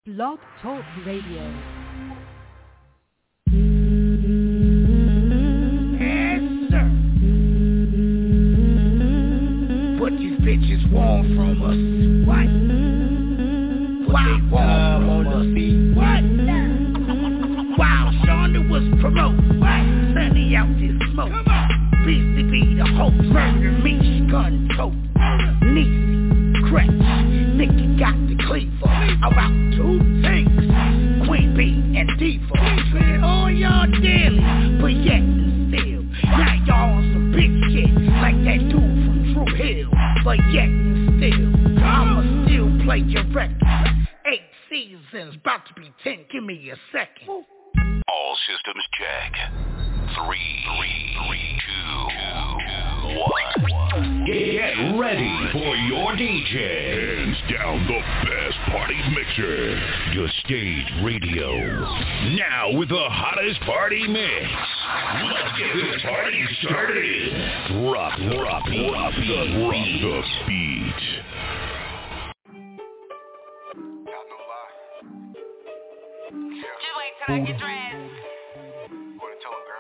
Blog Talk Radio. Yes, sir. What these bitches want from us? What? What they want from us? What? While Shonda was promoting, what? Sending out this smoke. Beastie be the host, murder me, gun tote. Niecy, Crash, Nicki got the cleaver. About two things, Queen Bee and Diva. Saying all y'all daily, but yet and still. Now y'all on some big shit, like that dude from True Hill. But yet and still, I'ma still play your record. 8 seasons, about to be 10, give me a second. All systems check. 3, 2, 1. Get ready for your DJ. Hands down the best party mixer. Your stage radio. Now with the hottest party mix. Let's get this party started. Rock the beat. Just wait till I get dressed. What I told girl.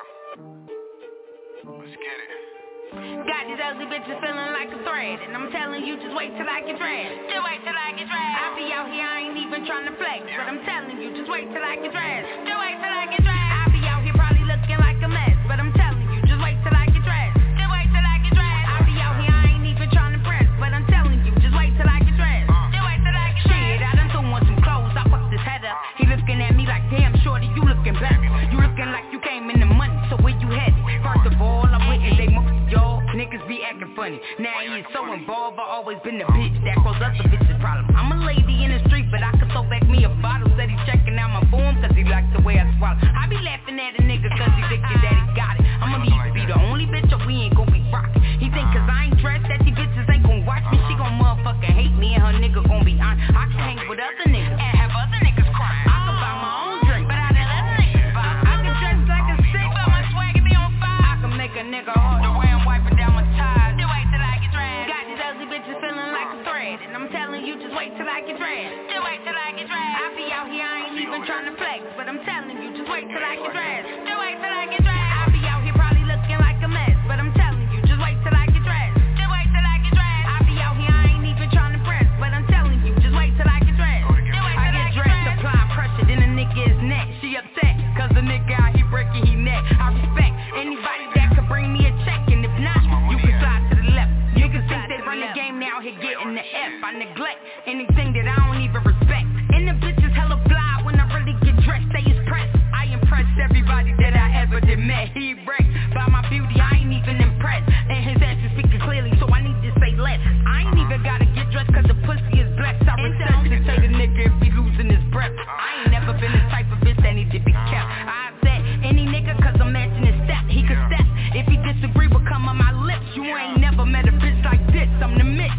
Let's get it. Got these ugly bitches feeling like a thread, and I'm telling you, just wait till I get dressed. Just wait till I get dressed. I be out here, I ain't even trying to flex, but I'm telling you, just wait till I get dressed. Just wait till I get dressed. I be out here probably looking like a mess, but I'm telling you, just wait till I get dressed. Just wait till I get dressed. I be out here, I ain't even trying to press, but I'm telling you, just wait till I get dressed. Just wait till I get dressed. Shit, I done threw on some clothes, I fucked this head up. He looking at me like, damn, shorty, you looking better. You looking like you came in the money, so where you headed? First of all, I'm with it, they most of y'all niggas be acting funny. Now he is so involved, I always been the bitch that grows up the bitch's problem. I'm a lady in the street, but I could throw back me a bottle. Said he's checking out my form, cause he likes the way I swallow. I be laughing at a nigga cause he thinking that he got it. I'ma be the only bitch or we ain't gon' be rockin'. He think cause I ain't dressed that these bitches ain't gon' watch me. She gon' motherfucking hate me and her nigga gon' be on. I can hang with other niggas and have other niggas crying. I can buy my own drink, but I done other niggas buy. I can dress like a sick, but my swagger be on fire. I can make a nigga hard the way I'm wiping down my ties. Just wait till I get dressed. Got these ugly bitches feeling like a thread, and I'm telling you, just wait till I get dressed. Just wait till I get dressed. I be out here, I ain't even trying to flex, but I'm telling you, just wait till I get dressed. Just wait till I get dressed. I be out here probably looking like a mess, but I'm telling you, just wait till I get dressed. Just wait till I get dressed. I be out here, I ain't even trying to press, but I'm telling you, just wait till I get dressed. I get dressed, apply pressure, then the nigga is neck. She upset, cause the nigga out here breaking he neck. I respect anybody that could bring me a check, and if not, you can slide to the left. Niggas think they run the game now, here getting the F. I neglect anything that I don't even respect. And the bitches hella fly when I really get dressed, they is pressed. I impress everybody that I ever did met. He wrecked by my beauty, I ain't even impressed. And his ass is speaking clearly, so I need to say less. I ain't even gotta get dressed cause the pussy is blessed. I resuscitate a nigga if he losing his breath. I ain't never been the type of bitch that need to be kept. I said any nigga cause I'm matching his step. He could step if he disagree with come on my lips. You ain't never met a bitch like this, I'm the mix.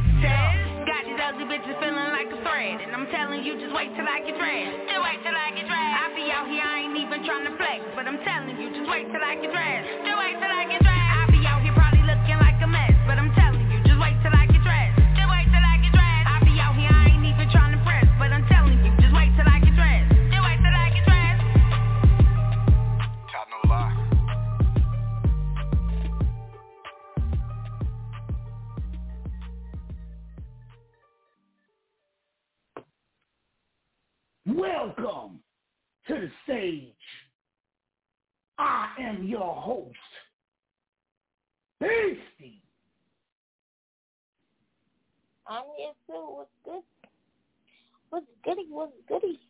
Got these ugly bitches feeling like a thread, and I'm telling you, just wait till I get dressed. Just wait till I get dressed. I be out here, I ain't even trying to flex, but I'm telling you, just wait till I get dressed. Just wait till I get dressed. I be out here probably looking like a mess, but I'm telling you, just wait till I get dressed. Just wait till I get dressed. I be out here, I ain't even trying to press, but I'm telling you, just wait till I get dressed. Just wait till I get dressed. Top no lie. Welcome to the stage. I am your host, Beastie. I'm here too. What's good? What's goody? What's goody?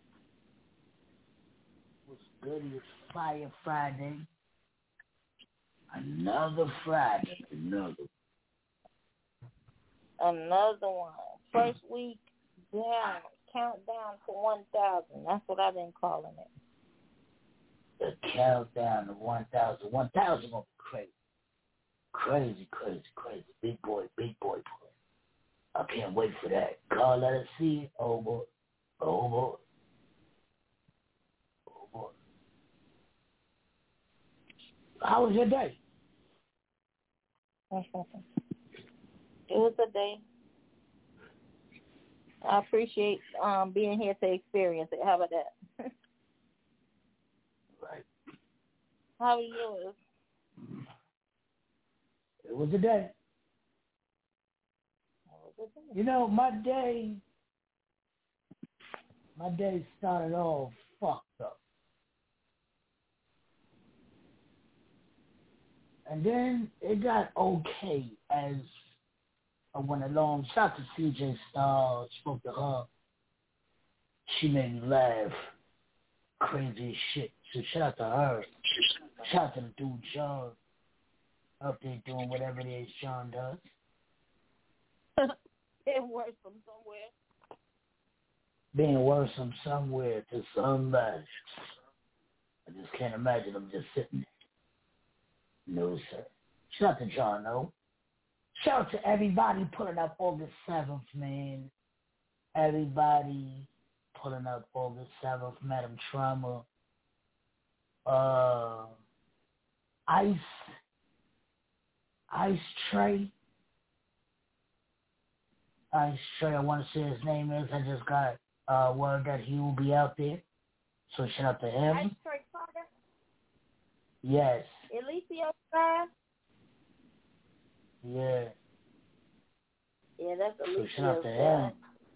What's good is Fire Friday. Another Friday. Another one. First week down. Countdown to 1,000. That's what I've been calling it. The countdown to 1,000. 1,000 gonna be crazy. Crazy. Big boy. I can't wait for that. God, let us see it. Oh boy. How was your day? It was a day. I appreciate being here to experience it. How about that? Right. How was yours? It was a day. You know, my day started off fucked up. And then it got okay as I went along. Shout out to CJ Star, spoke to her. She made me laugh. Crazy as shit. So shout out to her. Shout out to the dude Sean. Up there doing whatever it is Sean does. Being worrisome somewhere. Being worrisome somewhere to somebody. I just can't imagine them just sitting there. No, sir. Shout out to John, though. Shout out to everybody pulling up August 7th, man. Everybody pulling up August 7th. Madam Trauma. Ice Trey, I want to say his name is. I just got word that he will be out there. So shout out to him. Ice Trey Carter? Yes. Alicia Star? Yeah. Yeah, that's Alicia. So shout out to him.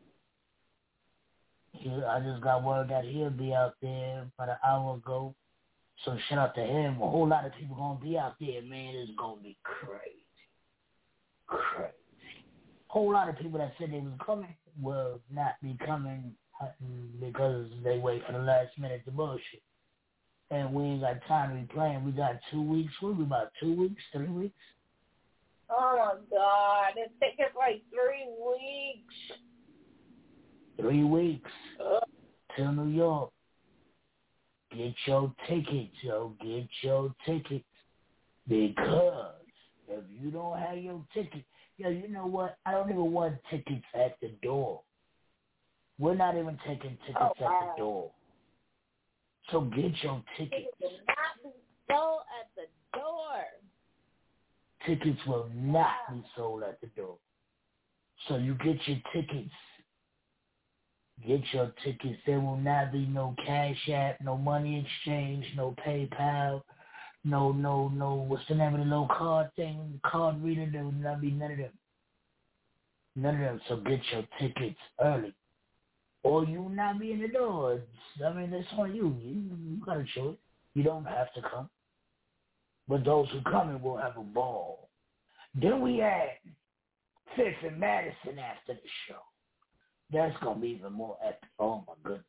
I just got word that he'll be out there about an hour ago. So shout out to him. A whole lot of people going to be out there, man. It's going to be crazy. Crazy. Whole lot of people that said they was coming will not be coming because they wait for the last minute to bullshit. And we ain't got time to be playing. We got 2 weeks. What we about 2 weeks, 3 weeks? Oh, my God. It's taking like 3 weeks. 3 weeks. Till New York. Get your tickets, yo. Get your tickets. Because if you don't have your ticket, yo, you know what? I don't even want tickets at the door. We're not even taking tickets at the door. So get your tickets. Tickets will not be sold at the door. Tickets will not be sold at the door. So you get your tickets. Get your tickets. There will not be no Cash App, no money exchange, no PayPal, no, what's the name of the little card thing? Card reader, there will not be none of them. None of them. So get your tickets early. Or you will not be in the door. I mean, it's on you. You got to show it. You don't have to come. But those who come will have a ball. Then we had Fifth and Madison after the show. That's going to be even more epic. Oh, my goodness.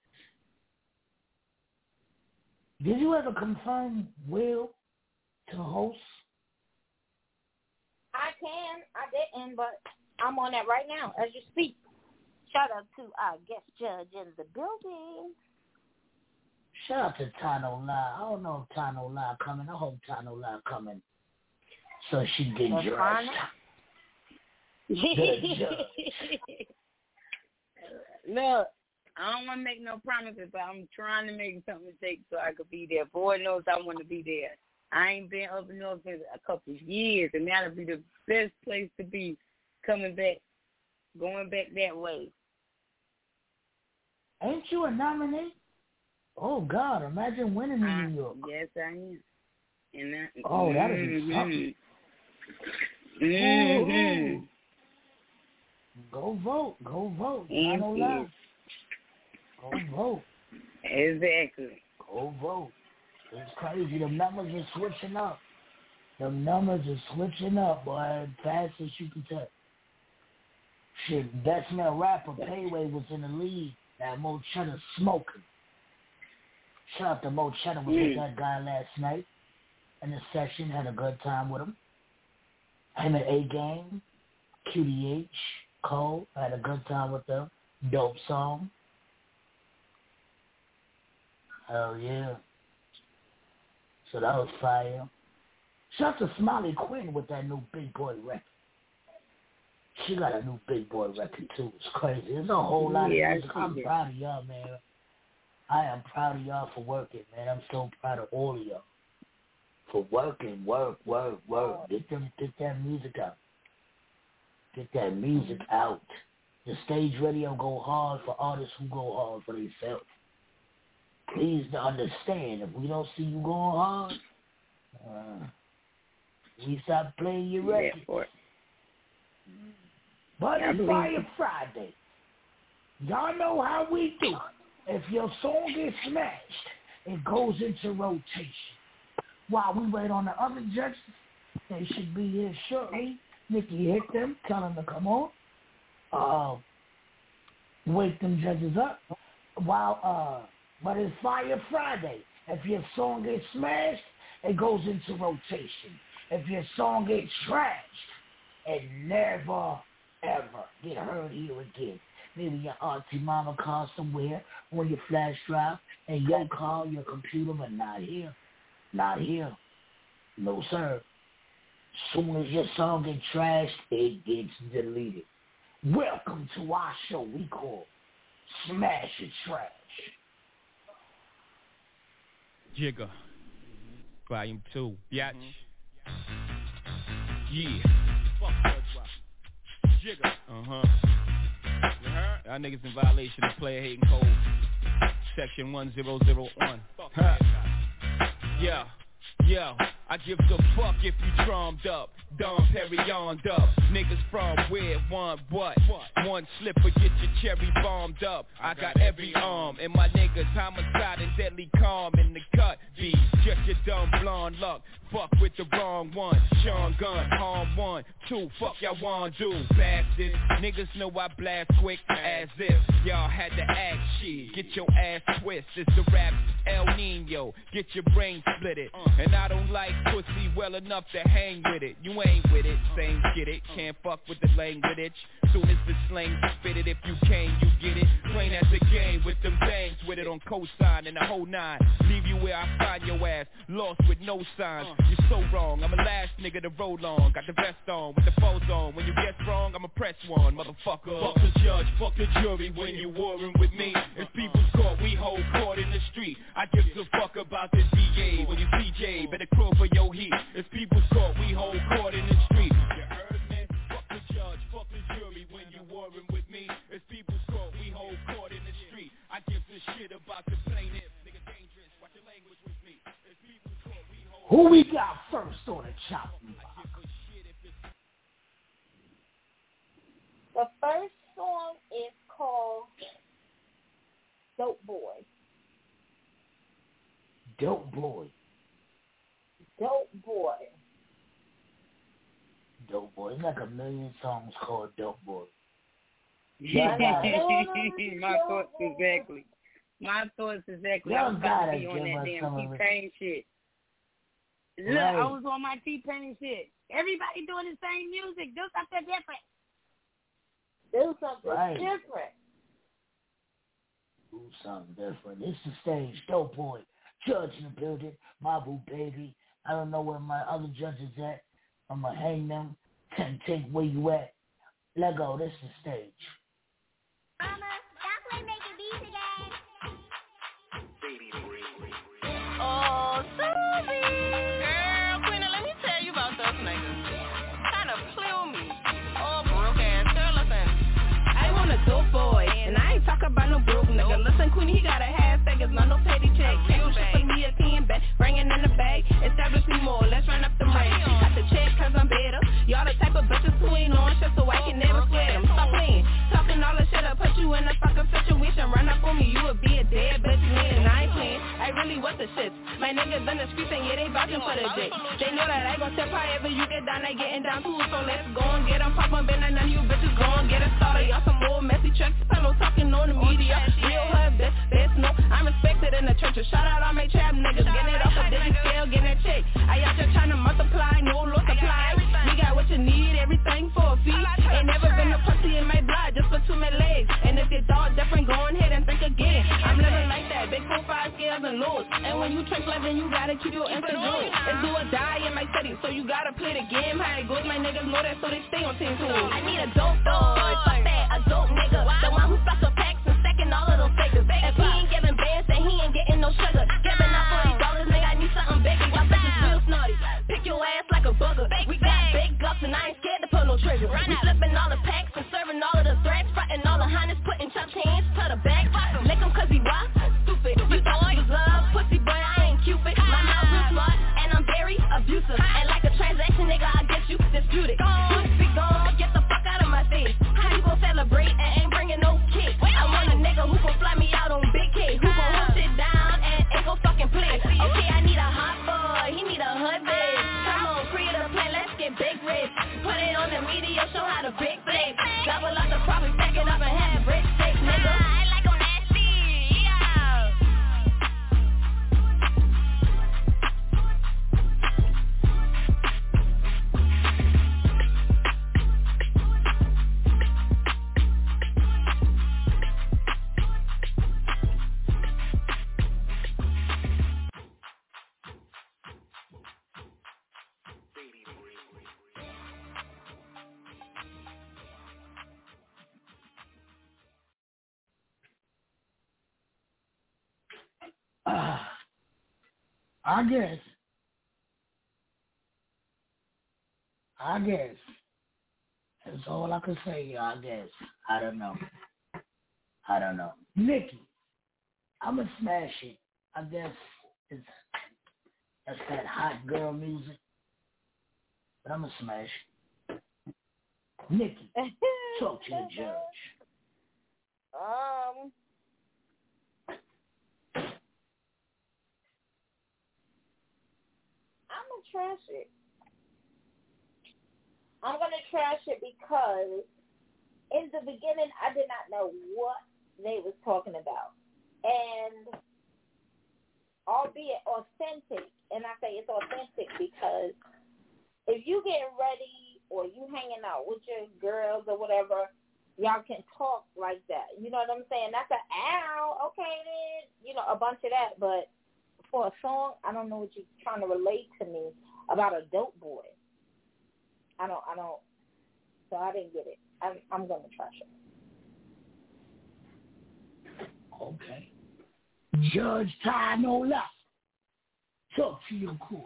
Did you ever confirm Will to host? I didn't, but I'm on that right now as you speak. Shout out to our guest judge in the building. Shout out to Tano Lai. I don't know if Tano Lai coming. I hope Tano Lai coming so she can get dressed. Look, I don't want to make no promises, but I'm trying to make something take so I could be there. Boy knows I want to be there. I ain't been up north in a couple of years, and that'll be the best place to be coming back, going back that way. Ain't you a nominee? Oh, God, imagine winning in New York. Yes, I am. And that'll be something. Mm-hmm. Go vote. I don't lie. Go vote. Exactly. Go vote. It's crazy. The numbers are switching up. Boy, fast as you can tell. Shit, best male rapper Payway was in the lead. That Mo Cheddar smoking. Shout out to Mo Cheddar was with that guy last night in the session. Had a good time with him. Him and A-Game, QDH, Cole, had a good time with them. Dope song. Hell yeah. So that was fire. Shout out to Smiley Quinn with that new Big Boy record. She got a new Big Boy record too. It's crazy. There's a whole lot of music. I'm proud of y'all, man. I am proud of y'all for working, man. I'm so proud of all of y'all. For working, work. Get that music out. Get that music out. The stage radio go hard for artists who go hard for themselves. Please understand, if we don't see you going hard, we stop playing your record. But it's Fire Friday. Y'all know how we do. If your song gets smashed, it goes into rotation. While we wait on the other judges, they should be here shortly. Nikki, hit them, tell them to come on. Wake them judges up. But it's Fire Friday. If your song gets smashed, it goes into rotation. If your song gets trashed, it never, ever get heard here again. Maybe your auntie mama car somewhere on your flash drive, and your car, your computer, but not here. Not here. No, sir. Soon as your song gets trashed, it gets deleted. Welcome to our show we call Smash Your Trash. Jigga, Volume 2, biatch. Yeah. Fuck that drop. Jigga. You heard? Y'all niggas in violation of player hating code. Section 1001. Yeah. I give the fuck if you drummed up. Dom Perignon up. Niggas from where, want what? One slip or get your cherry bombed up. I got every arm, and my niggas homicide and deadly calm in the cut. Be just your dumb blonde luck. Fuck with the wrong one. Sean Gunn, harm 1, 2. Fuck y'all wanna do, bastards. Niggas know I blast quick as if y'all had to act shit. Get your ass twist. It's the rap El Nino. Get your brain split it. And I don't like pussy well enough to hang with it. You ain't with it, same get it. Can't fuck with the language. Soon as the slang spit it, if you can, you get it. Plain as a game with them bangs with it on cosign and the whole 9. Leave you where I find your ass, lost with no signs. You're so wrong, I'm the last nigga to roll on. Got the vest on with the foes on. When you guess wrong, I'ma press one, motherfucker. Fuck the judge, fuck the jury when you warring with me. If people's court, we hold court in the street. I give a fuck about this DA. When you CJ, better crawl for your heat. If people's court, we hold court in the street. You heard me? Fuck the judge, fuck the jury when you warring with me. If people's court, we hold court in the street. I give a shit about the plaintiff. Nigga dangerous, watch your language with me. If people's court, we hold. Who we got first on the chopping block? The first song is called Dope Boy. Dope Boy. Dope Boy. Dope Boy. It's like a million songs called Dope Boy. My thoughts exactly. I was about to be on that damn T-Pain shit. Look, right. I was on my T-Pain shit. Everybody doing the same music. Do something different. Do something different. Do something different. It's the stage. Dope Boy. Judge in the building. My boo baby. I don't know where my other judges at. I'm going to hang them. Take where you at. Let go. This is the stage. Mama, stop playing making beats again. Oh, Susie. Girl, Queenie, let me tell you about those niggas. Kind of flew me. Oh, broke ass. Girl, listen. I want a dope boy, and I ain't talking about no broke nigga. Listen, Queenie, he got a half figures, not no petty check. Can't do shit for me, a 10 back. Bringing in the bag, establish me more. Let's run up the money. Got the check, cause I'm better. Y'all the type of bitches who ain't on shit, so I can never sweat them. Stop playing, talking all the shit up, put you in a fucking situation. Run up on me, you would be a dead bitch, man. I ain't playing, I really want the shit. My niggas in the streets and yeah, they vouching for the dick. They know that I gon' tip however you get down, they getting down too. So let's go and get them, poppin', been and none of you bitches go and get it started. Y'all some old messy tracks, pillow talking on the media. Real hood, best no, I'm respected in the churches. Shout out all my trap niggas, getting it off a digit scale, getting that check. I out here trying to multiply, no low supply. We got what you need, everything for a fee. Ain't never been a pussy in my blood, just for 2 my legs. And if your thought different, go on ahead and think again. I'm living like that, big 4-5 scales and lows. And when you trick living, you gotta keep your Instagram. It's do or die in my city, so you gotta play the game. How it goes, my niggas know that, so they stay on team too. I need a dope boy, fuck that, a dope nigga. The one who stuck the packs and stacking all of those figures. If he ain't giving bands, then he ain't getting no sugar. Giving out $40, nigga, I need something bigger. Y'all bitches real snotty, pick your ass like a booger. We got big guts and I ain't scared to pull no trigger. We flipping all the packs and serving all of the threats. Frontin' I guess. That's all I can say, I guess. I don't know. Nikki, I'm going to smash it. I guess that's that hot girl music. But I'm going to smash it. Nikki, talk to the judge. I'm going to trash it. I'm going to trash it because in the beginning, I did not know what they was talking about. And albeit authentic, and I say it's authentic because if you getting ready or you hanging out with your girls or whatever, y'all can talk like that. You know what I'm saying? That's okay then, a bunch of that. But for a song, I don't know what you're trying to relate to me about a dope boy. I don't, so I didn't get it. I'm going to trash it. Okay. Judge Ty No Left. Talk to your court.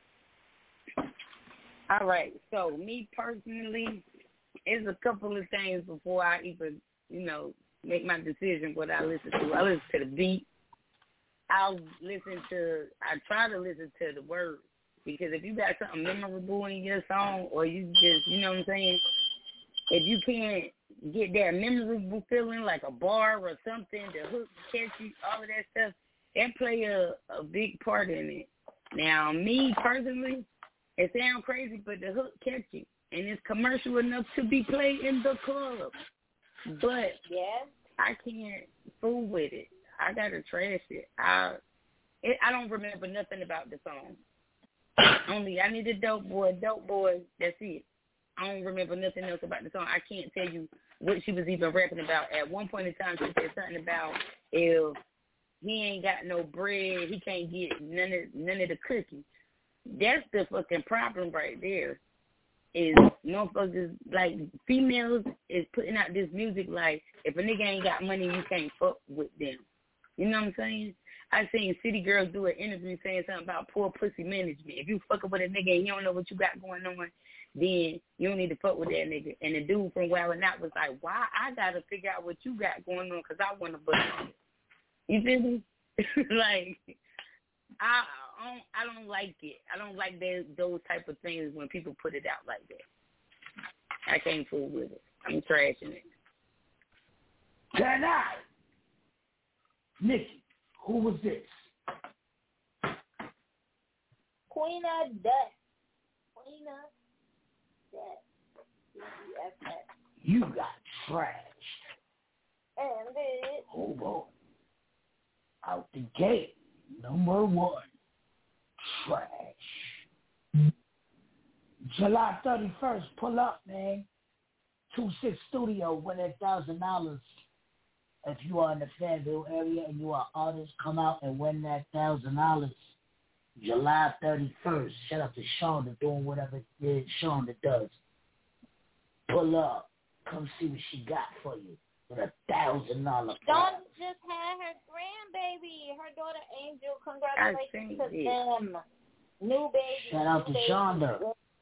All right. So, me personally, it's a couple of things before I even, make my decision what I listen to. I listen to the beat. I try to listen to the words. Because if you got something memorable in your song or you just, you know what I'm saying, if you can't get that memorable feeling like a bar or something, the hook, catchy, all of that stuff, that play a big part in it. Now, me personally, it sounds crazy, but the hook catchy. And it's commercial enough to be played in the club. But I can't fool with it. I got to trash it. I don't remember nothing about the song. I need a dope boy, that's it. I don't remember nothing else about the song. I can't tell you what she was even rapping about. At one point in time, she said something about if he ain't got no bread, he can't get none of the cookies. That's the fucking problem right there. Is motherfuckers, like, females is putting out this music like, if a nigga ain't got money, you can't fuck with them. You know what I'm saying? I seen City Girls do an interview saying something about poor pussy management. If you fucking with a nigga and you don't know what you got going on, then you don't need to fuck with that nigga. And the dude from Wild 'N Out was like, why I got to figure out what you got going on because I want to bust it. You feel me? Like, I don't like it. I don't like those type of things when people put it out like that. I can't fool with it. I'm trashing it. Tonight, Nikki. Who was this? Queen of Death. You got trashed. And it. Oh, boy. Out the gate. Number 1. Trash. July 31st. Pull up, man. 26 Studio. Win $1,000. If you are in the Fayetteville area and you are artists, come out and win that $1,000. July 31st. Shout out to Shonda doing whatever it is Shonda does. Pull up. Come see what she got for you with $1,000 prize. Shonda just had her grandbaby, her daughter Angel. Congratulations to them. New baby. Shout out to Shonda.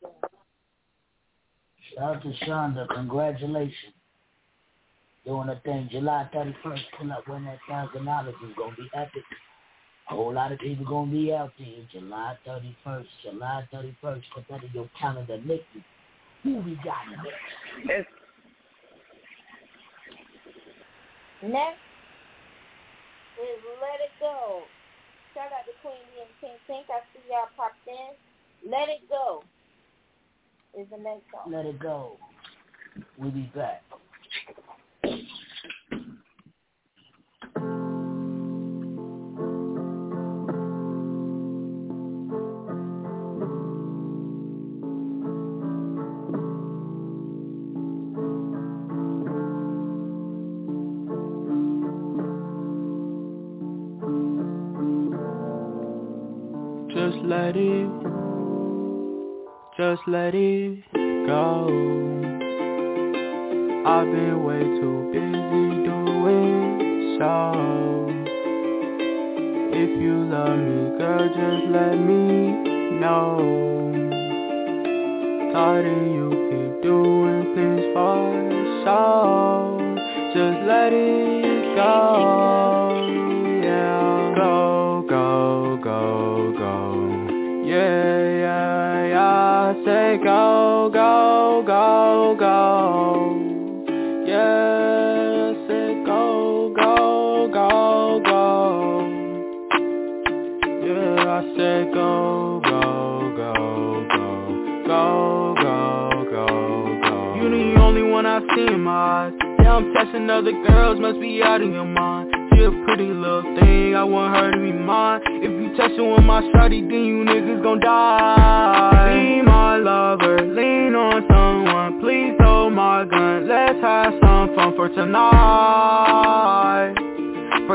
Shout out to Shonda. Congratulations. Doing a thing. July 31st, pull up, win that $1,000 is going to be epic. A whole lot of people going to be out there. July 31st. Put that in your calendar, Nikki. Who we got next? Next is Let It Go. Shout out to Queen B and King Pink. I see y'all popped in. Let It Go is the next song. Let It Go. We'll be back. Just let it go. I've been way too busy doing so. If you love me, girl, just let me know. Thought you keep doing things for show. Just let it go. Yeah, go, go, go, go. Yeah, yeah, yeah. Say go, go, go, go. Yeah, say go, go, go, go. Yeah, I said go, go, go, go, go, go, go, go. You the only one I see in my eyes. Yeah, I'm texting other girls, must be out of your mind. She a pretty little thing, I want her to be mine. If you texting with my shawty, then you niggas gon' die. Be my lover, lean on someone, please hold my gun. Let's have some fun for tonight. For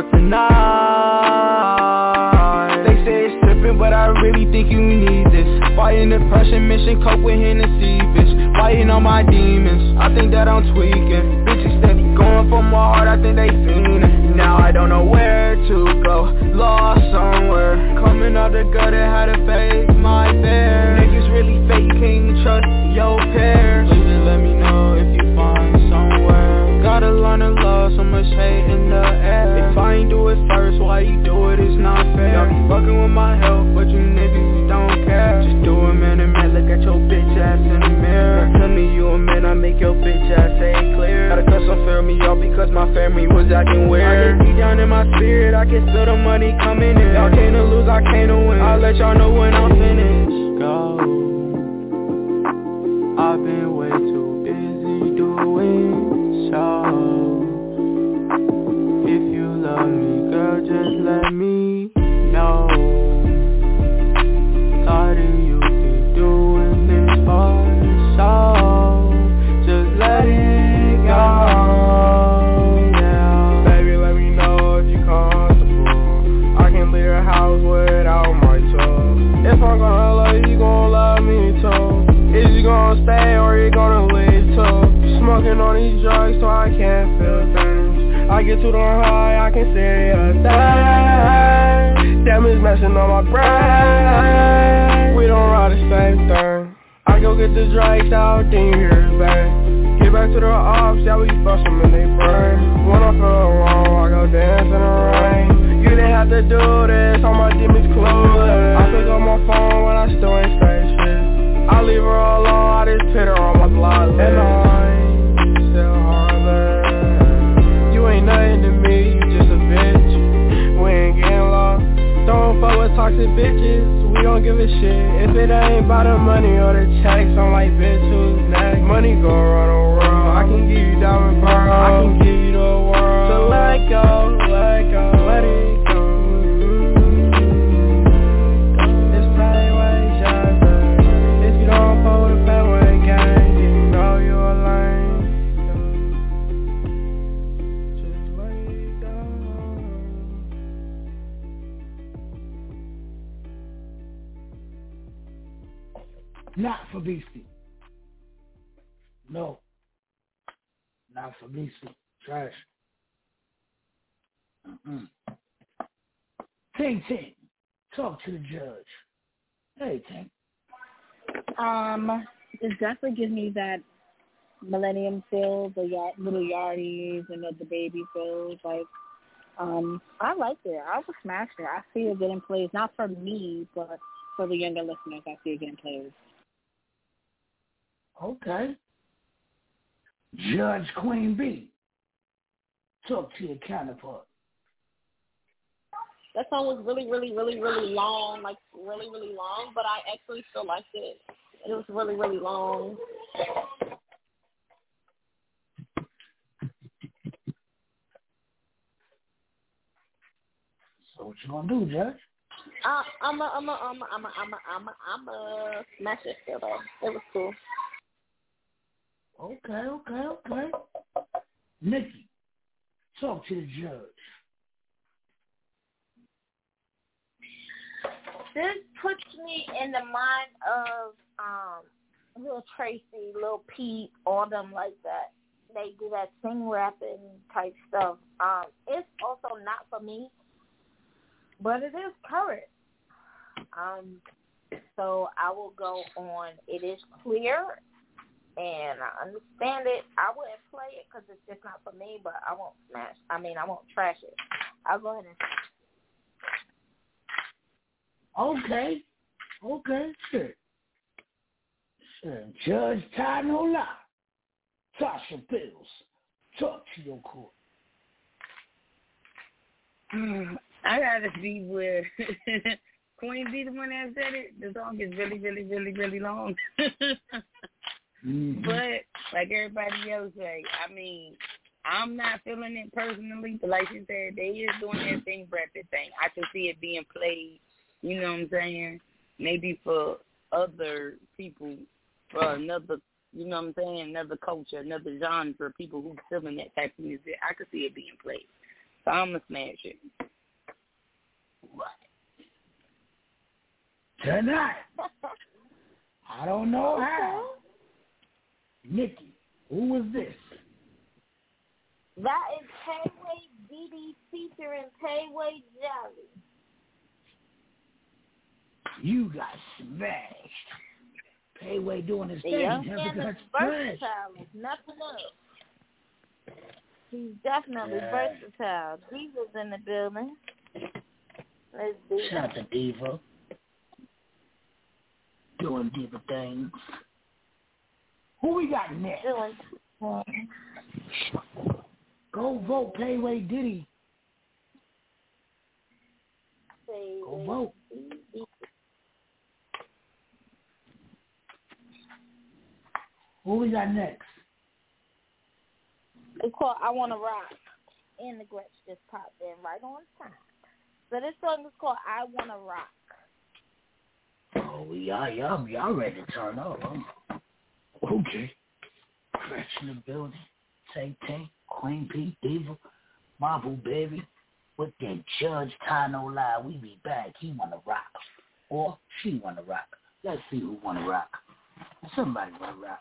tonight. They say it's trippin', but I really think you need this. Fighting depression, mission, cope with Hennessy, bitch. Fighting on my demons, I think that I'm tweaking. Bitches steady going for my heart, I think they fiendin'. Now I don't know where to go, lost somewhere. Coming out the gutter, had to face my fear. Niggas really fake, can't trust your peers. Please let me know if you find somewhere. Gotta learn to love, so much hate in the air. If I ain't do it first, why you do it, it's not fair. Y'all be fucking with my health, but you niggas don't care. Just do it, man, and man, look at your bitch ass in the mirror. Tell me you a man, I make your bitch ass say it clear. Gotta cut some fear me off because my family was acting weird. I can deep down in my spirit, I can feel the money coming in. Y'all can't lose, I can't win. I'll let y'all know when I'm finished. Go. I've been way too busy doing shows. If you love me, girl, just let me know. Thought you keep doing this for show. Just let it go. Yeah. Baby, let me know if you comfortable. I can leave your house without my toes. If I'm gonna love you, gon' love me too. Is you gonna stay or you gonna leave too? Smoking on these drugs so I can't feel things. I get too darn high, I can see a thing. Damn, it's messing on my brain. We don't ride the same thing. I go get the drakes out, then you hear it bang. Get back to the ops, yeah, we bust them in they brain. When I feel wrong, I go dance in the rain. You didn't have to do this, all my demons clueless. I pick up my phone when I still ain't say shit. I leave her alone, I just put her on my block list. And I'm still harder. You ain't nothing to me, you just a bitch. We ain't getting lost. Don't fuck with toxic bitches, we don't give a shit. If it ain't about the money or the checks, I'm like, bitch, who's next? Money gon' run the world, I can give you diamond pearl, I can give you the world. So let go, let go, let it go. It's probably why you shot that. If you don't fuck with a fat way gang, you know you a lame. Just let it go. Not for Beastie. No. Not for Beastie. Trash. Ting Ting. Talk to the judge. Hey, Ting. It definitely gives me that millennium feel, the little yardies and the baby feels. Like, I like it. I would smash it. I see it getting plays, not for me, but for the younger listeners. I see it getting plays. Okay. Judge Queen B. Talk to your counterpart. That song was really, really, really, really long, like really, really long, but I actually still liked it. It was really, really long. So what you gonna do, Judge? I'm a smash it still though. It was cool. Okay. Nikki, talk to the judge. This puts me in the mind of Lil Tracy, Lil Peep, all them like that. They do that sing rapping type stuff. It's also not for me, But it is current. So I will go on. It is clear, and I understand it. I wouldn't play it because it's just not for me, but I won't I won't trash it. I'll go ahead and. Okay. Sure. Judge Ty No Lie. Tasha Bills. Talk to your court. I gotta see where Queen B the one that said it. The song is really, really, really, really long. But like everybody else say, I mean, I'm not feeling it personally, but like you said, they is doing their thing, rapid thing. I can see it being played, you know what I'm saying? Maybe for other people, for another, you know what I'm saying, another culture, another genre, for people who feeling that type of music. I could see it being played. So I'm going to smash it. What? Tonight. I don't know how. Nikki, who was this? That is Payway DD featuring Payway Jolly. You got smashed. Payway doing his thing. The young Never man got is smashed. versatile. It's nothing else. He's definitely versatile. Diva's in the building. Let's do Shout out to Diva. Doing Diva things. Who we got next? Go vote Payway Diddy. Go vote. Who we got next? It's called I Wanna Rock. And the Gretsch just popped in right on time. So this song is called I Wanna Rock. Oh, y'all ready to turn up, huh? Okay. Gretsch in the building. Tay, Queen P, Diva, Marvel Baby. With that Judge Ty No Lie, we be back. He wanna rock. Or she wanna rock. Let's see who wanna rock. Somebody wanna rock.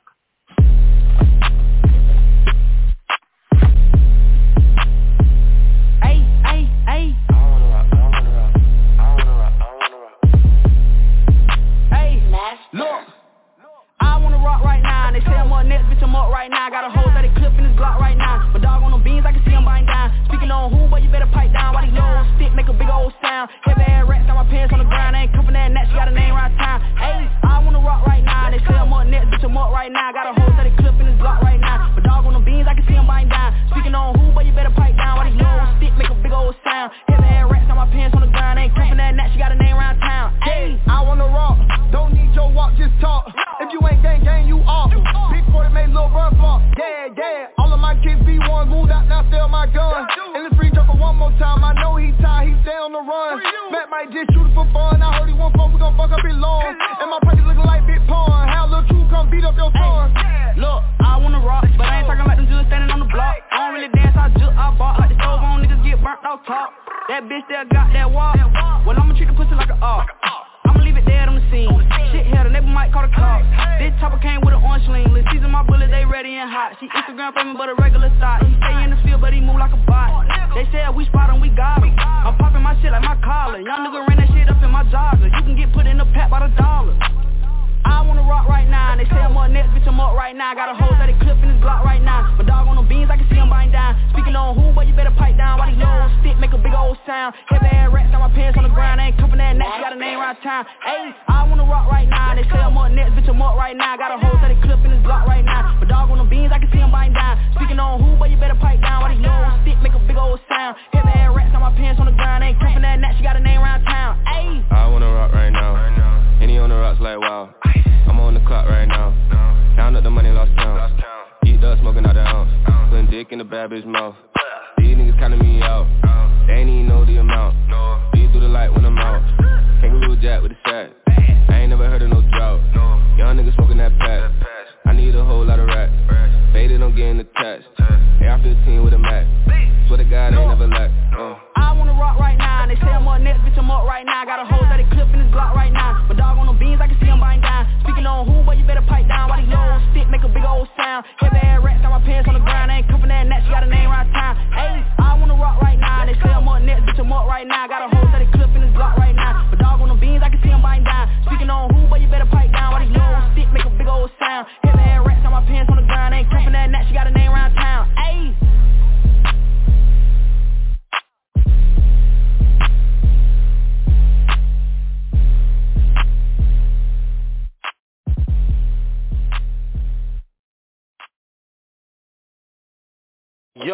Hey. Look, I wanna rock right now. They say I'm up next, bitch, I'm up right now. Got a hole that clip in this Glock right now. My dog on them beans, I can see him biting down. Speaking on who, but you better pipe down. Why these lows stick, make a big old sound. Heavy ass rats, got my pants on the ground. I ain't cuffing that nut, she got a name right town. Hey, I wanna rock right now. They say I'm up next, bitch, I'm up right now. Got a hole that clip in this Glock right now. My dog on them beans, I can see him biting down. Speaking on who, but you better pipe down. Why these lows stick, make a big old sound. Heavy ass rats, got my pants on the ground. I ain't cuffing that nut, she got a name right town. Hey, I wanna rock, don't need your walk, just talk. If you ain't gang, you off. Big 40 made Lil Run Park. Yeah. All of my kids be one, moved out, now sell my gun. In the free joker one more time, I know he tired, he stay on the run. Matt might just shoot it for fun, I heard he won't fuck, we gon' fuck up his lawn. And my pockets looking like big porn, how Lil True come beat up your son. Look, I wanna rock, but I ain't talking like them just standing on the block. I don't really dance, I bought like the stove on, niggas get burnt off top. That bitch there got that walk, well I'ma treat the pussy like a op. I'ma leave it dead on the scene. Shit hell, the neighbor might call the cops. This chopper came with an orange sling. Let's season my bullets, they ready and hot. She Instagram famous, but a regular stock. He stay in the field, but he move like a bot. They said we spot him, we got him. I'm popping my shit like my collar. Young nigga ran that shit up in my jogger. You can get put in the pack by the dollar. I wanna rock right now. They say I'm up next, bitch, I'm up right now. Got a hole that clip in this Glock right now. My dog on them beans, I can see him biting down. Speaking on who, but you better pipe down. Why these lows stick, make a big old sound. Heavy ass rats, got my pants on the ground. I ain't cuffing that neck, she got a name right town. Hey, I wanna rock right now. They say I'm up next, bitch, I'm up right now. Got a hole that clip in this Glock right now. My dog on them beans, I can see him biting down. Speaking on who, but you better pipe down. Why these lows stick, make a big old sound. Heavy ass rats, got my pants on the ground. I ain't cuffing that neck, she got a name right town. Hey, I wanna rock right now. Any on the rocks like wow. I'm on the clock right now. Count up the money, lost count. Eat up, smoking out the ounce. Putting dick in the bad bitch mouth. These niggas counting me out. They ain't even know the amount. Beat through the light when I'm out. Kangaroo jack with a sack. I ain't never heard of no drought. Young niggas smoking that pack. I need a whole lot of racks. Faded on getting attached. AR-15 with a Mac. Swear to God, I ain't never lack. I wanna rock right now. They say I'm up next, bitch, I'm up right now. Got a hole that clip in this Glock right now. My dog on them beans, I can see him biting down. Speaking on who, but you better pipe down. Why these lows stick, make a big old sound. Heavy ass rats, got my pants on the ground. I ain't cuffing that nut, she got a name right town. Hey, I wanna rock right now. They say I'm up next, bitch, I'm up right now.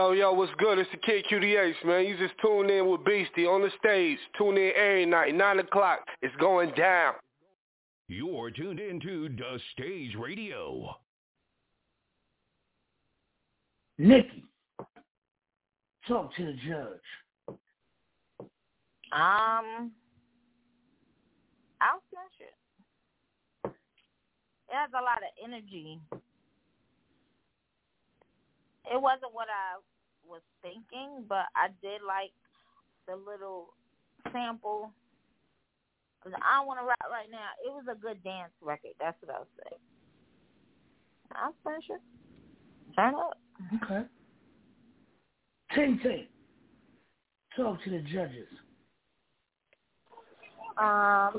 Yo, what's good? It's the Kid QDH, man. You just tuned in with Beastie on the stage. Tune in every night, 9 o'clock. It's going down. You're tuned into The Stage Radio. Nikki, talk to the judge. I'll flush it. It has a lot of energy. It wasn't what I was thinking, but I did like the little sample. I don't want to rap right now. It was a good dance record. That's what I'll say. I'll finish it. Turn up. Okay. Ting, talk to the judges. I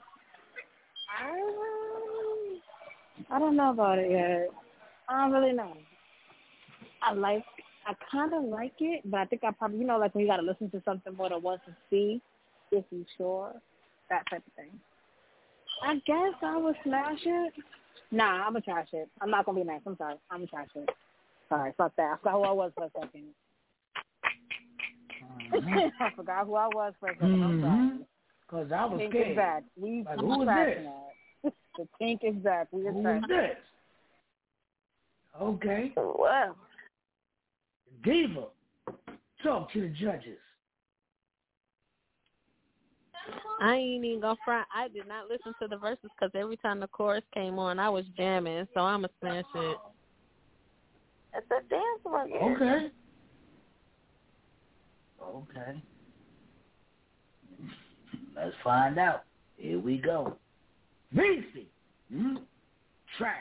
don't know about it yet. I don't really know. I kind of like it, but I think I probably, like when you got to listen to something more than once to see if you're sure, that type of thing. I guess I would smash it. Nah, I'm going to trash it. I'm not going to be nice. I'm sorry. I'm going to trash it. Sorry, fuck that. I forgot who I was for a second. I forgot who I was for a second. I'm sorry. Because I was Pink scared. Is back. We who is trashing this? that. The Pink is back. We are Who trashing is this? Okay. Well. Diva, talk to the judges. I ain't even gonna front. I did not listen to the verses because every time the chorus came on, I was jamming. So I'm gonna smash it. It's a dance record. Okay. Let's find out. Here we go. Beastie. Trash.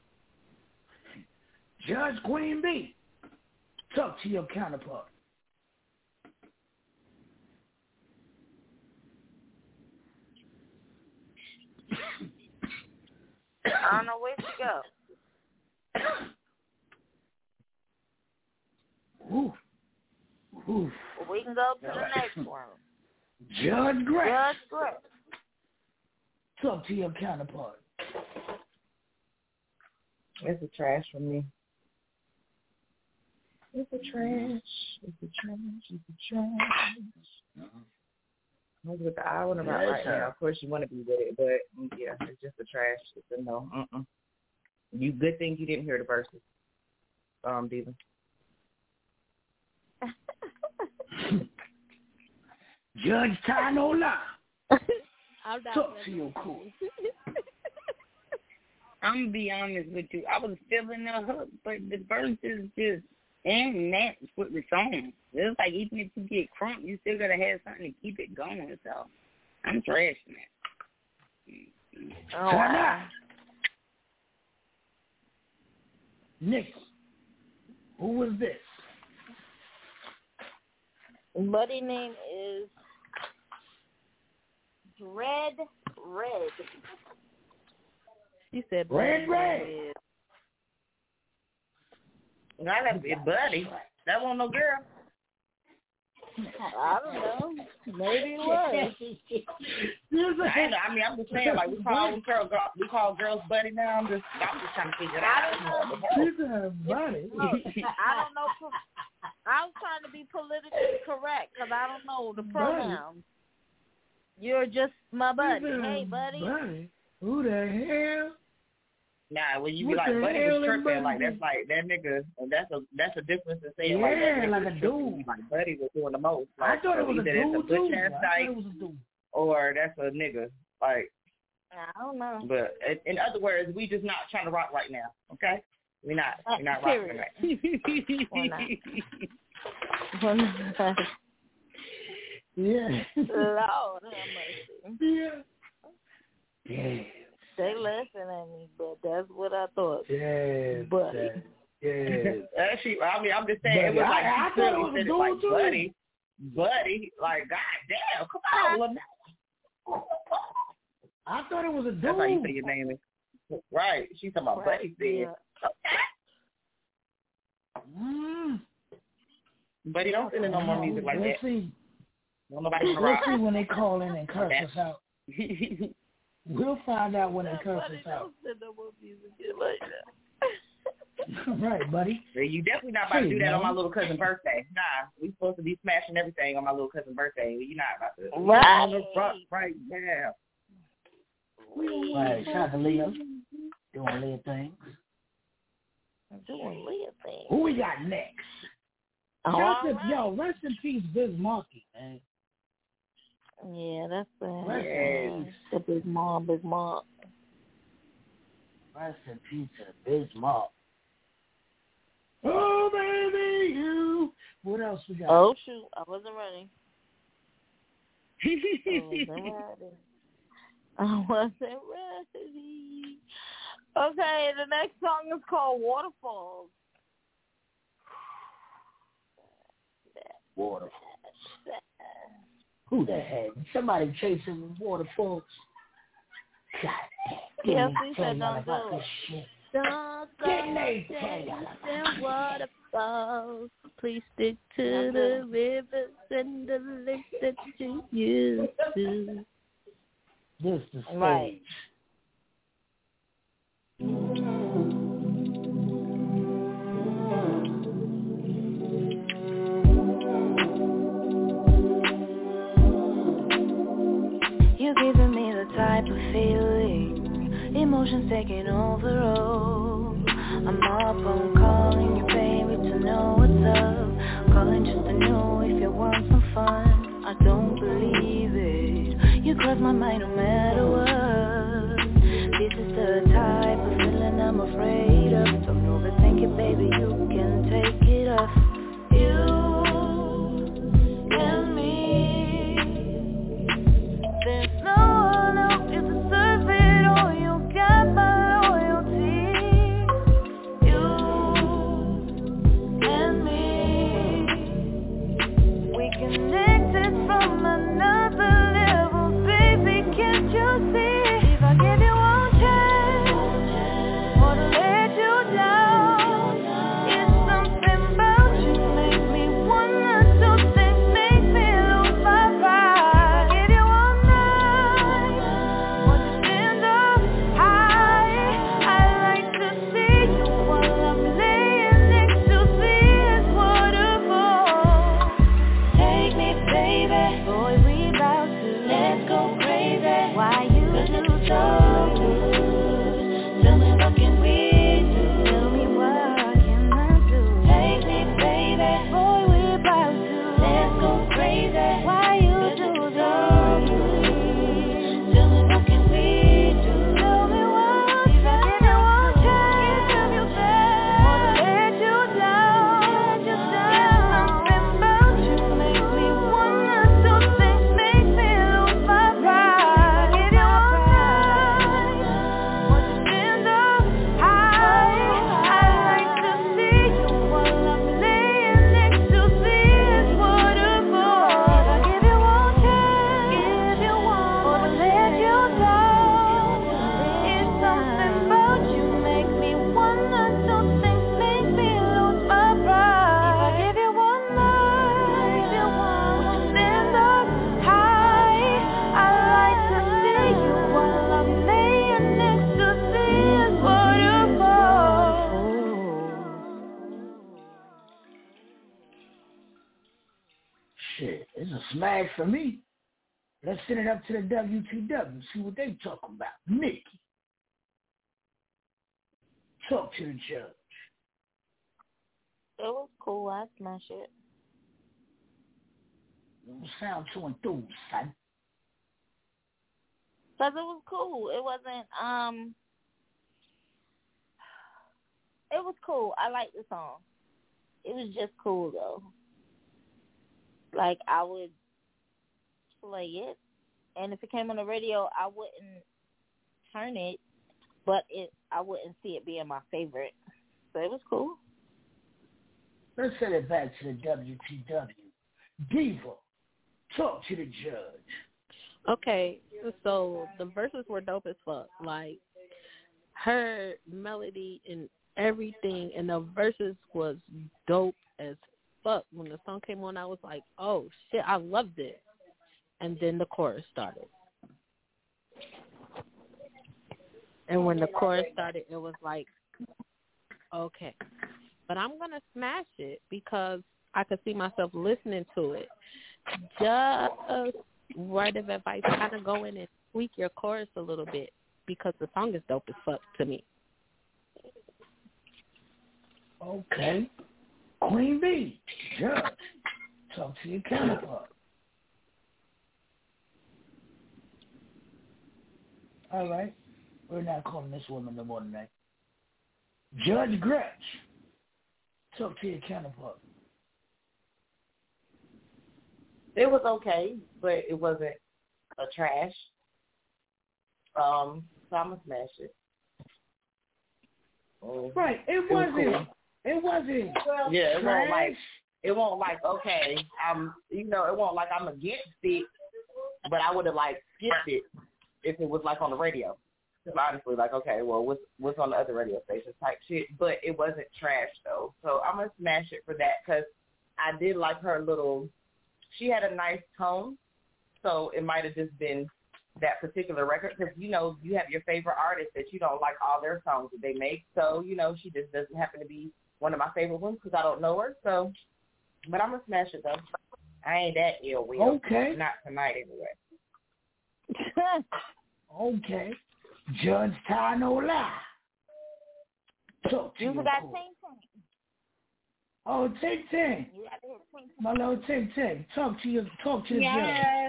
Judge Queen B. Talk to your counterpart. I don't know where to go. Oof. We can go to the next one. Judge Gray. Judge Gray. Talk to your counterpart. It's a trash for me. It's a trash. I'm with the eye one about right now. Of course, you want to be with it, but yeah, it's just a trash. It's a no. You good thing you didn't hear the verses, Diva. Judge Tanola. Talk to your cool. I'm going to be honest with you. I was feeling the hook, but the verses just ain't match with the song. It's like even if you get crunk, you still got to have something to keep it going. So I'm trashing it. Oh, wow. Nick, who was this? Buddy name is Dread Red. She said Red. I gotta be a buddy. That wasn't no girl. I don't know. Maybe it was. I'm just saying, like we call girls buddy now. I'm just trying to figure it out. Buddy. I don't know. I was trying to be politically correct because I don't know the pronouns. You're just my buddy. Hey, buddy. Buddy? Who the hell? Nah, when you be like, buddy was tripping, like that's like that nigga. That's a difference in saying like that. Like a dude. Like buddy was doing the most. Like, I thought it was a dude too. Or that's a nigga. Like I don't know. But in other words, we just not trying to rock right now. Okay, we're not rocking right now. Yeah. Lord have mercy. Yeah. They laughing at me, but that's what I thought. Yeah. Buddy. Yeah. I'm just saying, it was like I thought it was a dude like too. buddy, like goddamn, come on, LaMelo. I thought it was a dude. That's how you say your name is. Right. She's talking about buddy. Yeah. Buddy, don't send no more music like Let's that. See. Let's see when they call in and curse us out. We'll find out when they curse us out. Don't send no more music like that. Right, buddy. You definitely not about to do that on my little cousin's birthday. Nah, we supposed to be smashing everything on my little cousin's birthday. You're not about to. Right. On the front right now. Right, shout out to Leo. Doing Leo things. Doing Leo things. Who we got next? Yo, rest in peace, Biz Markie, man. Yeah, that's the Big Mom. Rest in peace to the Biz Markie. Oh, baby, you. What else we got? Oh, shoot. I wasn't ready. I wasn't ready. Okay, the next song is called Waterfalls. Waterfalls. Who the heck? Somebody chasing waterfalls. God damn. Yeah, please said don't do it. Don't go waterfalls. Please stick to the rivers and the lakes that you used to. This is the right. You're giving me the type of feeling, emotions taking overall. I'm up, I'm calling you, baby, to know what's up. Calling just to know if you want some fun. I don't believe it, you cross my mind no matter what. This is the type of feeling I'm afraid of. Don't overthink it, baby, you can take it off. You and me, there's no one else to deserve it. All you got my loyalty. You and me, we connected from another level, baby, can't you see? If I give you one chance, or to let you down, it's something about you, make me wanna do things, make me lose my pride. Give you one night, or to stand up high. I like to see you while I'm laying next to this waterfall. Take me, baby, boy, we about to let's go crazy. Why you do so good? Tell me what can we do? Tell me what can I do? Take me, baby, boy, we about to let's go crazy. Why you do so good? Tell me what can we do? Tell me what if I give you one chance, give you back, or let you down, There's something about you, make me wanna do things, make me lose my pride. Give you one night, or to stand up high. I like to see you while I'm laying next to this waterfall. If I give you one chance, give you one, or to let you down, it's something about you, make me wanna do things, make me lose my pride. If I give you one night, give you one, would you stand up high? I like to see you while I'm laying next to this waterfall. Shit, it's a smash for me. Let's send it up to the WTW, see what they talking about. Nikki, talk to the judge. It was cool. I smashed it. You don't sound too enthused, son. Because it was cool. It wasn't, it was cool. I liked the song. It was just cool, though. Like, I would play it, and if it came on the radio, I wouldn't turn it, but I wouldn't see it being my favorite. So it was cool. Let's send it back to the WTW. Diva, talk to the judge. Okay, so the verses were dope as fuck. Like, her melody and everything, and the verses was dope as fuck. When the song came on, I was like, oh, shit, I loved it. And then the chorus started. And when the chorus started, it was like, Okay. But I'm going to smash it because I could see myself listening to it. Just word of advice, kind of go in and tweak your chorus a little bit because the song is dope as fuck to me. Okay. Queen B, Judge, talk to your counterpart. All right. We're not calling this woman no more tonight. Judge Gretch, talk to your counterpart. It was okay, but it wasn't a trash. So I'm gonna smash it. Right, it wasn't. Cool. It wasn't. Yeah, trash. it won't like okay. It won't like I'm against it, but I would have like skipped it if it was like on the radio. Honestly, like okay, well, what's on the other radio stations type shit. But it wasn't trash though, so I'm gonna smash it for that because I did like her little. She had a nice tone, so it might have just been that particular record because, you have your favorite artist that you don't like all their songs that they make. So, she just doesn't happen to be one of my favorite ones because I don't know her. So, but I'm going to smash it, though. I ain't that ill, Will. Okay. Not tonight, anyway. Okay. Judge Ty No Lie. Talk to you your got court. Ting. Oh, Ting. My little Ting. Talk to your Yes.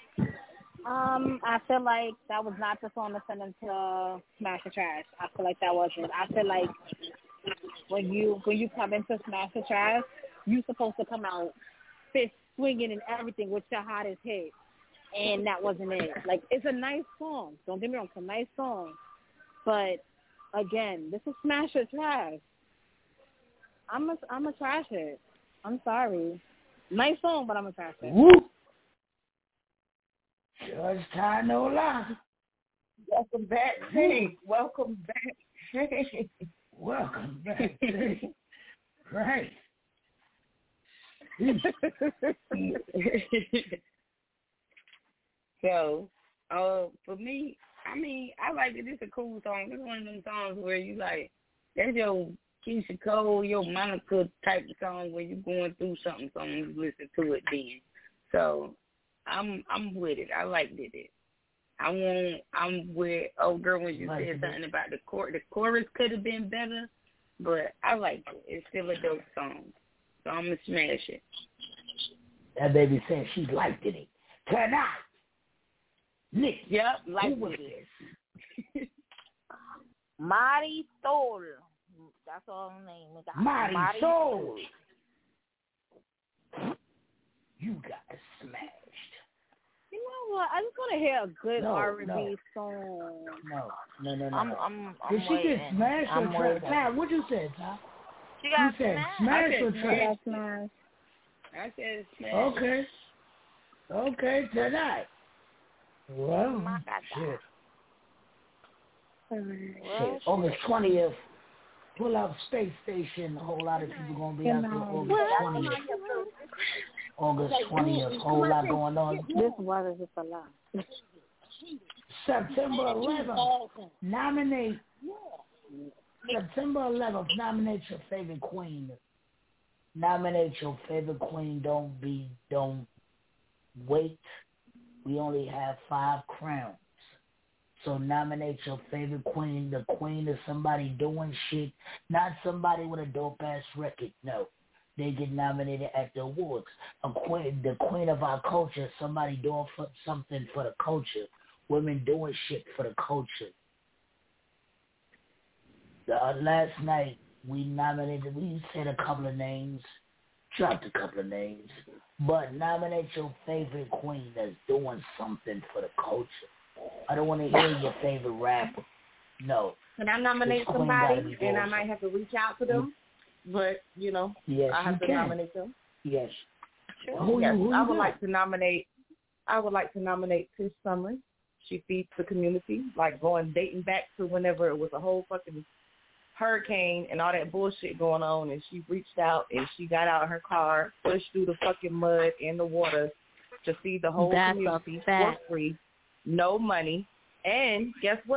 I feel like that was not the song to send them to Smash the Trash. I feel like that wasn't. I feel like when you come into Smash the Trash, you supposed to come out fist swinging and everything with your hottest hit, and that wasn't it. Like, it's a nice song. Don't get me wrong, it's a nice song. But again, this is Smash the Trash. I'm a trash it. I'm sorry. Nice song, but I'm a trash it. Woo! Judge Ty No Lie. Welcome back, Ting. Welcome back, Ting. Welcome back, Ting. Right. So, for me, I like it. It's a cool song. It's one of them songs where you like, that's your Keisha Cole, your Monica type of song where you're going through something, so you listen to it then. So I'm with it. I liked it. I'm with old girl when you said something about the chorus could have been better, but I liked it. It's still a dope song. So I'm gonna smash it. That baby said she liked it. Tonight. Nick. Yep, who was this? Marty Stoll. That's all her name. Marty Stoll. You got smashed. You know what? I just want to hear a good R&B song. No. I'm Did she waiting. get smashed or trash? Ty, what'd you say, Ty? She got smashed or trash? I said smash. Okay, tonight. Well, shit. August 20th, pull up Space Station. A whole lot of people going to be out there August 20th. August 20th, whole lot going on. This weather is just a lot. September 11th, nominate. September 11th, nominate your favorite queen. Nominate your favorite queen. Don't wait. We only have 5 crowns. So nominate your favorite queen. The queen is somebody doing shit, not somebody with a dope-ass record. No. They get nominated at the awards. The queen of our culture, somebody doing something for the culture. Women doing shit for the culture. Last night, we said a couple of names, dropped a couple of names, but nominate your favorite queen that's doing something for the culture. I don't want to hear your favorite rapper. No. Can I nominate somebody, and I might have to reach out to them? But, yes, I have to nominate them. Yes. Sure. I would like to nominate Tish Summers. She feeds the community, like dating back to whenever it was a whole fucking hurricane and all that bullshit going on, and she reached out and she got out of her car, pushed through the fucking mud and the water to feed the whole community for free, no money. And guess what?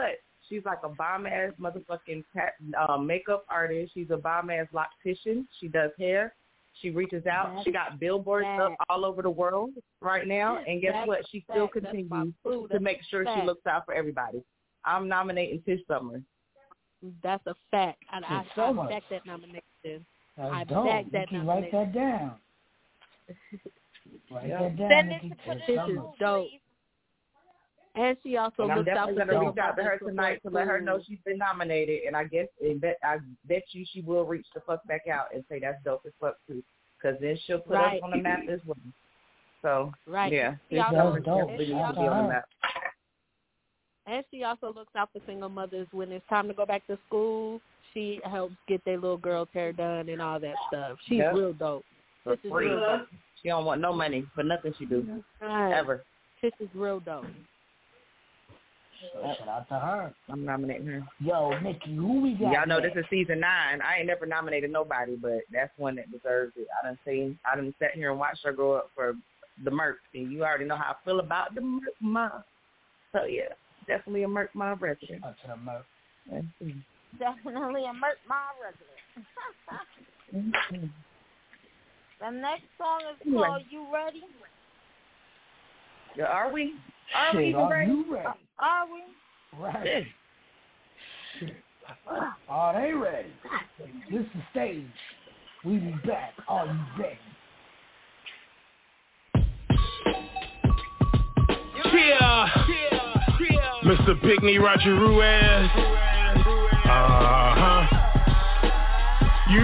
She's like a bomb-ass motherfucking makeup artist. She's a bomb-ass loctician. She does hair. She reaches out. She got billboards up all over the world right now. And guess what? She still continues to make sure she looks out for everybody. I'm nominating Tish Summer. That's a fact. I back that nomination. I back that nomination. Write that down. Write that down. Send it to Tish is dope. And she also and I'm looks out for definitely going to reach out to her tonight to let her know she's been nominated. And I bet you she will reach the fuck back out and say that's dope as fuck too. Because then she'll put us on the map as well. So, yeah. She also dope. Be on the map. And she also looks out for single mothers when it's time to go back to school. She helps get their little girl's hair done and all that stuff. She's real dope. For free. Real dope. She don't want no money for nothing she do. Ever. This is real dope. Shout out to her. I'm nominating her. Yo, Nikki, who we got? Y'all know this is season 9. I ain't never nominated nobody, but that's one that deserves it. I done sat here and watched her grow up for the Merc, and you already know how I feel about the Merc Mob. So yeah, definitely a Merc Mob resident. Shout out to the Merc. Definitely a Merc Mob resident. The next song is called "You Ready?" Yeah, are we? Are Shit, we even ready? You ready? Are we? Right. Are they ready? This is the stage. We be back. Are you ready? Yeah. Mr. Pickney Roger Ruiz. You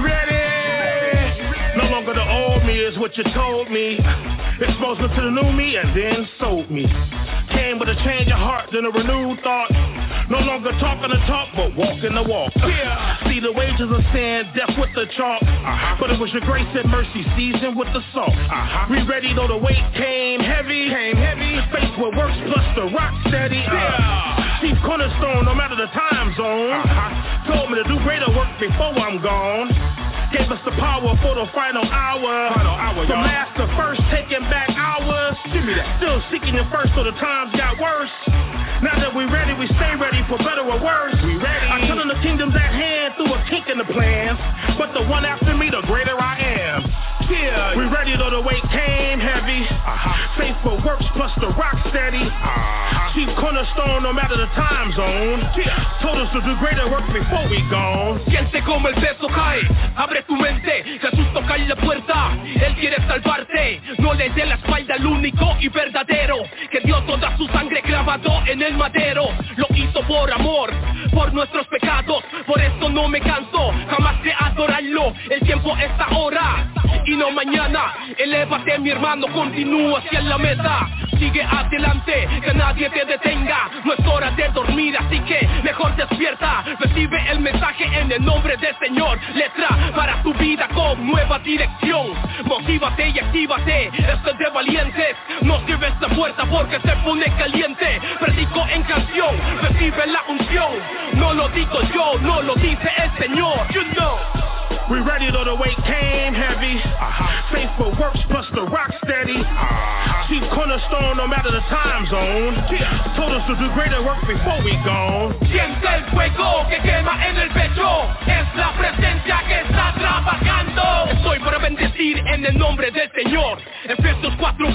ready? No longer the old me is what you told me. Exposed me to the new me and then sold me. Came with a change of heart, then a renewed thought. No longer talking the talk, but walking the walk. Yeah. See the wages of sin, death with the chalk. But it was your grace and mercy seasoned with the salt. We ready though the weight came heavy. Faced with works plus the rock steady. Chief cornerstone, no matter the time zone. Told me to do greater work before I'm gone. Gave us the power for the final hour. From last to first, taking back hours. Give me that. Still seeking it first, so the times got worse. Now that we ready, we stay ready for better or worse. We ready. I'm telling the kingdom's at hand through a kink in the plans. But the one after me, the greater I am. Yeah, we ready though the weight came heavy. Faithful works plus the rock steady. Chief cornerstone no matter the time zone. Told us to do greater work before we gone. Siente como el peso cae, abre tu mente, Jesús toca en la puerta, Él quiere salvarte. No le dé la espalda al único y verdadero, que dio toda su sangre clavado en el madero. Lo hizo por amor, por nuestros pecados, por esto no me canso, jamás de adorarlo. El tiempo es ahora y no mañana. Elévate mi hermano, continúa hacia la meta. Sigue adelante, que nadie te detenga. No es hora de dormir, así que mejor despierta. Recibe el mensaje en el nombre del Señor. Letra para tu vida con nueva dirección. Motívate y actívate, esto es de valientes. No cierres la puerta porque se pone caliente. Predico en canción, recibe la unción. No lo digo yo, no lo dice el Señor. You know. We ready though the weight came heavy. Faithful works plus the rock steady. Chief cornerstone no matter the time zone. Told us to do greater work before we gone. Siente el fuego que quema en el pecho. Es la presencia que está trabajando. Estoy para bendecir en el nombre del Señor. Efesios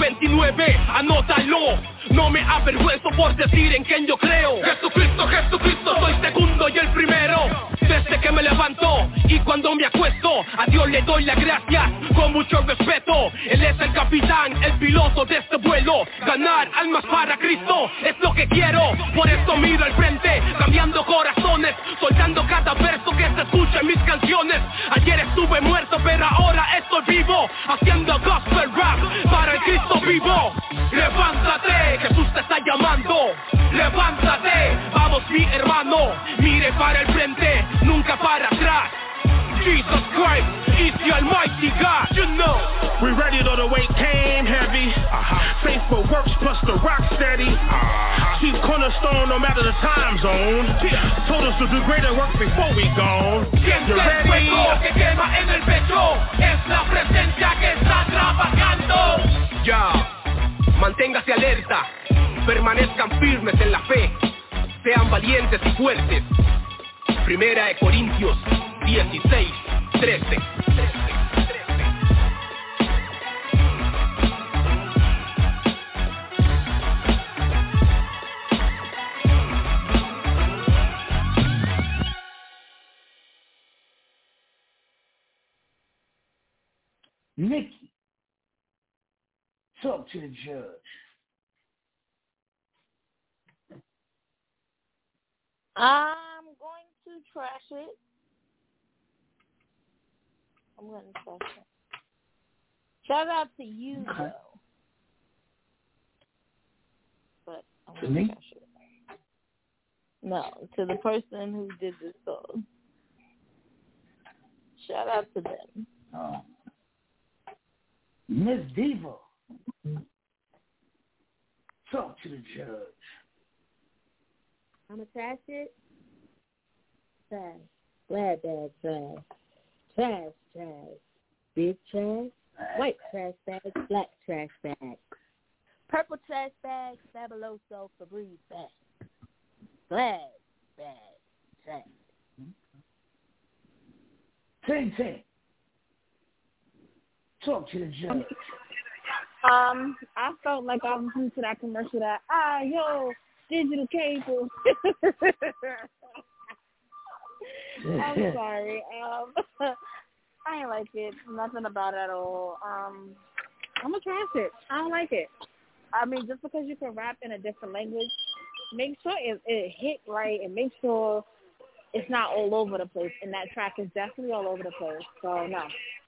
4:29, anótalo. No me avergüenzo por decir en quien yo creo. Jesucristo, Jesucristo, soy segundo y el primero. Desde que me levanto y cuando me acuesto, a Dios le doy las gracias con mucho respeto. Él es el capitán, el piloto de este vuelo. Ganar almas para Cristo es lo que quiero. Por eso miro al frente, cambiando corazones, soltando cada verso que se escucha en mis canciones. Ayer estuve muerto, pero ahora estoy vivo, haciendo gospel rap para el Cristo vivo. Levántate, Jesús te está llamando. Levántate, vamos mi hermano. Mire para el frente, nunca para atrás. Jesus Christ is the Almighty God, you know. We ready though the weight came heavy. Faithful works plus the rock steady. Chief cornerstone no matter the time zone. Told us to do greater work before we gone. Siente el fuego que quema en el pecho. Es la presencia que está trabajando. Ya, manténgase alerta. Permanezcan firmes en la fe. sean valientes y fuertes. Primera de Corintios 16:13. Nikki, talk to the judge. I'm going to trash it. I'm going to trash it. Shout out to you, though. But I'm going to trash it. No, to the person who did this song. Shout out to them. Oh. Miss Diva, talk to the judge. I'm going to trash it. Trash. Glad bag trash. Trash, trash. Big trash. White trash bag. Black trash bag. Purple trash bag. Fabuloso Febreze bag. Glad bag trash. Ting. Talk to the judge. I felt like I was listening to that commercial that, digital cable. I'm sorry. I ain't like it. Nothing about it at all. I'm going to trash it. I don't like it. I mean, just because you can rap in a different language, make sure it hit right and make sure it's not all over the place. And that track is definitely all over the place. So, no.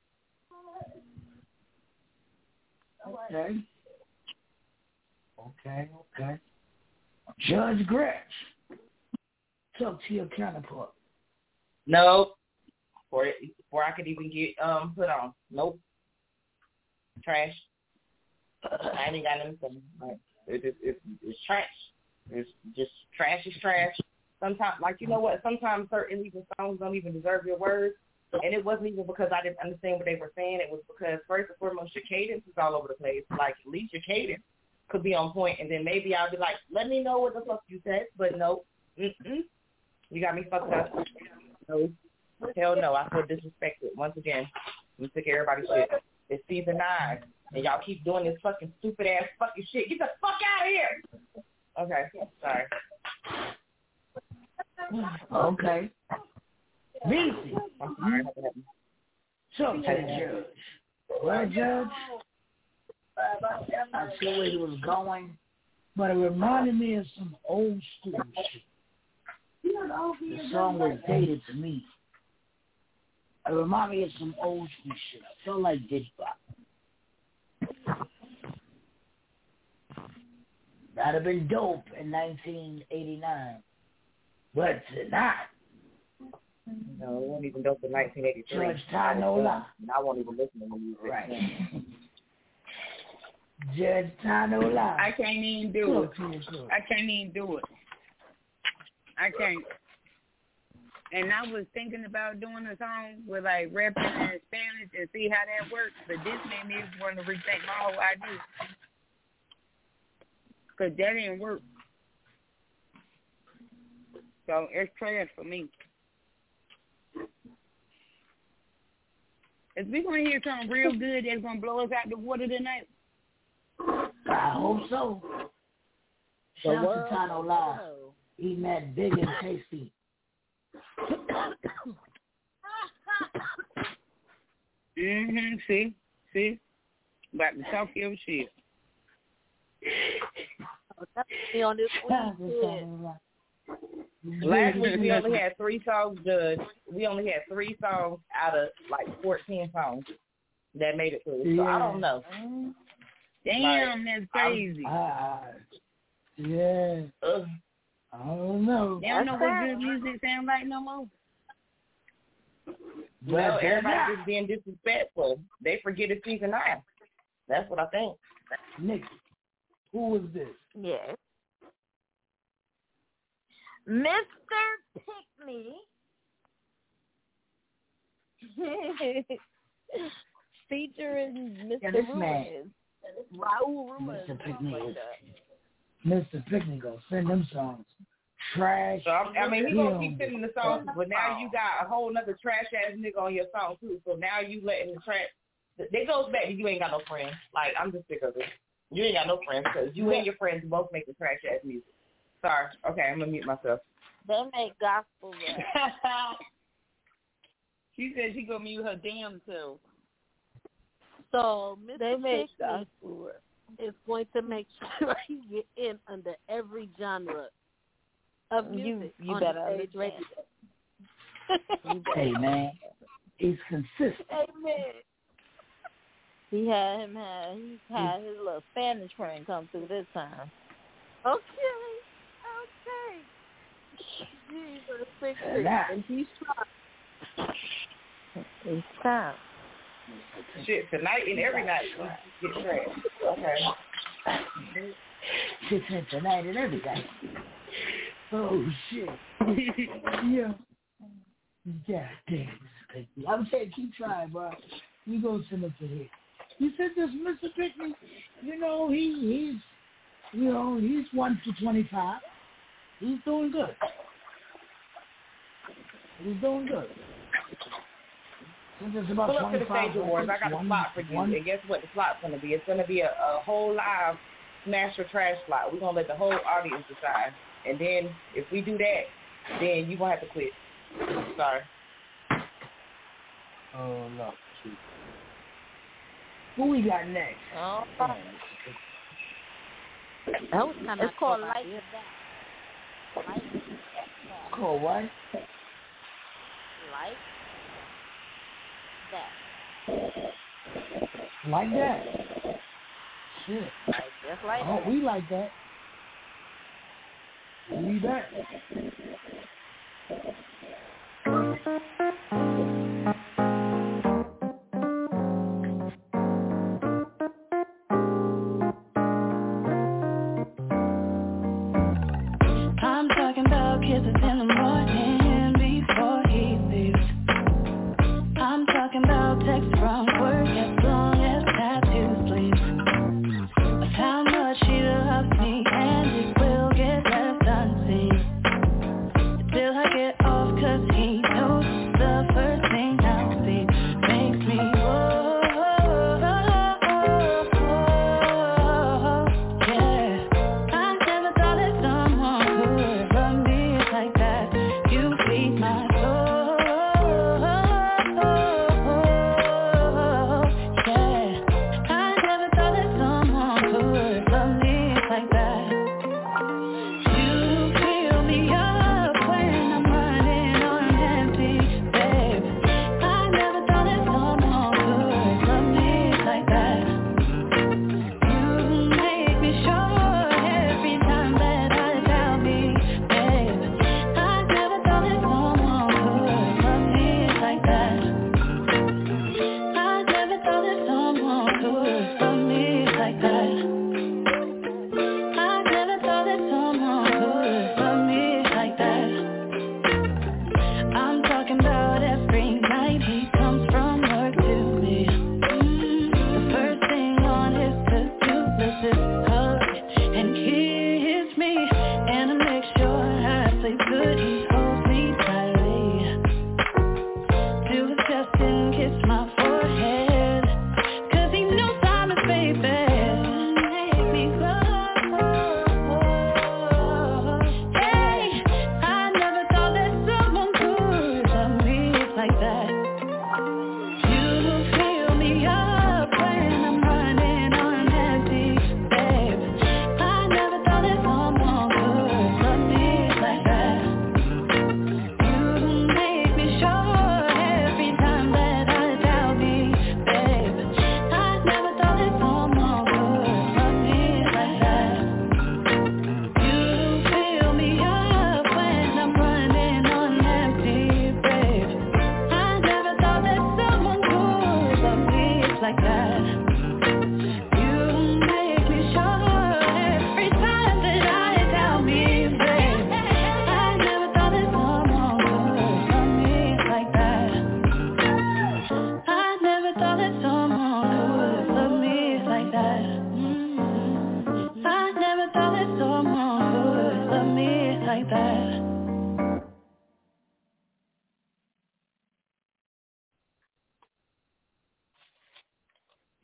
Okay. Judge Gretch, talk to your counterpart. Nope. Before I could even get put on. Nope. Trash. I ain't got nothing. It's trash. It's just trash is trash. Sometimes, you know what? Sometimes certain even songs don't even deserve your words. And it wasn't even because I didn't understand what they were saying. It was because, first and foremost, your cadence is all over the place. Like, at least your cadence could be on point, and then maybe I'll be like, let me know what the fuck you said. But no. You got me fucked up. No. Hell no. I feel disrespected. Once again, I'm sick of everybody's shit. It's season 9, and y'all keep doing this fucking stupid-ass fucking shit. Get the fuck out of here. Okay. Sorry. Okay. Beastie. Talk to the judge. Well, Judge, I see where he was going, but it reminded me of some old school shit. The song was dated to me. It reminded me of some old school shit. I felt like Diddy Bop. That'd have been dope in 1989, but tonight. No, it wasn't even dope in 1983. Judge Ty No Lie. I won't even listen to the music. Right. Judge Ty No Lie. I can't even do it. I can't. And I was thinking about doing a song with like rapping in Spanish and see how that works, but this made me want to rethink my whole idea. Because that didn't work. So it's trash for me. If we're going to hear something real good that's going to blow us out the water tonight. I hope so. Shout out to Ty No Lie. Eating that big and tasty. See? About to talk your shit. On this Last week we only had 3 songs, Judge. We only had 3 songs out of like 14 songs that made it through. So I don't know. Damn, that's crazy. Yeah. I don't know. They don't know what good music sound like no more. Well, everybody's just being disrespectful. They forget it's season 9. That's what I think. Nikki, who was this? Yes. Mr. Pickney. Featuring Mr. Man. Raul Ruiz. Mr. Pickney gonna send them songs trash. So I mean, he gonna keep sending the songs, but now you got a whole nother trash ass nigga on your song too. So now you letting the trash. That goes back to you ain't got no friends. Like, I'm just sick of it. You ain't got no friends because you and your friends both make the trash ass music. Sorry. Okay, I'm gonna mute myself. They make gospel rap. She said she gonna mute her damn self. So Mr. make Pickney is going to make sure you get in under every genre of music you on better the stage radio. Hey, man. He's consistent. Amen. He had his little Spanish friend come through this time. Okay. Jesus, and he's trying. It's time. Shit, tonight and every night we get trash. Okay. Shit, tonight and every night. Oh, shit. Yeah. God damn. I'm saying keep trying, bro. You go send it to him. You said this Mr. Pickney, he's 1 for 25. He's doing good. Since it's about pull up to the Stage Awards. I got a slot for you. And guess what the slot's going to be? It's going to be a whole live smash or trash slot. We're going to let the whole audience decide. And then if we do that, then you're going to have to quit. Sorry. Oh, no. Who we got next? Oh. That was kind of called Like That. Called what? Like That. Like that? Shit. Just like oh, that. We like that. We that. I'm talking about kisses in the morning before he leaves. I'm talking about texts from work as long as tattoos please. Of how much he loves me and it will get left unseen. Till I get off cause he knows the first thing I'll be. Makes me whoa, yeah. I never thought that someone could love me like that. You feed my soul, yeah. I never thought that someone could love me like that. You fill me up when I'm running on empty, babe. I never thought that someone could love me like that. You make me sure every time that I doubt me, babe. I never thought that someone could love me like that. I never thought that someone could love me like that. I never thought that someone could love me like that. I'm talking about every night he comes from work to me. The first thing on his to-do list is hug and kiss me. And to make sure I sleep good, he holds me tightly to his chest and kiss my forehead. Cause he knows I'm his baby. Make me go. Hey, I never thought that someone could love me like that. You fill me up when I'm running on empty, babe. I never thought that someone could love me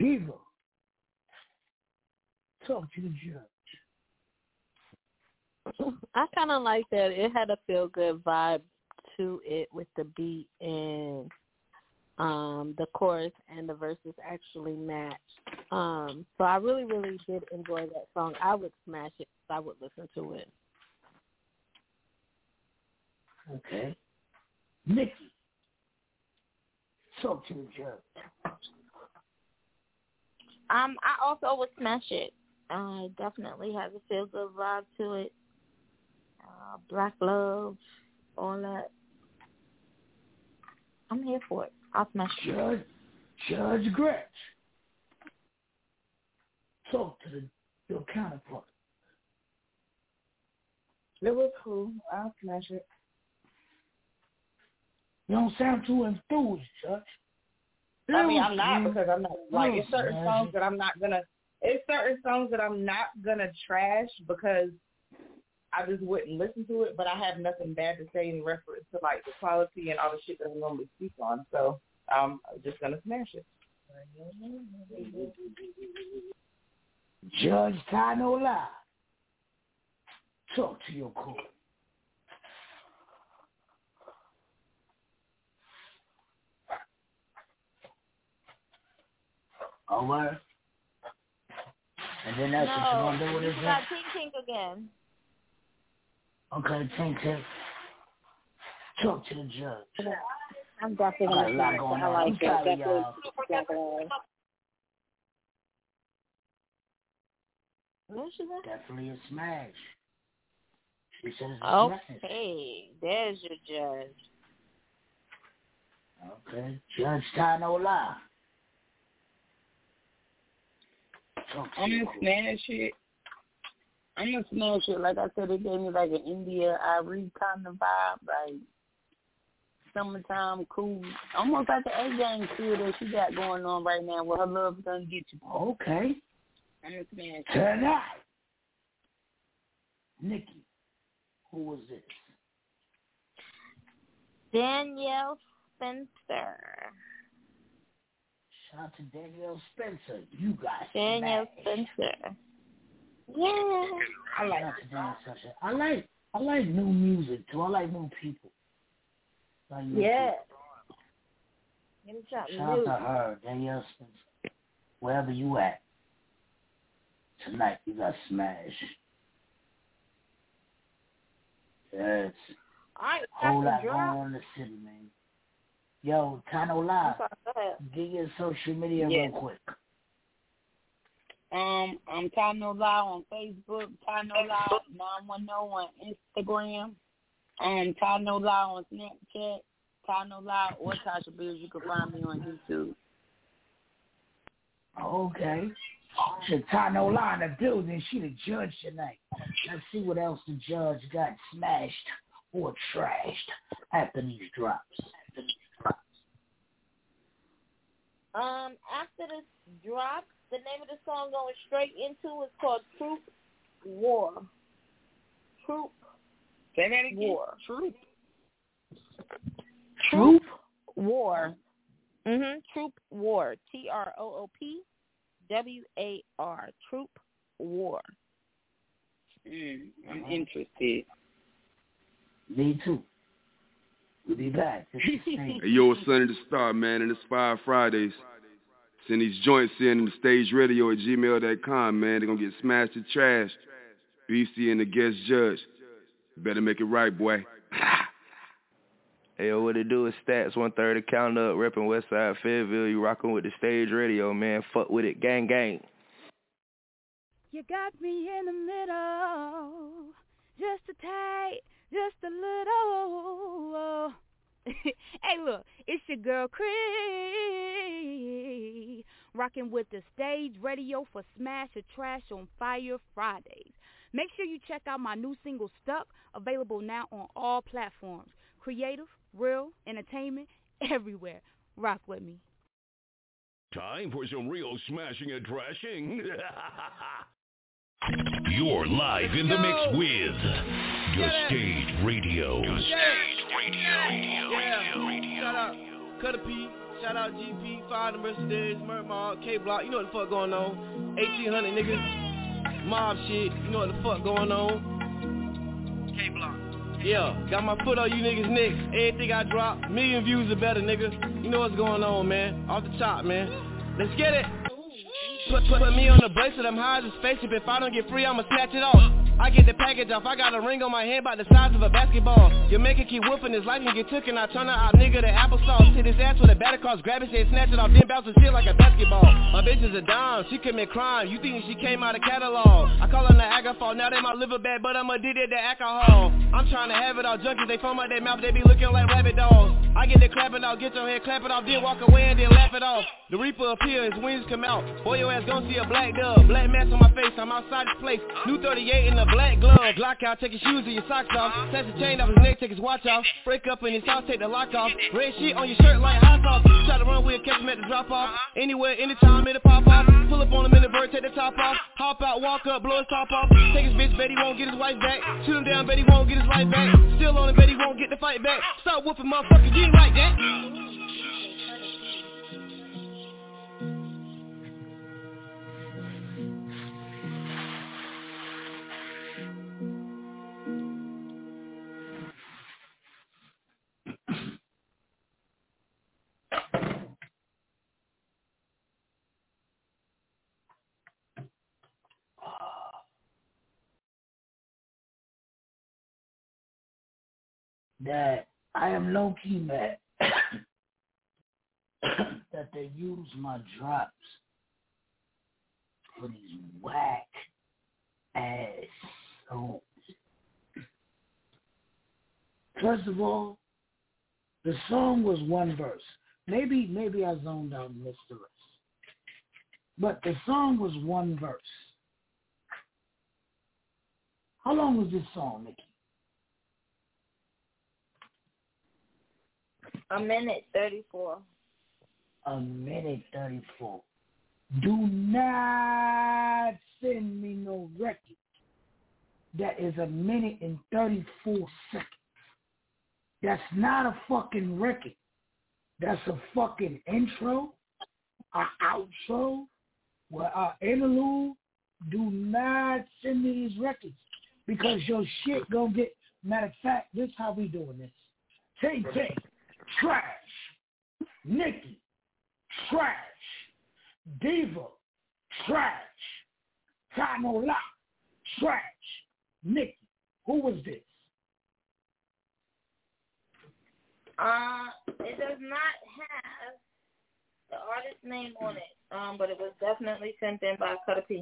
Eva, talk to the judge. I kind of like that. It had a feel-good vibe to it with the beat and the chorus and the verses actually matched. So I really, really did enjoy that song. I would smash it. I would listen to it. Okay. Nikki, talk to the judge. I also would smash it. It definitely has a feel-good vibe to it. Black love, all that. I'm here for it. I'll smash it. Judge Gretch, talk to your counterpart. It was cool. I'll smash it. You don't sound too enthused, Judge. I mean, I'm not, because I'm not, like, it's certain songs that I'm not gonna trash because I just wouldn't listen to it, but I have nothing bad to say in reference to, like, the quality and all the shit that I normally speak on, so I'm just gonna smash it. Judge Tanola, talk to your court. All right. And then that's what you want to do with this? You got Tink again. Okay, Tink. Talk to the judge. I'm definitely going to smash it. I like it. Definitely a smash. She said it's a smash. Okay, there's your judge. Okay, Judge Tanola. I'm gonna smash it. Like I said, it gave me like an India Irie kind of vibe, like summertime cool, almost like the A-Gang feel that she got going on right now. Where her love's gonna get you. Okay. I'm gonna smash it. Tonight, Nikki, who was this? Danielle Spencer. Shout out to Danielle Spencer. You guys. Danielle Spencer. Yeah. I like new music too. I like new people. Yeah. Shout out to her, Danielle Spencer. Wherever you at. Tonight you got smashed. Yes. Whole lot going on in the city, man. Yo, Tano Live, get your social media real quick. I'm Tano Live on Facebook, Tano Live 910 on Instagram, Tano Live on Snapchat, Tano Live or Tasha Bills. You can find me on YouTube. Okay. Tano Live in the building. She the judge tonight. Let's see what else the judge got smashed or trashed after these drops. After this drop, the name of the song going straight into is called Troop War. Troop. Say that again. War. Troop War. Troop War. TROOPWAR. Troop War. I'm interested. Me too. We'll be back. Hey, yo, it's Sonny the Star, man, and it's Fire Fridays. Send these joints in the stage radio at gmail.com, man. They're going to get smashed to trash. BC and the guest judge. You better make it right, boy. Hey, yo, what it do is Stats 130 count up, repping Westside Fayetteville. You rocking with the stage radio, man. Fuck with it, gang, gang. You got me in the middle, just a tight, just a little. Hey, look, it's your girl, Cree, rocking with the stage radio for Smash or Trash on Fire Fridays. Make sure you check out my new single, Stuck, available now on all platforms. Creative, real, entertainment, everywhere. Rock with me. Time for some real smashing and trashing. You're live in the mix with Your Stage Radio. Your Stage Radio. Shout out Cutter P, Shout out GP, 5 the Mercedes, Murk Mob, K Block, you know what the fuck going on. 1800 niggas, mob shit, you know what the fuck going on. K Block. Yeah, got my foot on you niggas' necks. Everything I drop, million views or better, nigga. You know what's going on, man. Off the top, man. Let's get it. Put me on the bracelet, I'm high as a spaceship. If I don't get free, I'ma snatch it off. I get the package off, I got a ring on my hand about the size of a basketball. Your man can keep whooping, his life can get took, and I turn out nigga to applesauce. Hit his ass with a batter cross, grab his head, snatch it off, then bounce his shit like a basketball. My bitch is a dime, she commit crime, you think she came out of catalog. I call her Niagara Fall, now they my liver bad, but I'm addicted to alcohol. I'm trying to have it all, junkies, they foam out their mouth, they be looking like rabbit dogs. I get the clapping off, get your head clapping off, then walk away and then laugh it off. The Reaper appear, his wings come out, boy your ass gon' see a black dove. Black mask on my face, I'm outside this place. New 38 in a black glove. Lock out, take his shoes and your socks off. Snatch the chain off his neck, take his watch off. Break up in his house, take the lock off. Red shit on your shirt like hot sauce. Try to run with, catch him at the drop off. Anywhere, anytime, it'll pop off. Pull up on him in the bird, take the top off. Hop out, walk up, blow his top off. Take his bitch, bet he won't get his wife back. Shoot him down, bet he won't get his life back. Still on him, bet he won't get the fight back. Stop whooping, motherfucker, you ain't like that. That I am low-key mad that they use my drops for these whack-ass songs. First of all, the song was one verse. Maybe I zoned out and missed the rest. But the song was one verse. How long was this song, Nikki? A minute 34. A minute 34. Do not send me no record that is a minute and 34 seconds. That's not a fucking record. That's a fucking intro, an outro, an interlude. Do not send me these records because your shit gonna get. Matter of fact, this is how we doing this. Tay. Trash. Nikki. Trash. Diva. Trash. Tano Lock. Trash. Nikki. Who was this? It does not have the artist name on it, but it was definitely sent in by Cutter P.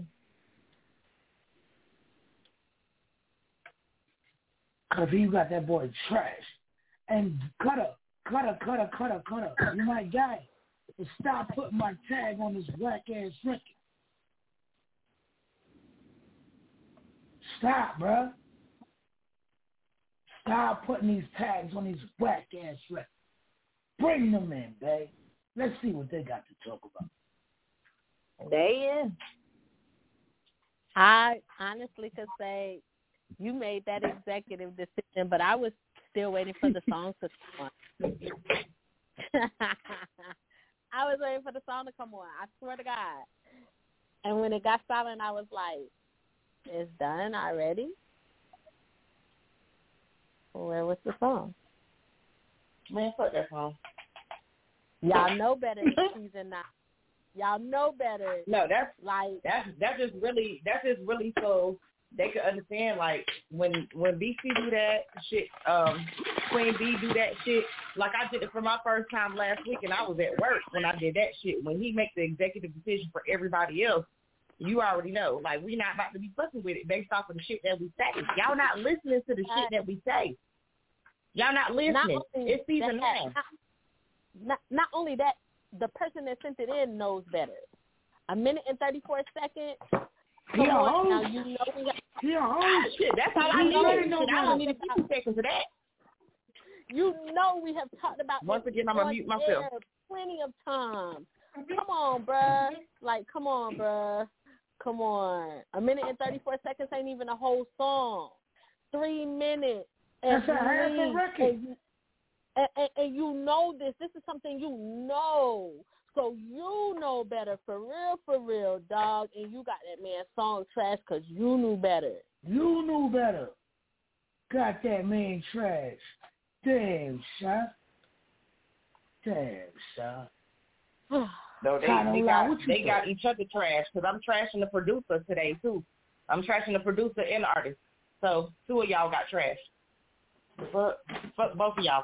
Cutter P, you got that boy Trash. And Cutter, you my guy. But stop putting my tag on this whack-ass record. Stop, bruh. Stop putting these tags on these whack-ass records. Bring them in, babe. Let's see what they got to talk about. They in. I honestly could say you made that executive decision, but I was still waiting for the song to come on. I was waiting for the song to come on. I swear to God. And when it got silent, I was like, it's done already? Where was the song? Man, fuck that song. Y'all know better than season 9. Y'all know better. No, that's just really so they could understand, like, when BC do that shit, Queen B do that shit, like I did it for my first time last week and I was at work when I did that shit. When he makes the executive decision for everybody else, you already know, like, we not about to be fucking with it based off of the shit that we say. Y'all not listening to the shit that we say. Y'all not listening. It's season 9. Not only that, the person that sent it in knows better. A minute and 34 seconds. Come on, now you know we have. Shit, that's all I need. I don't need a few seconds of that. You know we have talked about once again. I'm gonna mute myself. Plenty of times. Come on, bruh. Like, come on, bruh. Come on. A minute and 34 seconds ain't even a whole song. 3 minutes. That's a half a record. And you know this. This is something you know. So you know better, for real, dog. And you got that man song trash because you knew better. You knew better. Got that man trash. Damn, son. No, they got each other trash because I'm trashing the producer today, too. I'm trashing the producer and the artist. So 2 of y'all got trashed. Fuck both of y'all.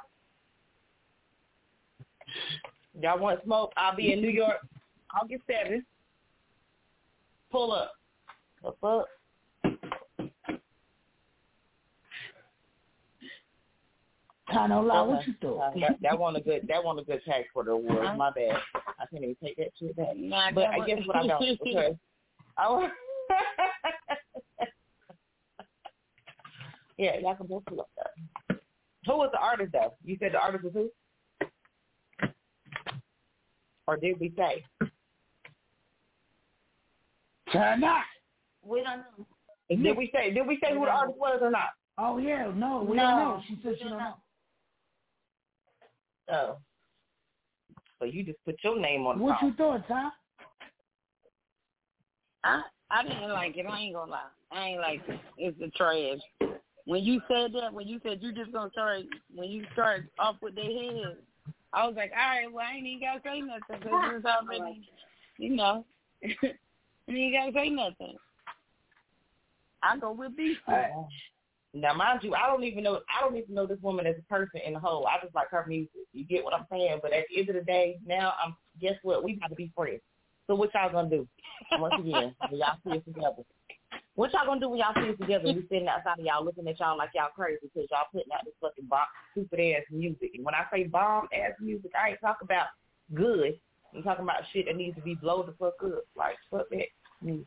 Y'all want smoke? I'll be in New York August 7th. Pull up. What's up? Kind of loud. What you thought? That wasn't a good tag for the award. My bad. I can't even take that shit back. But I guess what I don't because yeah, y'all can both pull up that. Who was the artist though? You said the artist was who? Or did we say? Turn up. We don't know. Did we say who the artist was or not? Oh yeah, no, we don't know. She said she don't know. Oh. So you just put your name on the What song. you thought, Ty? I didn't like it. I ain't gonna lie. I ain't like it. It's the trash. When you said that, when you said you just gonna start, when you start off with their head, I was like, all right, well, I ain't even gotta say nothing because it's already, you know, you ain't gotta say nothing. I go with Beast. Now, mind you, I don't even know this woman as a person in the whole. I just like her music. You get what I'm saying? But at the end of the day, now guess what? We got to be friends. So what y'all gonna do? Once again, when y'all see us together. What y'all gonna do when y'all see us together and we sitting outside of y'all looking at y'all like y'all crazy because y'all putting out this fucking stupid ass music? And when I say bomb ass music, I ain't talking about good. I'm talking about shit that needs to be blown the fuck up. Like fuck that music.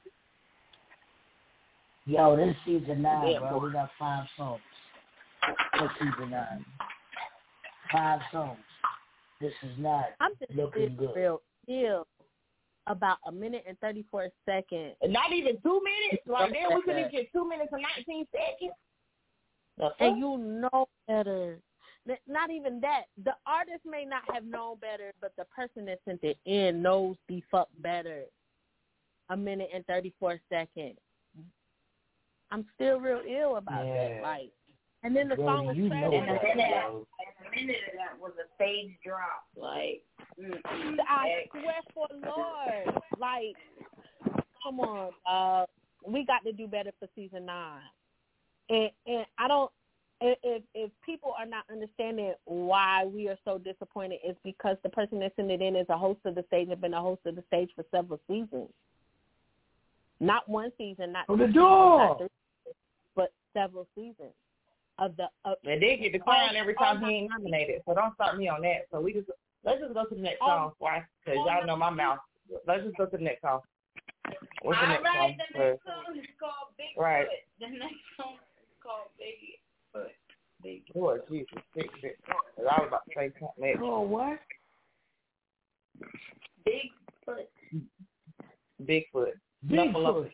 Yo, this season 9, bro. We got 5 songs. For season 9. 5 songs. This is not looking good. Real ill. About 1 minute and 34 seconds. Not even 2 minutes? Like, damn, we couldn't even get 2 minutes and 19 seconds? And you know better. Not even that. The artist may not have known better, but the person that sent it in knows the fuck better. 1 minute and 34 seconds. I'm still real ill about that. Like, and then the song was trash. And a minute of that was a stage drop. Like, I swear for Lord. Like, come on, we got to do better for season 9. And I don't. If people are not understanding why we are so disappointed, it's because the person that sent it in is a host of the stage and been a host of the stage for several seasons. Not one season, not 2 seasons, not 3 seasons, but several seasons of the. They did get the crown every time he ain't nominated, so don't start me on that. So let's just go to the next song, why? Because y'all know my mouth. Let's just go to the next song. What's the next song? The next song is called Bigfoot. Right. The next song is called Bigfoot. Lord Jesus, Bigfoot. I was about to say something else. Oh, what? Bigfoot. Bigfoot.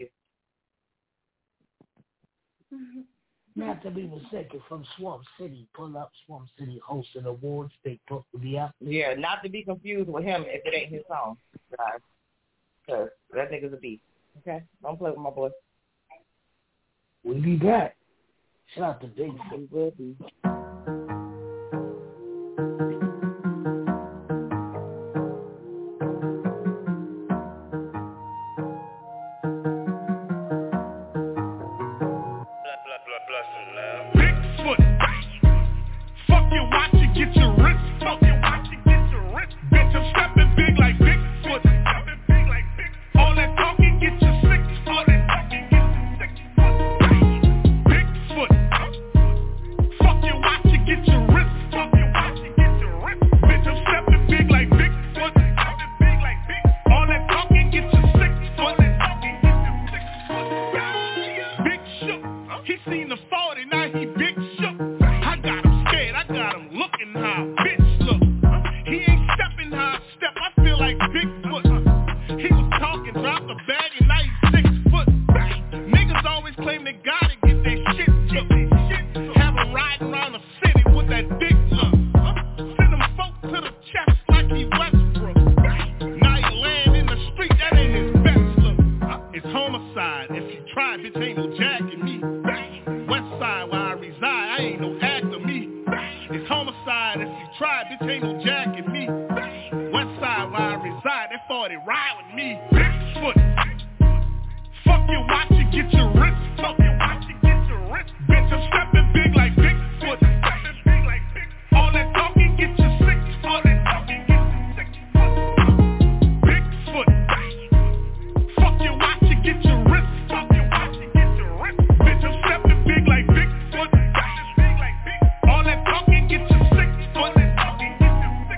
Not to be mistaken from Swamp City. Pull up Swamp City hosting awards. Big Book will be out. Yeah, not to be confused with him if it ain't his song, guys. Because that nigga's a beast. Okay? Don't play with my boy. We'll be back. Shout out to Bigfoot. We will be. Look. reside. I ain't no actor, me. It's homicide if you try, bitch, ain't no jacking me. West side where I reside, that 40 ride with me. Bigfoot. Fuck your watch, you get your wrist. Fuck your watch, you get your wrist. Bitch, I'm stepping big like Bigfoot. Stepping big like Bigfoot. All that talking get you sick. All that talking get you sick. Bigfoot. Fuck your watch, you get your wrist. Fuck your watch, you get your wrist. Bitch, I'm stepping big like Bigfoot. Stepping big like Bigfoot. All that talking get you sick. All that talking get you sick.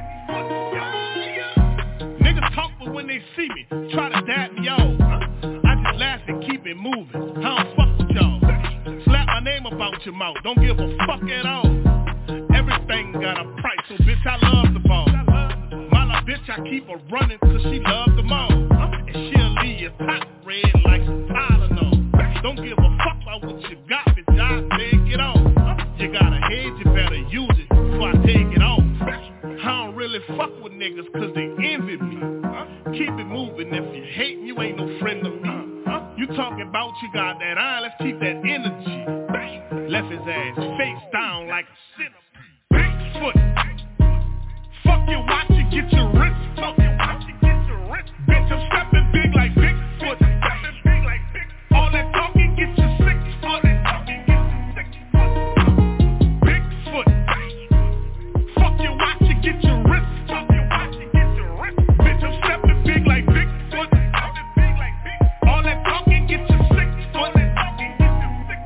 Niggas talk, but when they see me, try to dab me off. Laugh and keep it moving. I don't fuck with y'all. Slap my name about your mouth. Don't give a fuck at all. Everything got a price, so bitch, I love the ball. My little bitch, I keep her running cause she loves them all. And she'll leave you top red like some Tylenol. Don't give a fuck about what you got, bitch, I take it off. You got a head, you better use it before I take it off. I don't really fuck with niggas cause they envy me. Keep it moving, if you hate me, you ain't no friend of me. You talking about you got that eye, let's keep that energy. Left his ass face down like a centipede. Bigfoot. Fuck your watch, you get your wrist. Fuck your watch, you get your wrist. Bitch, I'm stepping big like Bigfoot. Stepping big like Bigfoot. All that talking get you sick. All that talking get you sick. Bigfoot. Fuck your watch, you get your wrist. Fuck your watch, you get your wrist. Bitch, I'm stepping big like Bigfoot. Stepping big like Bigfoot. All that talking get you sick. All that talking get you sick.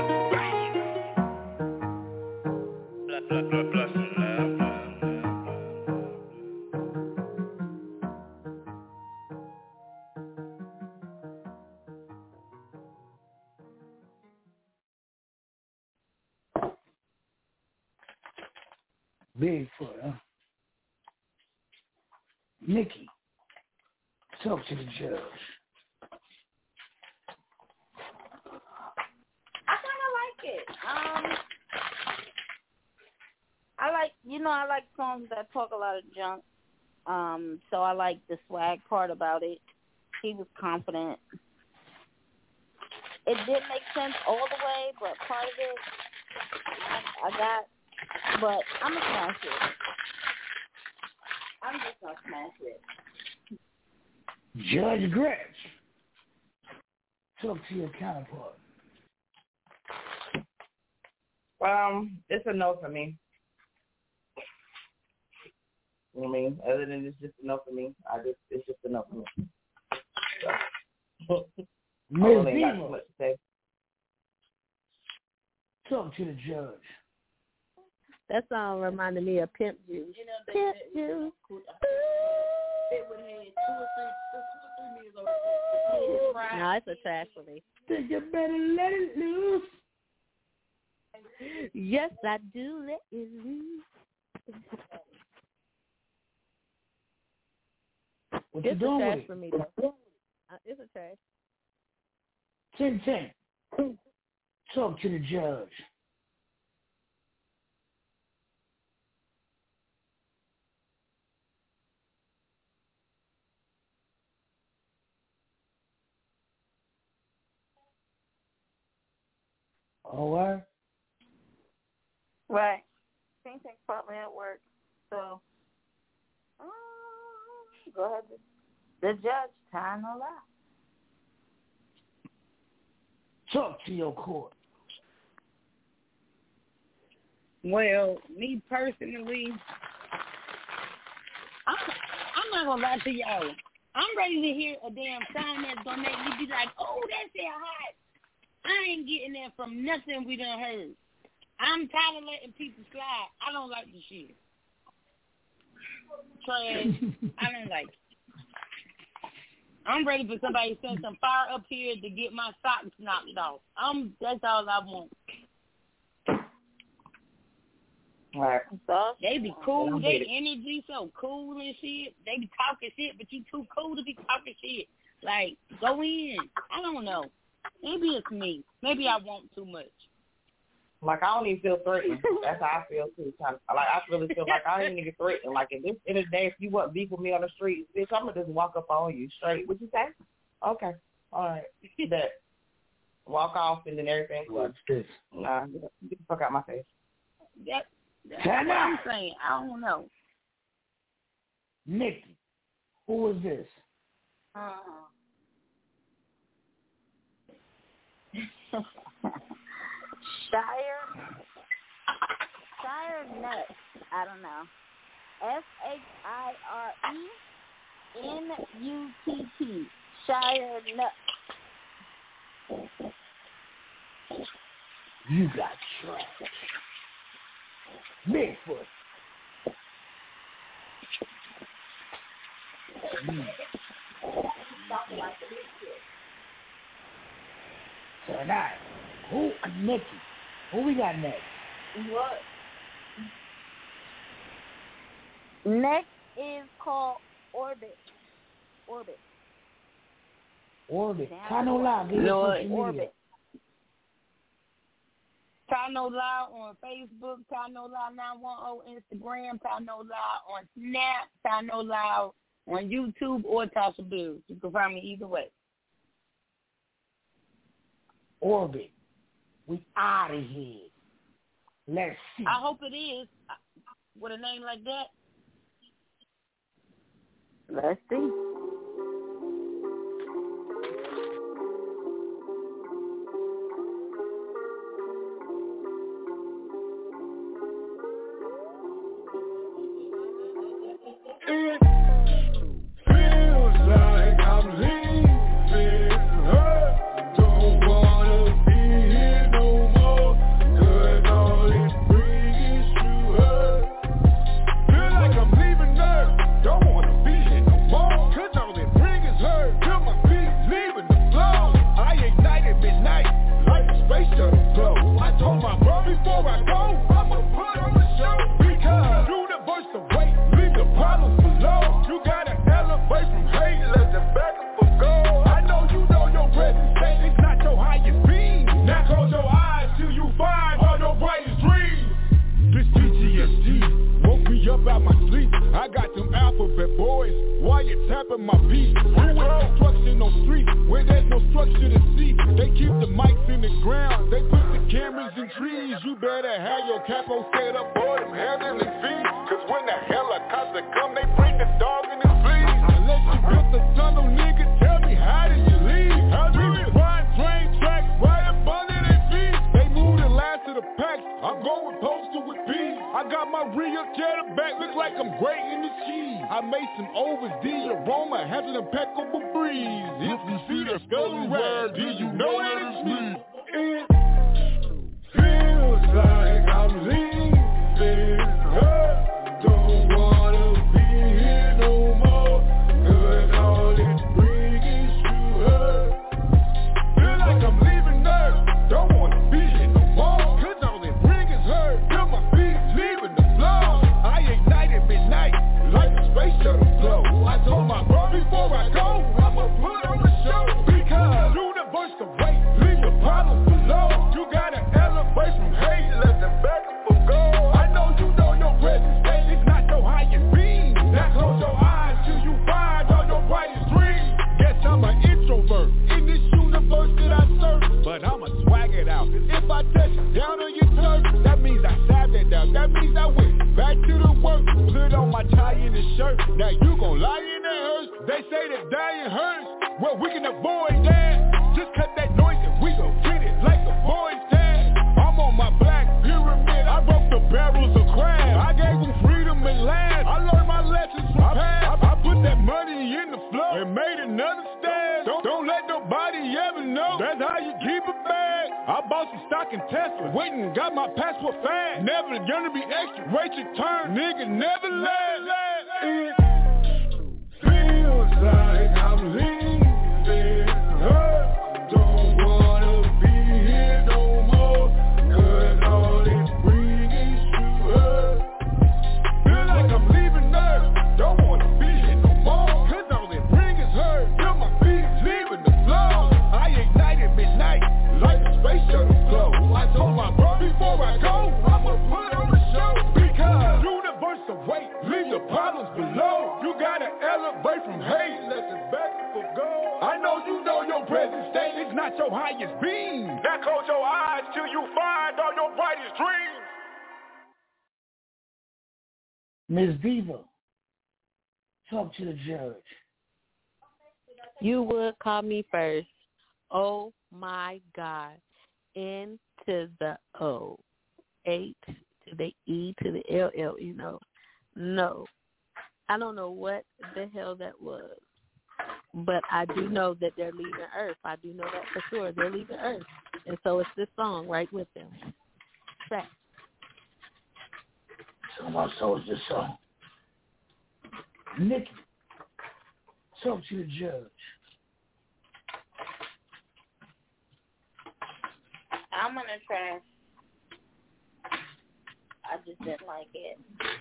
Bigfoot, huh? Nikki, talk to the judge. I kind of like it. I like songs that talk a lot of junk. So I like the swag part about it. He was confident. It didn't make sense all the way, but part of it I got. But I'm gonna smash it. I'm just gonna smash it. Judge Gretsch, talk to your counterpart. It's a no for me. You know what I mean? Other than it's just a no for me. It's just a no for me. So, I really ain't got too much to say. Talk to the judge. That song reminded me of Pimp Juice. Pimp Juice. No, it's a trash for me. Think you better let it loose. Yes, I do let it loose. What you doing with it? For me, though. It's a trash. 10-10. Talk to the judge. All right. Right. Think probably at work. So, go ahead. The judge, time no lie. Talk to your court. Well, me personally, I'm not gonna lie to y'all. I'm ready to hear a damn song that's gonna make me be like, oh, that shit hot. I ain't getting that from nothing we done heard. I'm tired of letting people slide. I don't like the shit. Trash. I don't like it. I'm ready for somebody to send some fire up here to get my socks knocked off. That's all I want. Right. They be cool. They energy so cool and shit. They be talking shit, but you too cool to be talking shit. Like, go in. I don't know. Maybe it's me. Maybe I want too much. Like, I don't even feel threatened. That's how I feel, too. Like, I really feel like I ain't even get threatened. Like, in the day, if you want beef with me on the street, bitch, I'm going to just walk up on you straight. What you say? Okay. All right. That. walk off and then everything. Watch this. Nah, get the fuck out my face. That's what I'm saying. I don't know. Nikki, who is this? Shire Nutt. I don't know. SHIRENUTT. Shire Nutt. You got trash. Bigfoot. Tonight, who? Nikki. Who we got next? What? Next is called Orbit. Orbit. Tano Live. Orbit. Tano Live on Facebook, Tano Live 910 Instagram, Tano Live on Snap, Tano Live on YouTube, or Tasha Bills. You can find me either way. Orbit. We out of here. Let's see. I hope it is. With a name like that. Let's see. Leave the problems below. at your highest beam. Now close your eyes till you find all your brightest dreams. Miss Diva, talk to the judge. You would call me first. Oh my God. N to the O. 8 to the E to the LL, you know. No. I don't know what the hell that was. But I do know that they're leaving Earth. I do know that for sure. They're leaving Earth. And so it's this song right with them. Fact. So my soul's this song. Nikki, talk to the judge. I'm gonna try. I just didn't like it.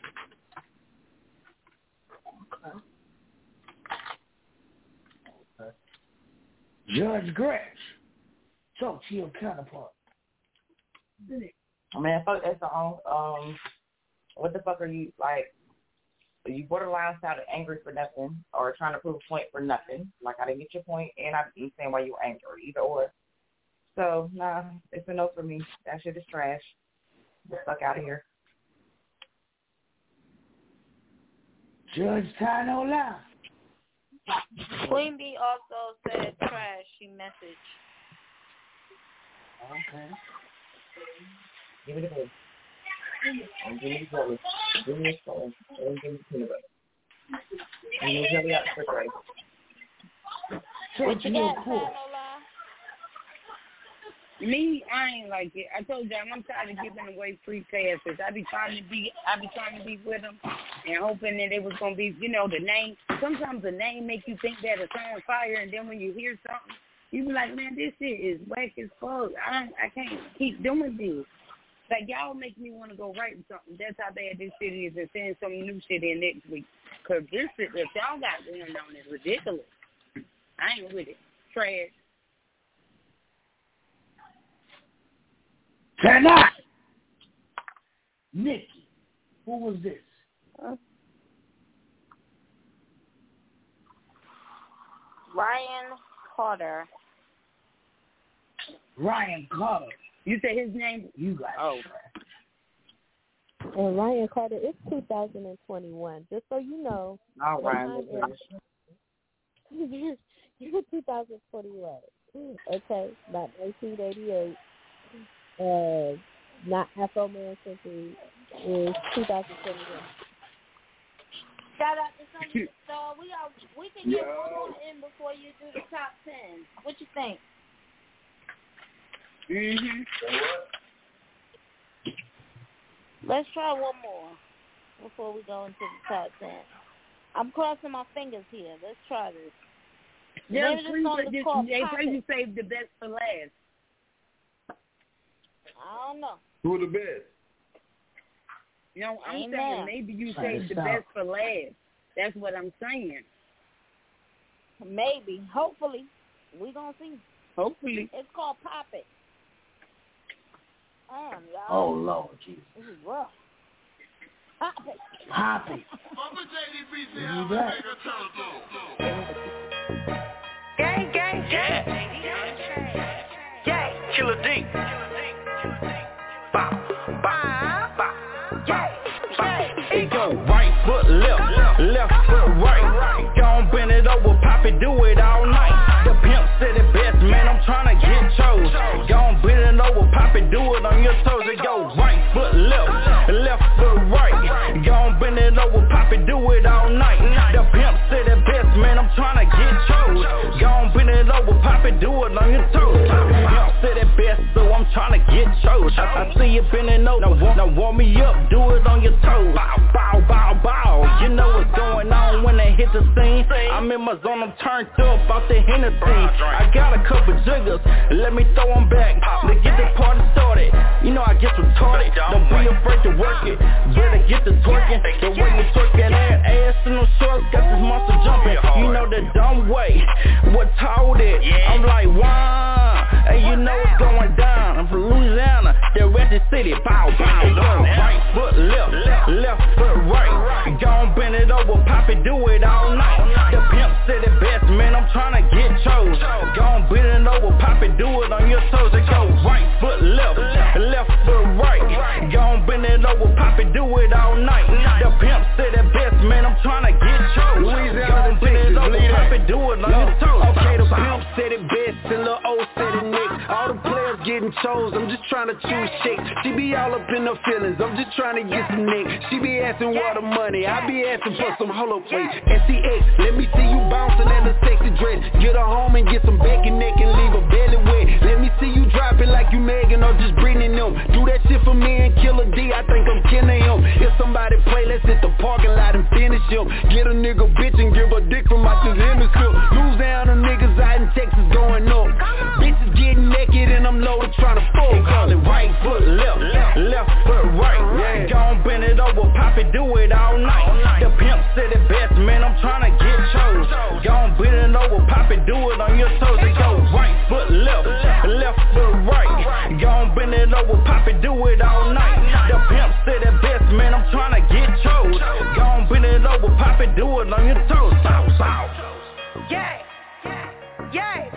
Okay. Judge Gretsch, talk to your counterpart. I mean, I thought that's the only, what the fuck are you, like, you borderline sounded angry for nothing or trying to prove a point for nothing. Like, I didn't get your point, and I didn't understand why you were angry, either or. So, nah, it's a no for me. That shit is trash. Get the fuck out of here. Judge Tino Line. Queen Bee also said trash. She messaged. Okay. Give me the phone. Give me the phone. Give me the phone. And give me the peanut butter. And you tell me out the refrigerator. What you got, Tino Line? Me, I ain't like it. I told y'all I'm tired of giving away free passes. I be trying to be with them and hoping that it was gonna be, you know, the name. Sometimes the name make you think that a song fire, and then when you hear something, you be like, man, this shit is whack as fuck. I can't keep doing this. Like y'all make me want to go write something. That's how bad this shit is, and send some new shit in next week. Cause this shit that y'all got going on is ridiculous. I ain't with it. Trash. Tonight, Nikki, who was this? Ryan Carter. Ryan Carter. You say his name? You got it. And Ryan Carter, it's 2021. Just so you know. Oh, Ryan. You're 2021. Okay, not 1988. Not Afro Man Century is 2021. Shout out to somebody. So we can get one more in before you do the top 10. What you think? Let's try one more before we go into the top 10. I'm crossing my fingers here. Let's try this. Yeah, you saved the best for last. I don't know. Who the best? You know, I'm saying maybe you saved the best for last. That's what I'm saying. Maybe. Hopefully. We're going to see. Hopefully. It's called Pop It. Damn, y'all. Oh, Lord Jesus. This is rough. Pop It. Pop It. Gang, gang, gang. Yeah. Killer D. It go right foot left foot right. Gon' bend it over, pop it, do it all night. The pimp said it best, man, I'm tryna get chose. Gon' bend it over, pop it, do it on your toes. It go right foot left foot right. Gon' bend it over, pop it, do it all night. The pimp said it best, man, I'm tryna get chose. Gon' bend it over, pop it, do it on your toes. Pimp said it best, so I'm tryna get chose. I see you bending over, now warm me up, do it on your toes. Bow, bow, bow. You know what's going on when they hit the scene. I'm in my zone, I'm turned up off the Hennessy. I got a couple jiggers, let me throw them back. Let's get the party started. You know I get retarded. Don't be afraid to work it. Better get the twerking. The way you twerking that ass in them shorts, got this monster jumping. You know the dumb way. What told it? I'm like, wow. Hey, you know what's going down. I'm from Louisiana. They're at the city. Bow, bow, bow. Right foot left foot right. Gon' bend it over, pop it, do it all night. The pimp said it best, man, I'm tryna get chose. Gon' bend it over, pop it, do it on your toes. It go right foot left, left foot right. Gon' bend it over, pop it, do it all night. The pimp said it best, man, I'm tryna get chose. Gon' bend it over, pop it, do it on your toes. Okay, the pimp said it best, and Lil O said it next. All the players getting chose, I'm just tryna choose chicks. She be all up in her feelings, I'm just tryna get some neck. She be asking where the money, I be asking for some hold up wait. SCX, let me see you bouncing in a sexy dress. Get her home and get some back and neck and leave her belly wet. Let me see you drop it like you Megan or just Britney them. Do that shit for me and Killer D, I think I'm killing him. If somebody play, let's hit the parking lot and finish him. Get a nigga bitch and give her dick from out this hemisphere. Lose down the niggas out in Texas going up. Bitches getting naked and I'm loaded trying to fuck. Call it right foot left, left foot right. Gon' bend it over, pop it, do it all night. The pimp said it best, man, I'm tryna get chose. Gon' bend it over, pop it, do it on your toes. It go right foot left, left foot right. Gon' bend it over, pop it, do it all night. The pimp said it best, man, I'm tryna get chose. Gon' bend it over, pop it, do it on your toes. Bow, bow. Yeah, yeah.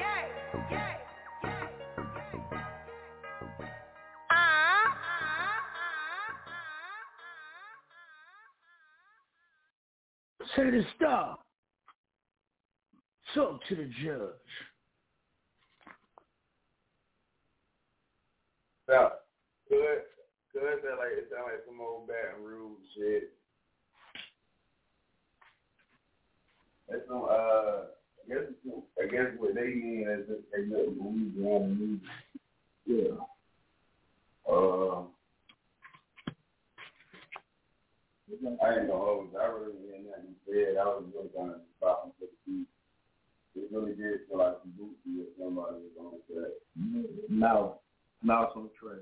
Say the star. Talk to the judge. Yeah. Good. It sound like some old Baton Rouge shit. That's some I guess what they mean is that they let Louisiana music. Yeah. I ain't gonna hold you. I really didn't have to say it. I was really gonna stop and put the beat. It really did feel like some Bootsy or somebody was on the track. Now it's on the track.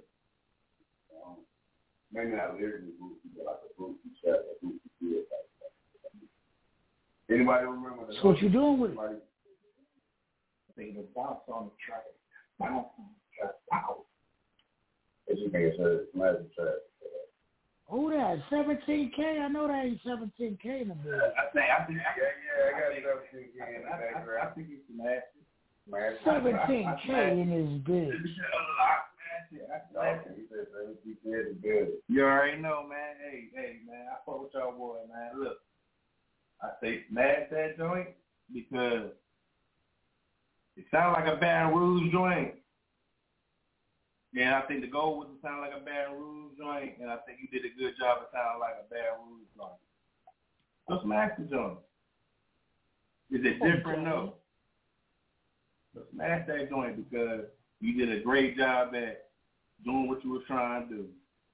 Maybe not lyrically Bootsy, but like a Bootsy track, a Bootsy feel like that. Anybody remember that? So what you doing with it? I think the bounce on the track. Bounce on the track. Wow. It just makes it a smash track. Who that? 17K? I know that ain't 17K in the building. I think I got 17K in the background. I think it's smashed. 17K in his bitch. You already know, man. Hey, man. I fuck with y'all boy, man. Look, I say smash that joint because it sounds like a Baton Rouge joint. Yeah, I think the goal was to sound like a Baton Rouge joint, and I think you did a good job of sounding like a Baton Rouge joint. So smash the joint. Is it different? No. But smash that joint because you did a great job at doing what you were trying to do.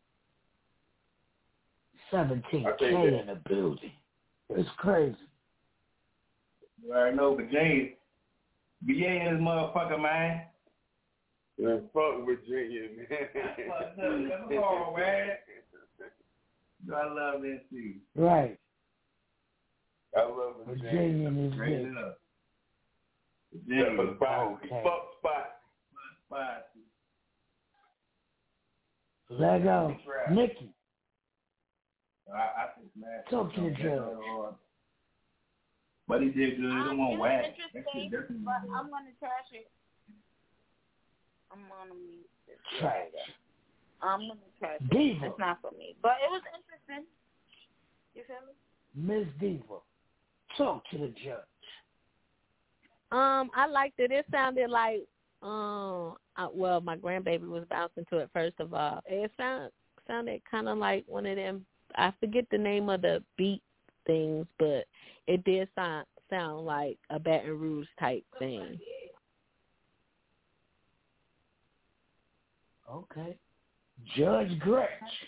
17K in the building. It's crazy. You already know, but James, BA in this motherfucker, man. Man, fuck Virginia, man. Come on, man. I love that too. Right. I love Virginia. Virginia is big. Virginia. Okay. Fuck spot. Lego. Nikki. I think man. Talk to the judge. But he did good. It won't whack. Interesting, but I'm gonna trash it. I'm gonna mute this. Trash. I'm gonna trash it. Diva. It's not for me, but it was interesting. You feel me? Miss Diva. Talk to the judge. I liked it. It sounded like well, my grandbaby was bouncing to it. First of all, it sounded kind of like one of them. I forget the name of the beat things, but it did sound like a Baton Rouge type thing. Okay. Judge Gretch.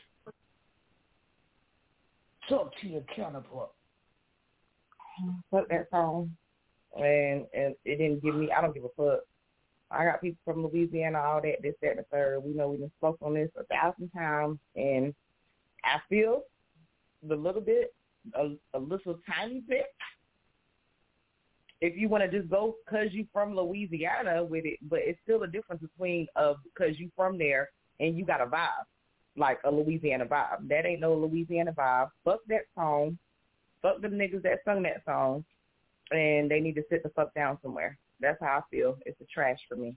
Talk to your counterpart. Fuck that song. And it didn't give me, I don't give a fuck. I got people from Louisiana, all that, this, that, and the third. We know we done spoke on this 1,000 times. And I feel the little bit, a little tiny bit, if you want to just go because you from Louisiana with it, but it's still a difference between because you from there and you got a vibe, like a Louisiana vibe. That ain't no Louisiana vibe. Fuck that song. Fuck them niggas that sung that song. And they need to sit the fuck down somewhere. That's how I feel. It's a trash for me.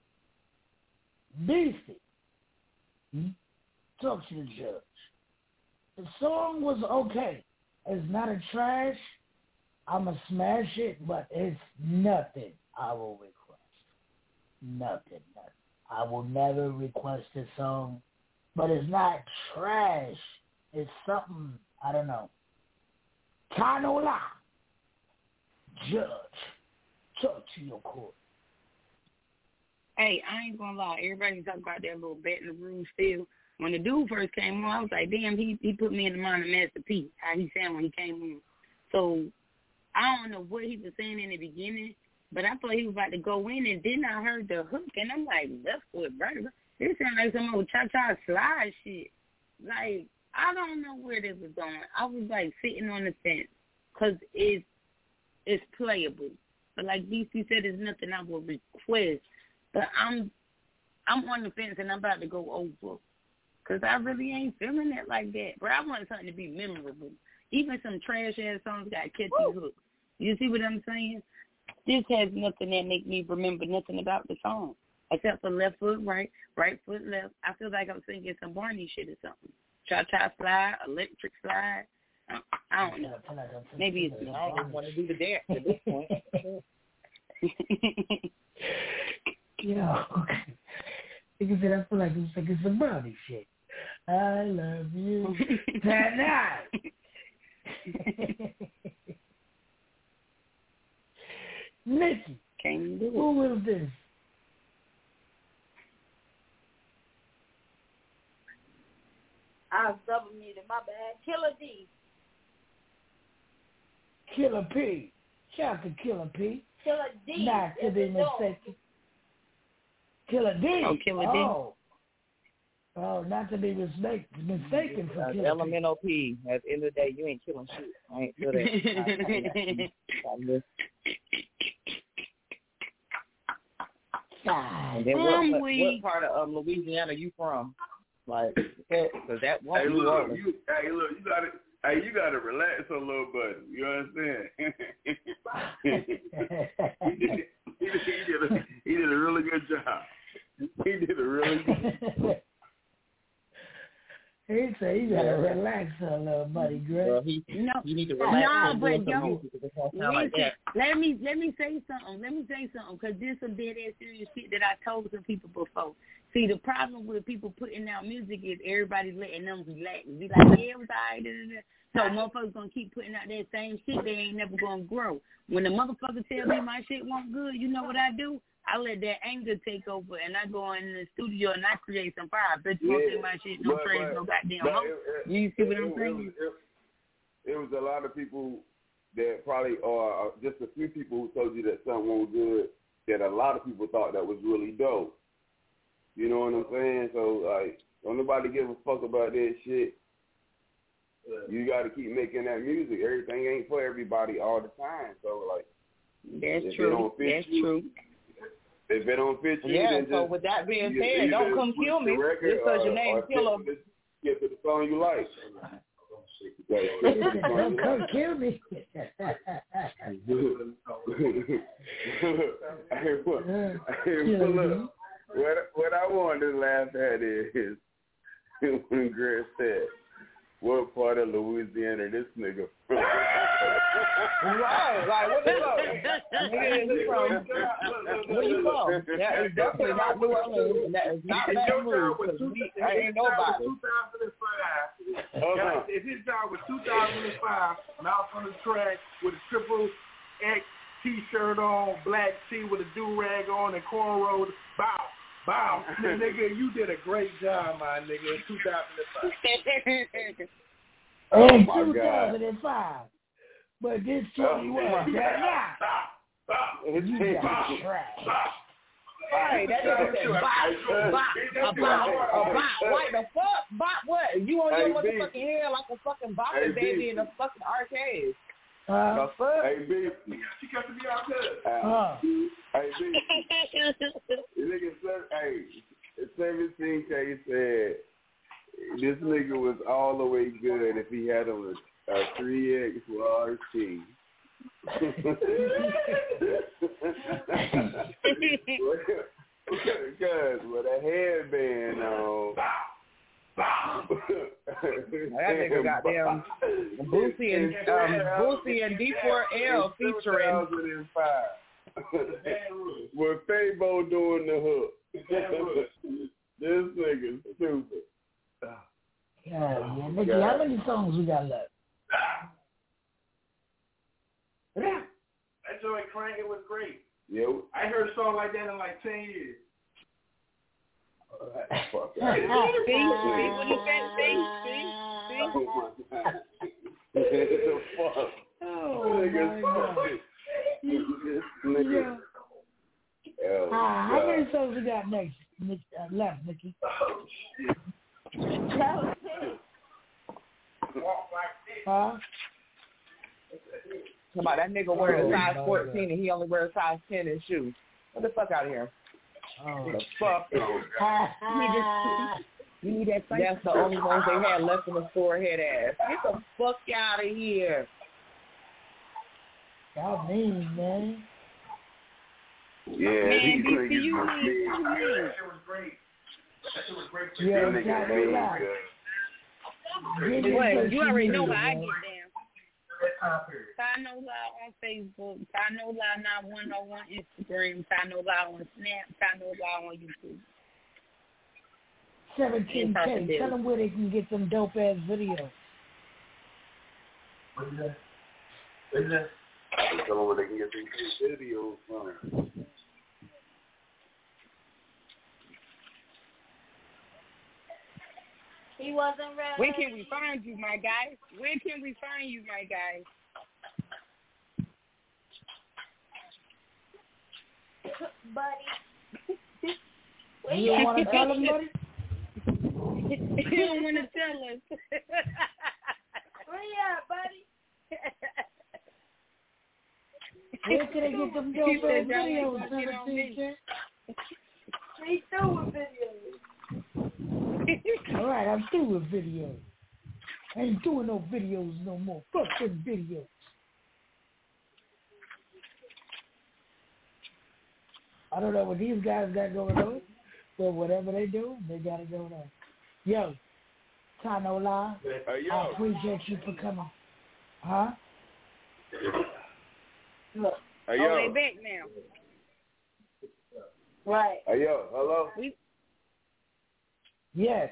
Beastie. Talk to the judge. The song was okay. It's not a trash. I'ma smash it, but it's nothing I will request. Nothing. I will never request a song, but it's not trash. It's something, I don't know. Kanola. Judge. Talk to your court. Hey, I ain't gonna lie. Everybody talk about that little Baton Rouge feel. When the dude first came on, I was like, damn, he put me in the mind of Master P, how he sounded when he came on. So I don't know what he was saying in the beginning, but I thought he was about to go in, and then I heard the hook, and I'm like, left foot, right? It sounded like some old cha-cha slide shit. Like, I don't know where this was going. I was, like, sitting on the fence because it's playable. But like DC said, there's nothing I will request. But I'm on the fence, and I'm about to go over. Because I really ain't feeling it like that. Bro, I want something to be memorable. Even some trash-ass songs got catchy hooks. You see what I'm saying? This has nothing that make me remember nothing about the song. Except for left foot, right foot, left. I feel like I'm singing some Barney shit or something. Cha-cha slide, electric slide. I don't know. Maybe it's me. I don't want to do the dance at this point. Yeah, okay. Because I feel like it's some Barney shit. I love you tonight. Nikki, who was this? I was double muted. My bad. Killer D. Killer P. Shout out to Killer P. Killer D. Not to be mistaken. Killer D. Oh, Killer D. Oh, not to be mistaken for Killer LMNOP. At the end of the day, you ain't killing shit. I ain't feel that. And then what part of Louisiana you from? Like, because that won't hey, be look, you gotta relax a little bit. You understand? he did a really good job. He did a really good. He said you gotta relax a little, buddy, Greg. You need to relax. No, but yo, like let me say something. Because there's some dead ass serious shit that I told some people before. See, the problem with people putting out music is everybody letting them relax. Be like, yeah, it was all right. So motherfuckers gonna keep putting out that same shit. They ain't never gonna grow. When the motherfucker tell me my shit won't good, you know what I do? I let that anger take over, and I go in the studio and I create some fire. I bet you won't say my shit, no praise, no goddamn hope. You see what I'm saying? It was a lot of people that probably, or just a few people who told you that something was good, that a lot of people thought that was really dope. You know what I'm saying? So, like, don't nobody give a fuck about that shit. You got to keep making that music. Everything ain't for everybody all the time. So, like, that's true. True. If it don't fit you, yeah. then So just, with that being said, don't come kill me just because your name's Killer. Get to the song you like. Don't come kill me. What I wanted to laugh at is when Greg said, what part of Louisiana this nigga from? Right, like, what is up? Where is he from? Where you from? That is definitely not New Orleans, and that is not Baton Rouge, because I ain't nobody. If his job was 2005, and I was on the track with a triple X t-shirt on, black tee with a do-rag on, and cornrows, bow. Nigga, you did a great job, my nigga, in 2005. In 2005. But this 21. Right, that nigga said bop. Like the fuck? Bop what? You on your motherfucking head like a fucking bopping baby in a fucking arcade. The fuck? Hey, B. She got to be out there. Hey, B. Nigga said, 17K said this nigga was all the way good if he had a 3X large T. Because with a headband on. That nigga goddamn Boosie and D4L featuring. 2005. With Fabo doing the hook. This nigga's stupid. Yeah, Nikki, how many songs we got left? Yeah. That joint Crank, it was great. Yeah. I ain't heard a song like that in like 10 years. Fuck See what he said? See? The fuck? Oh, my God. How many songs we got next? Left, Nikki? Huh? About that nigga wearing size 14 and he only wears size 10 in shoes. Get the fuck out of here. Oh. The fuck? That's the only ones they had left in the store, head ass. Get the fuck out of here. Y'all mean, man. Yeah, Man, these DC, niggas you was mean. big. It was great. That shit was great. Yeah, Them niggas big, What? You already know how I get down. Time period. Tano Lie on Facebook, Tano Lie 91 on Instagram, Tano Lie on Snap, Tano Lie on YouTube. 17K. Tell them where they can get some dope ass videos. What is that? Tell them where they can get some videos from. He wasn't ready. Where can we find you, my guy? Where can we find you, my guy? Buddy. You don't want to tell them, buddy? You don't want to tell us. Where you at, buddy? Where can they get them dope ass videos, 17K? He's through with videos. All right, I'm through with videos. I ain't doing no videos no more. Fuck them videos. I don't know what these guys got going on, but whatever they do, they got it going on. Yo, Tano Lie, I appreciate you for coming. Huh? Look. Hey, Oh, they back now. Right. Hey, yo, hello? Yes.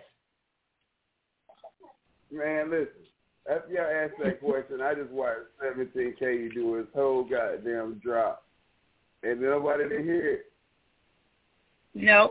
Man, listen. After y'all ask that question, I just watched 17K do his whole goddamn drop. And nobody did hear it. No.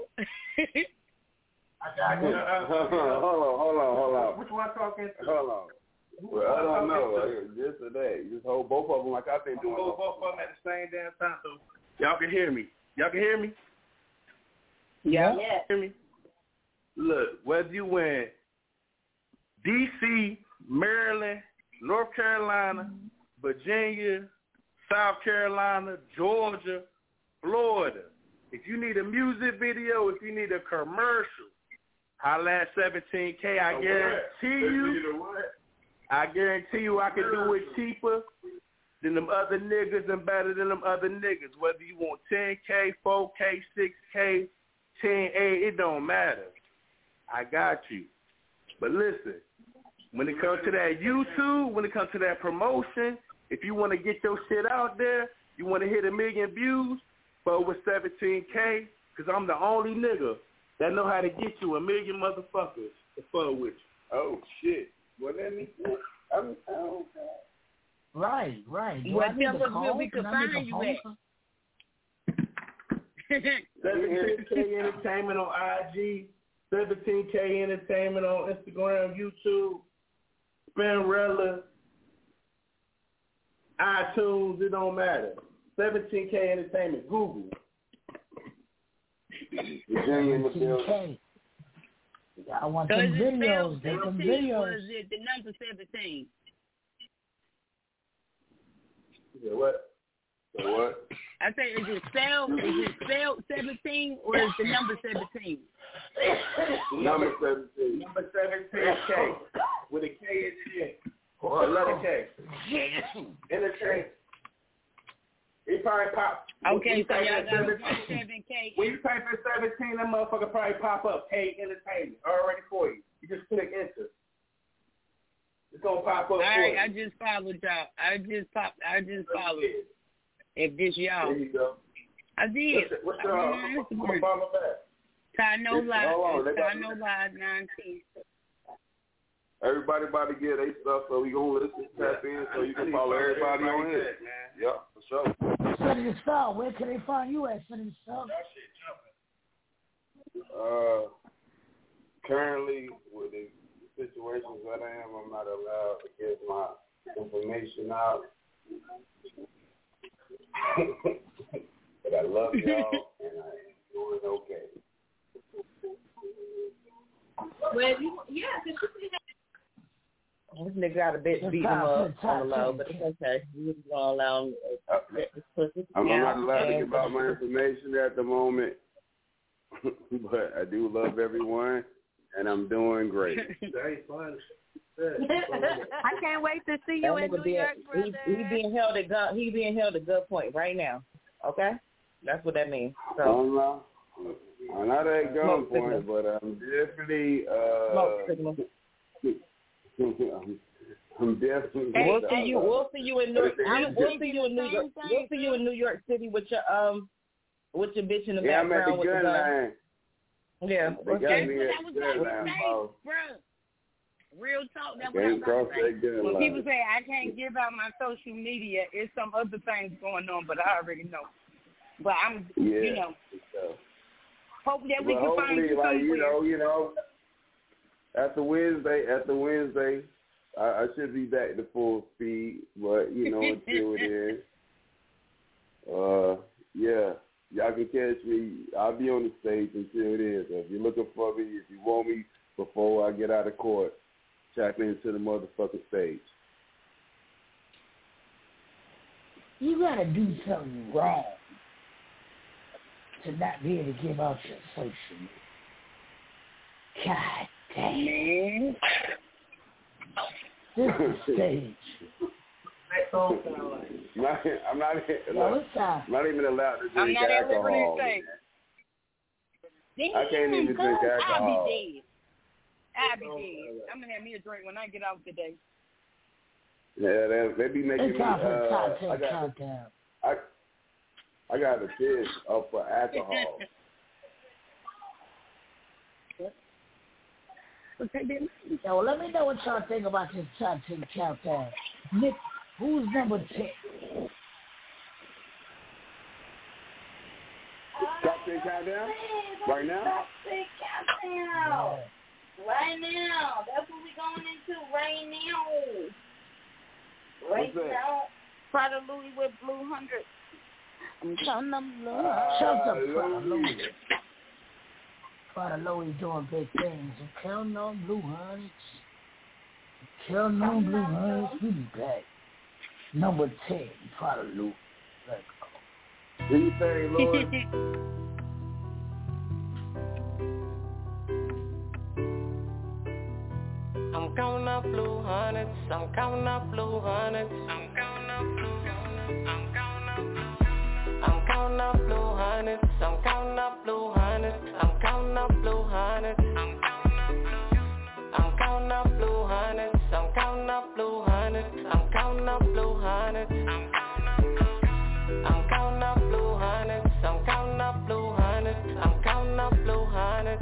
Hold on. Which one talking? Hold on. Well, I don't know. Just today. Just hold both of them like I've been doing. Hold both of them at the same damn time, so y'all can hear me. Y'all can hear me? Yeah. Hear me? Look, whether you in D.C., Maryland, North Carolina, Virginia, South Carolina, Georgia, Florida, if you need a music video, if you need a commercial, holla at 17K. I guarantee you I can do it cheaper than them other niggas and better than them other niggas. Whether you want 10K, 4K, 6K, 10A, it don't matter. I got you. But listen, when it comes to that YouTube, when it comes to that promotion, if you want to get your shit out there, you want to hit 1 million views, but with 17K, because I'm the only nigga that know how to get you 1 million motherfuckers to fuck with you. Oh, shit. Well, let me... Right. Well, tell us where we can find you at. 17K Entertainment on IG, 17K Entertainment on Instagram, YouTube, Spinrilla, iTunes, it don't matter. 17K Entertainment, Google. 17K. I want some videos. Get some videos. Or is it the number 17? What? I say, is it spelled 17 or is the number 17? Number 17. Number 17K with a K at the end. Or a letter K. Entertainment. probably pop. Okay, so y'all got 7K. When you type in 17, that motherfucker probably pop up. K Entertainment already for you. You just click enter. It's gonna pop up. All right, I just followed y'all. I just followed. If this y'all. There you go. I did. What's I'm gonna follow back. Ty No Lies 19. Everybody about to get their stuff, so we gonna listen, tap in, so you can follow everybody on here. Yeah, for sure. Senator Star, where can they find you at, Senator Star? Currently, with the situations that I am, I'm not allowed to give my information out. But I love y'all, and I am doing okay. Well, This nigga got a bit beat him up on the low, but it's okay. We just gonna allow him I'm not allowed to give out my information at the moment, but I do love everyone, and I'm doing great. I can't wait to see you in New York, brother. He being held at gunpoint right now. Okay, that's what that means. So I'm not at gunpoint, but I'm definitely. I'm definitely. We'll see you in New York City with your bitch in the background. I'm at the gun line. Yeah, they got me at the gun line, bro. Real talk, that's what I'm about to say. When people say I can't give out my social media, it's some other things going on, but I already know. But I'm, hope that we can find you somewhere. You know, after Wednesday, I should be back to full speed, but until it is, y'all can catch me. I'll be on the stage until it is. If you're looking for me, if you want me before I get out of court, tap into the motherfucking stage. You gotta do something wrong to not be able to give out your social media. God damn. This is stage. I'm not even allowed to drink alcohol. I can't even drink alcohol. I'll be dead. I'm going to have me a drink when I get out today. Yeah, they be making me, I got a fish up for alcohol. Well, let me know what y'all think about this top 10 countdown. Nick, who's number 10? Top 10 countdown? Right now? Top 10 countdown. Right now. That's what we're going into right now. Right now. Prada Louis with Blue 100. I'm counting them blue. Shut up, Prada Louis. Prada Louis doing big things. I'm counting on Blue 100s. Counting on Blue 100s. We be back. Number 10, Prada Louis. Let's go. Do you think, Lord? I'm counting up Blue 100s. I'm counting up Blue 100s. I'm counting up Blue 100s. I'm counting up Blue 100s. I'm counting up Blue 100s. I'm counting up Blue 100s. I'm counting up Blue 100s. I'm counting up Blue 100s. I'm counting up Blue 100s. I'm counting up Blue 100s. I'm counting up Blue 100s. I'm counting up Blue 100s. I'm counting up Blue 100s.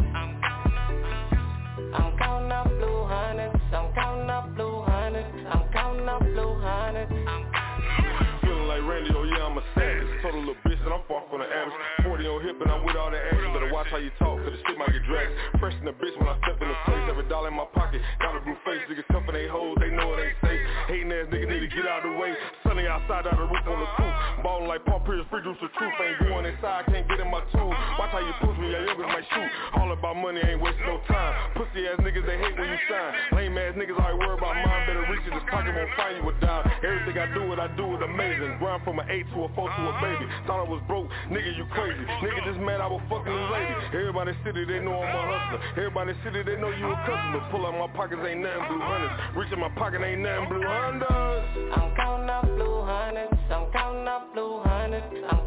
I'm counting up Blue 100s. I'm counting up Blue 100s. I'm counting up Blue 100s. Feeling like Randy, oh yeah, I'm a savage. Total little bitch and I'm far from the average. 40 on hip and I'm with all the action. Better watch how you talk, cause the shit might get dragged. Fresh in the bitch when I step in the place. Every dollar in my pocket. Got a blue face, niggas cuffin' they hoes, they know it ain't safe. Hating ass nigga need to get out of the way. Sunny outside, out the roof on the coupe. Ballin' like Paul Pierce, free juice the truth. Ain't going inside, can't get in my tools. Watch how you push me, your youngers might shoot. All about money, ain't wasting no time. Pussy ass niggas, they hate when you shine. Lame ass niggas, always worry about mine. Better reach in this pocket, won't find you a dime. Everything I do is amazing. Grind from an 8 to a 4 to a baby. Thought I was broke, nigga, you crazy. Nigga just mad I was fucking this lady. Everybody city, they know I'm a hustler. Everybody city, they know you a customer. Pull out my pockets, ain't nothing Blue 100s. Reach in my pocket, ain't nothing Blue 100s. I'm counting up Blue 100s. I'm counting up Blue 100s. I'm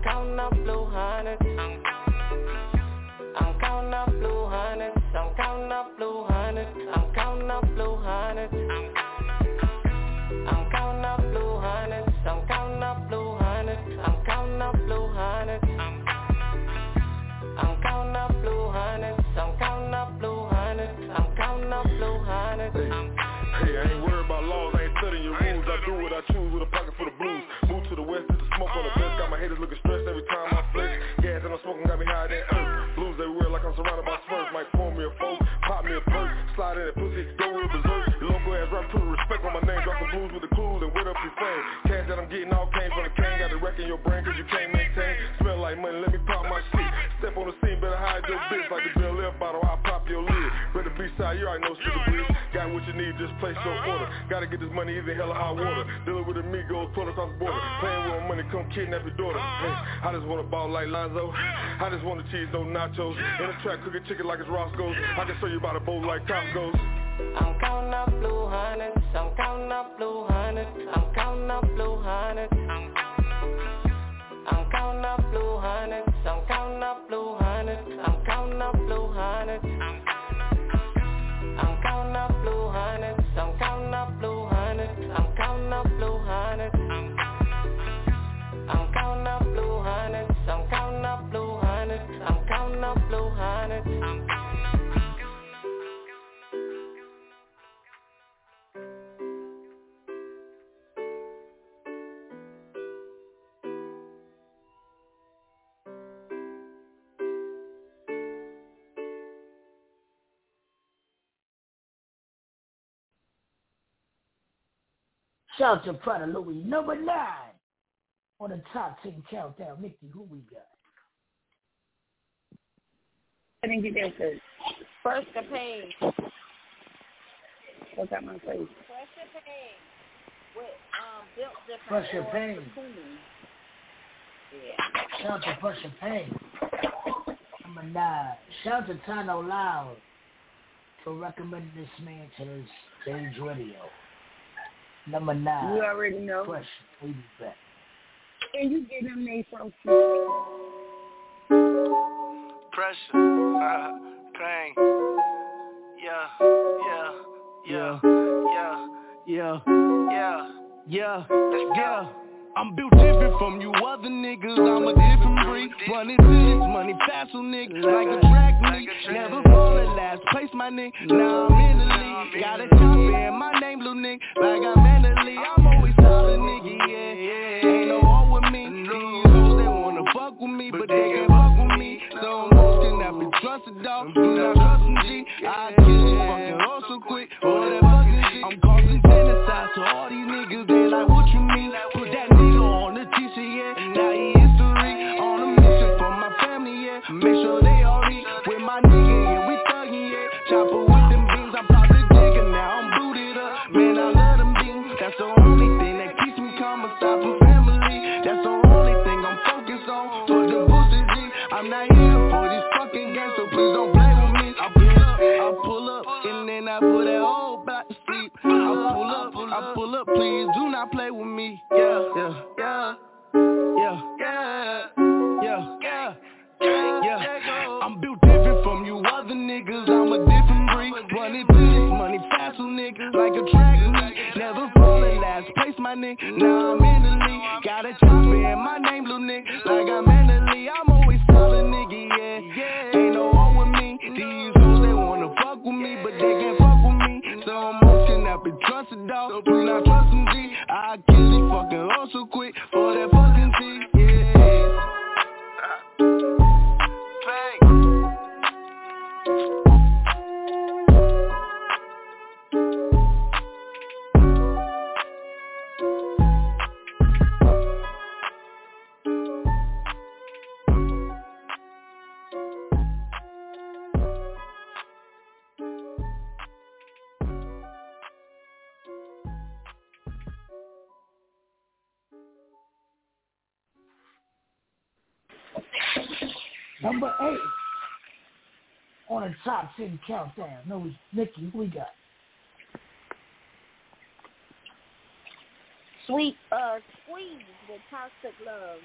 industry fame. Cash that I'm getting all came from the cane. Got to wreck in your brain cause you can't maintain. Smell like money, let me pop my shit. Step on the scene, better hide your bitch. Like the Bill F bottle, I'll pop your lid. Better be side, you already know City Breeze. Got what you need, just place your order. Gotta get this money either hell or high water. Dealing with amigos, pull across the border. Playing with my money, come kidnap your daughter. Hey, I just wanna ball like Lonzo. I just wanna cheese, no nachos. In the trap, cooking chicken like it's Roscoe's. I can show you about a bowl like Costco's. I'm counting up blue hundreds. I'm counting up blue hundreds. I'm counting up blue hundreds. I'm counting up blue hundreds. I'm counting up blue hundreds. I'm counting up blue hundreds. I'm counting up blue hundreds. I'm counting up blue hundreds. I'm counting up blue hundreds. I'm counting up blue hundreds. I'm counting up blue hundreds. I'm counting up blue hundreds. Shout to Prada Louis, number 9 on the top 10 countdown. Nikki, who we got? I didn't get that first. First the Pain. Look at my face. First the Pain. With built different. Pressure Pain. Yeah. Shout to Pressure Pain. Number 9. Shout to Tano Loud for recommending this man to this stage radio. Number 9. You already know. Pressure. We be back. And you get them made from Pressure. Pain. Yeah. I'm built different from you other niggas, I'm a different breed. Running to this money fast, so nigga, like a track meet. Never fall at last place, my nigga, now I'm in the league. Got a chopper in my name, little nigga, like I'm mentally. I'm always solid, nigga, yeah. Ain't no war with me. These hoes, they wanna fuck with me, but they can't fuck with me. So most cannot be trusted, dog. Do not trust them, G. I kill this fucking hoe so quick, all that fucking shit. I'm causing genocide to all these niggas, they like, what you mean? Put that nigga on the t-shirt, yeah. Now he history, on a mission for my family, yeah. Make sure they all eat with my nigga, yeah. We thuggin', yeah. Chopper with them beans, I'm pop the digger, now I'm booted up. Man, I love them beans, that's the only thing that keeps me calm aside from family. That's the only thing I'm focused on. For the boosters, G, I'm not here for this fucking game, so please don't play with me. I pull up, and then I put that whole back to sleep. I pull up, please do not play with me. Yeah. I'm built different from you other niggas, I'm a different breed. Running through this money fast, so nigga, like a track meet. Never fall at last place, my nigga, now I'm in the league. Got a chopper in my name, little nigga, like I'm mentally. I'm always solid, nigga, yeah. Ain't no war with me. These hoes, they wanna fuck with me, but they can't fuck with me. So most cannot be trusted, dog. Do not trust them, G. I kill these fucking hoes so quick for that fucking G, yeah. Number 8 on the top 10 countdown. No, Nikki, who we got? Squeeze with Toxic Love.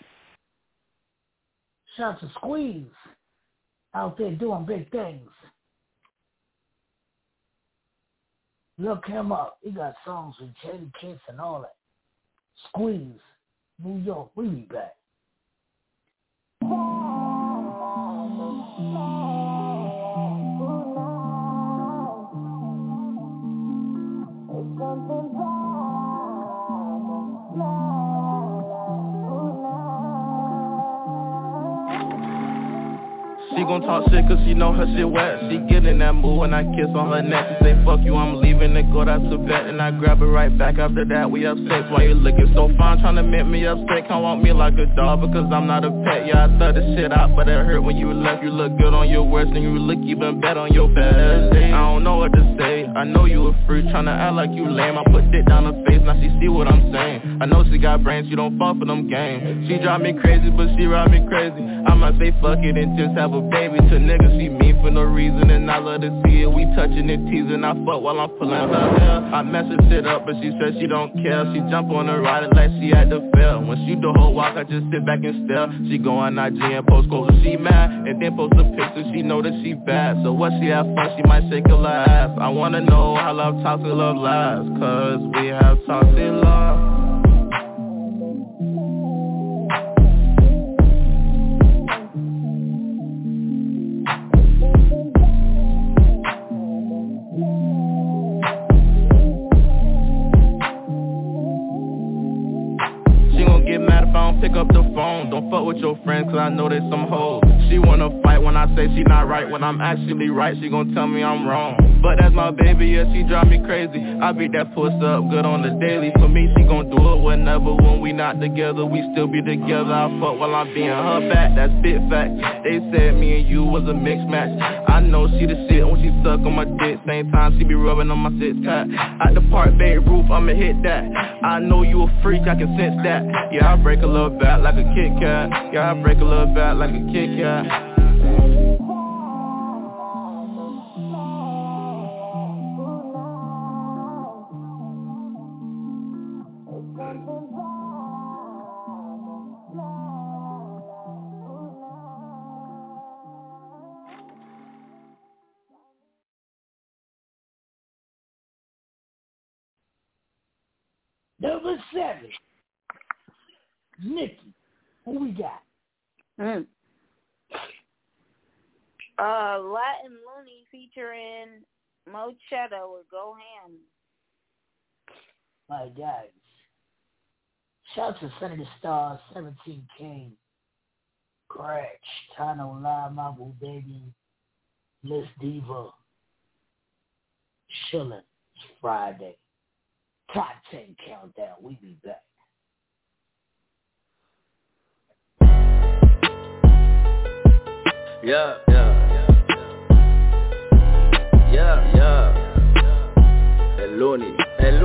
Shout to Squeeze out there doing big things. Look him up. He got songs with Jada Kiss and all that. Squeeze, New York. We be back. She gon' talk shit cause she know her shit wet. She get in that mood when I kiss on her neck. She say fuck you, I'm leaving and go out to bed. And I grab her right back after that, we have sex. Why you looking so fine, tryna make me upset? Can't want me like a dog because I'm not a pet. Yeah, I thought this shit out, but it hurt when you left. You look good on your worst and you look even better on your best day. I don't know what to say, I know you a freak, tryna act like you lame. I put dick down her face, now she see what I'm saying. I know she got brains, she don't fall for them games. She drive me crazy, but she ride me crazy. I might say fuck it and just have a baby. To niggas she mean for no reason, and I love to see it. We touching and teasing, I fuck while I'm pulling her hair. I mess her shit up, but she said she don't care. She jump on her ride like she had to fail. When she do her walk, I just sit back and stare. She go on IG and post quotes when she mad, and then post a picture, she know that she bad. So what she have fun, she might shake her ass. I wanna know how love toxic love lasts, cause we have toxic love. Pick up the phone, don't fuck with your friends cause I know there's some hoes. She wanna fight when I say she not right. When I'm actually right, she gon' tell me I'm wrong. But that's my baby, yeah, she drive me crazy. I beat that puss up good on the daily. For me, she gon' do it whenever. When we not together, we still be together. I fuck while I'm being her back, that's big fact. They said me and you was a mixed match. I know she the shit when she suck on my dick. Same time she be rubbing on my six pack. At the Park Bay roof, I'ma hit that. I know you a freak, I can sense that. Yeah, I break a little back like a Kit Kat. Yeah, I break a little back like a Kit Kat. Number 7, Nikki. Who we got? Latin Looney featuring Mo Cheddar with Go Ham. My guys. Shout to Senator Star, 17K, Cratch, Tano Lama, Boo Baby, Miss Diva, Chillin'. It's Friday. Top 10 countdown. We be back. Yeah. El Looney.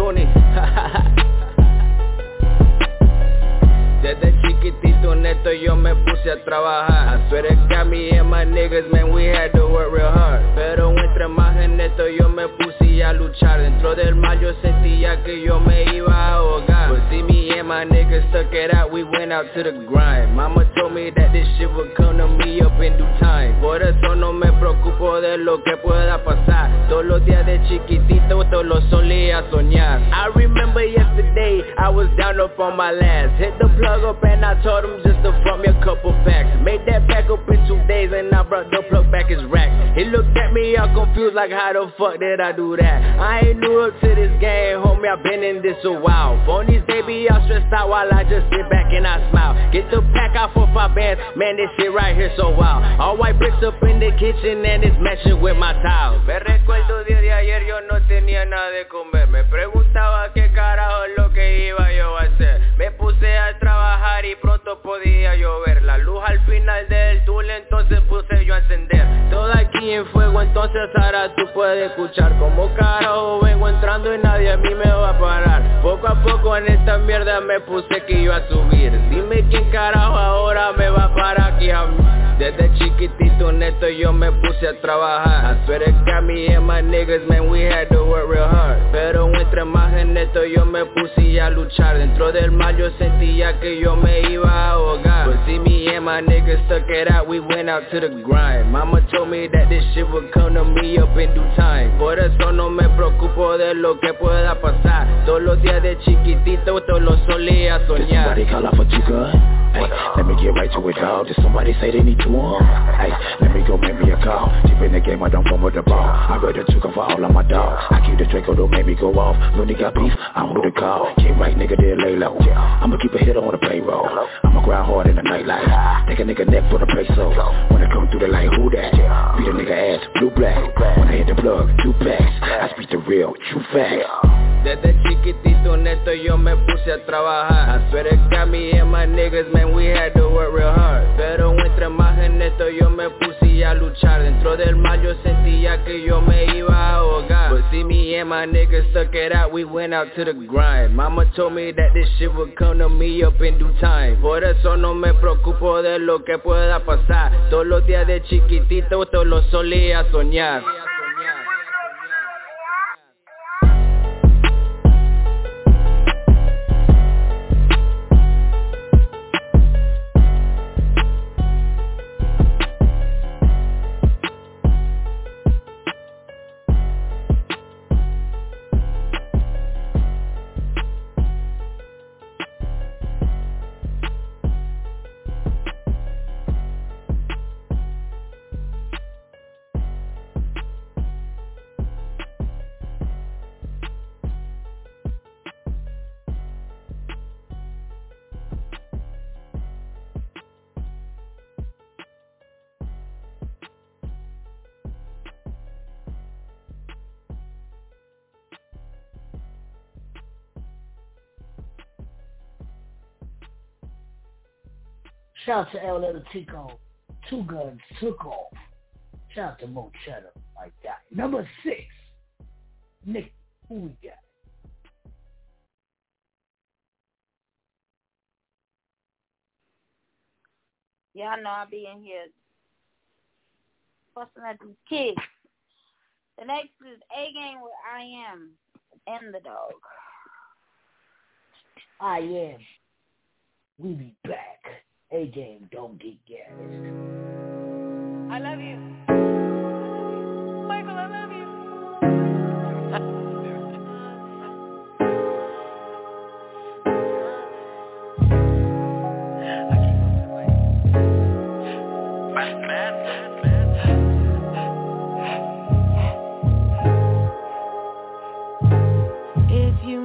Desde chiquitito neto yo me puse a trabajar. I swear to God, me and my niggas, man, we had to work real hard. Pero entre más en neto yo me puse a luchar. Dentro del mar yo sentía que yo me iba a ahogar. But see me and my niggas stuck it out, we went out to the grind. Mama told me that this shit would come to me up in due time. Por eso no me preocupo de lo que pueda pasar. Todos los días de chiquitito, todo lo solía soñar. I remember yesterday, I was down up on my last. Hit the plug up and I told him just to front me a couple packs. Made that back up in 2 days and I brought the plug back his rack. He looked at me all confused like how the fuck did I do that? I ain't new up to this game, homie, I've been in this a while. Phonies, they be all stressed out while I just sit back and I smile. Get the pack out for 5 bands, man, this shit right here so wild. All white bricks up in the kitchen and it's matching with my tiles. Me recuerdo día de ayer yo no tenía nada de comer. Me preguntaba qué carajo es lo que iba yo a hacer. Me puse a trabajar y pronto podía yo ver la luz al final del túnel, entonces puse yo a encender. Todo aquí en fuego, entonces ahora tú puedes escuchar como carajo vengo entrando y nadie a mí me va a parar. Poco a poco en esta mierda me puse que iba a subir. Dime quién carajo ahora me va a parar aquí a mí. Desde chiquitito neto yo me puse a trabajar. I swear to God, me and my niggas, man, we had to work real hard. Pero entre más en neto yo me puse a luchar. Dentro del mar yo sentía que yo me iba a ahogar. But see me and my niggas stuck it out, we went out to the grind. Mama told me that this shit would come to me up in due time. Por eso no me preocupo de lo que pueda pasar. Todos los días de chiquitito todo lo solía soñar. Somebody call out for Tuka. Hey, let me get right to it, dog. Did somebody say they need to Hey, let me go make me a call. Deep in the game, I don't come with the ball. I ready to go for all of my dogs. I keep the Draco, don't make me go off. When they got beef, I'm who to call. Get right, nigga, then lay low. I'ma keep a hit on the payroll. I'ma grind hard in the nightlife. Take a nigga neck for the peso. When I come through the light, who that? Beat a nigga ass, blue black. When I hit the plug, 2 packs. I speak the real, true facts. Desde chiquitito neto yo me puse a trabajar. I swear to God, me and my niggas, man, we had to work real hard. Pero entre más en esto yo me puse a luchar. Dentro del mar yo sentía que yo me iba a ahogar. But see me and my niggas stuck it out, we went out to the grind. Mama told me that this shit would come to me up in due time. Por eso no me preocupo de lo que pueda pasar. Todos los días de chiquitito, todos los solía soñar. Shout out to L. Tico. 2 Guns took off. Shout out to Mo Cheddar like that. Number 6. Nick, who we got? Y'all know I be in here fussing at these kids. The next is A Game with I Am and the Dog. I Am. We be back. A Game, don't get gassed. I love you. Michael, I love you. If you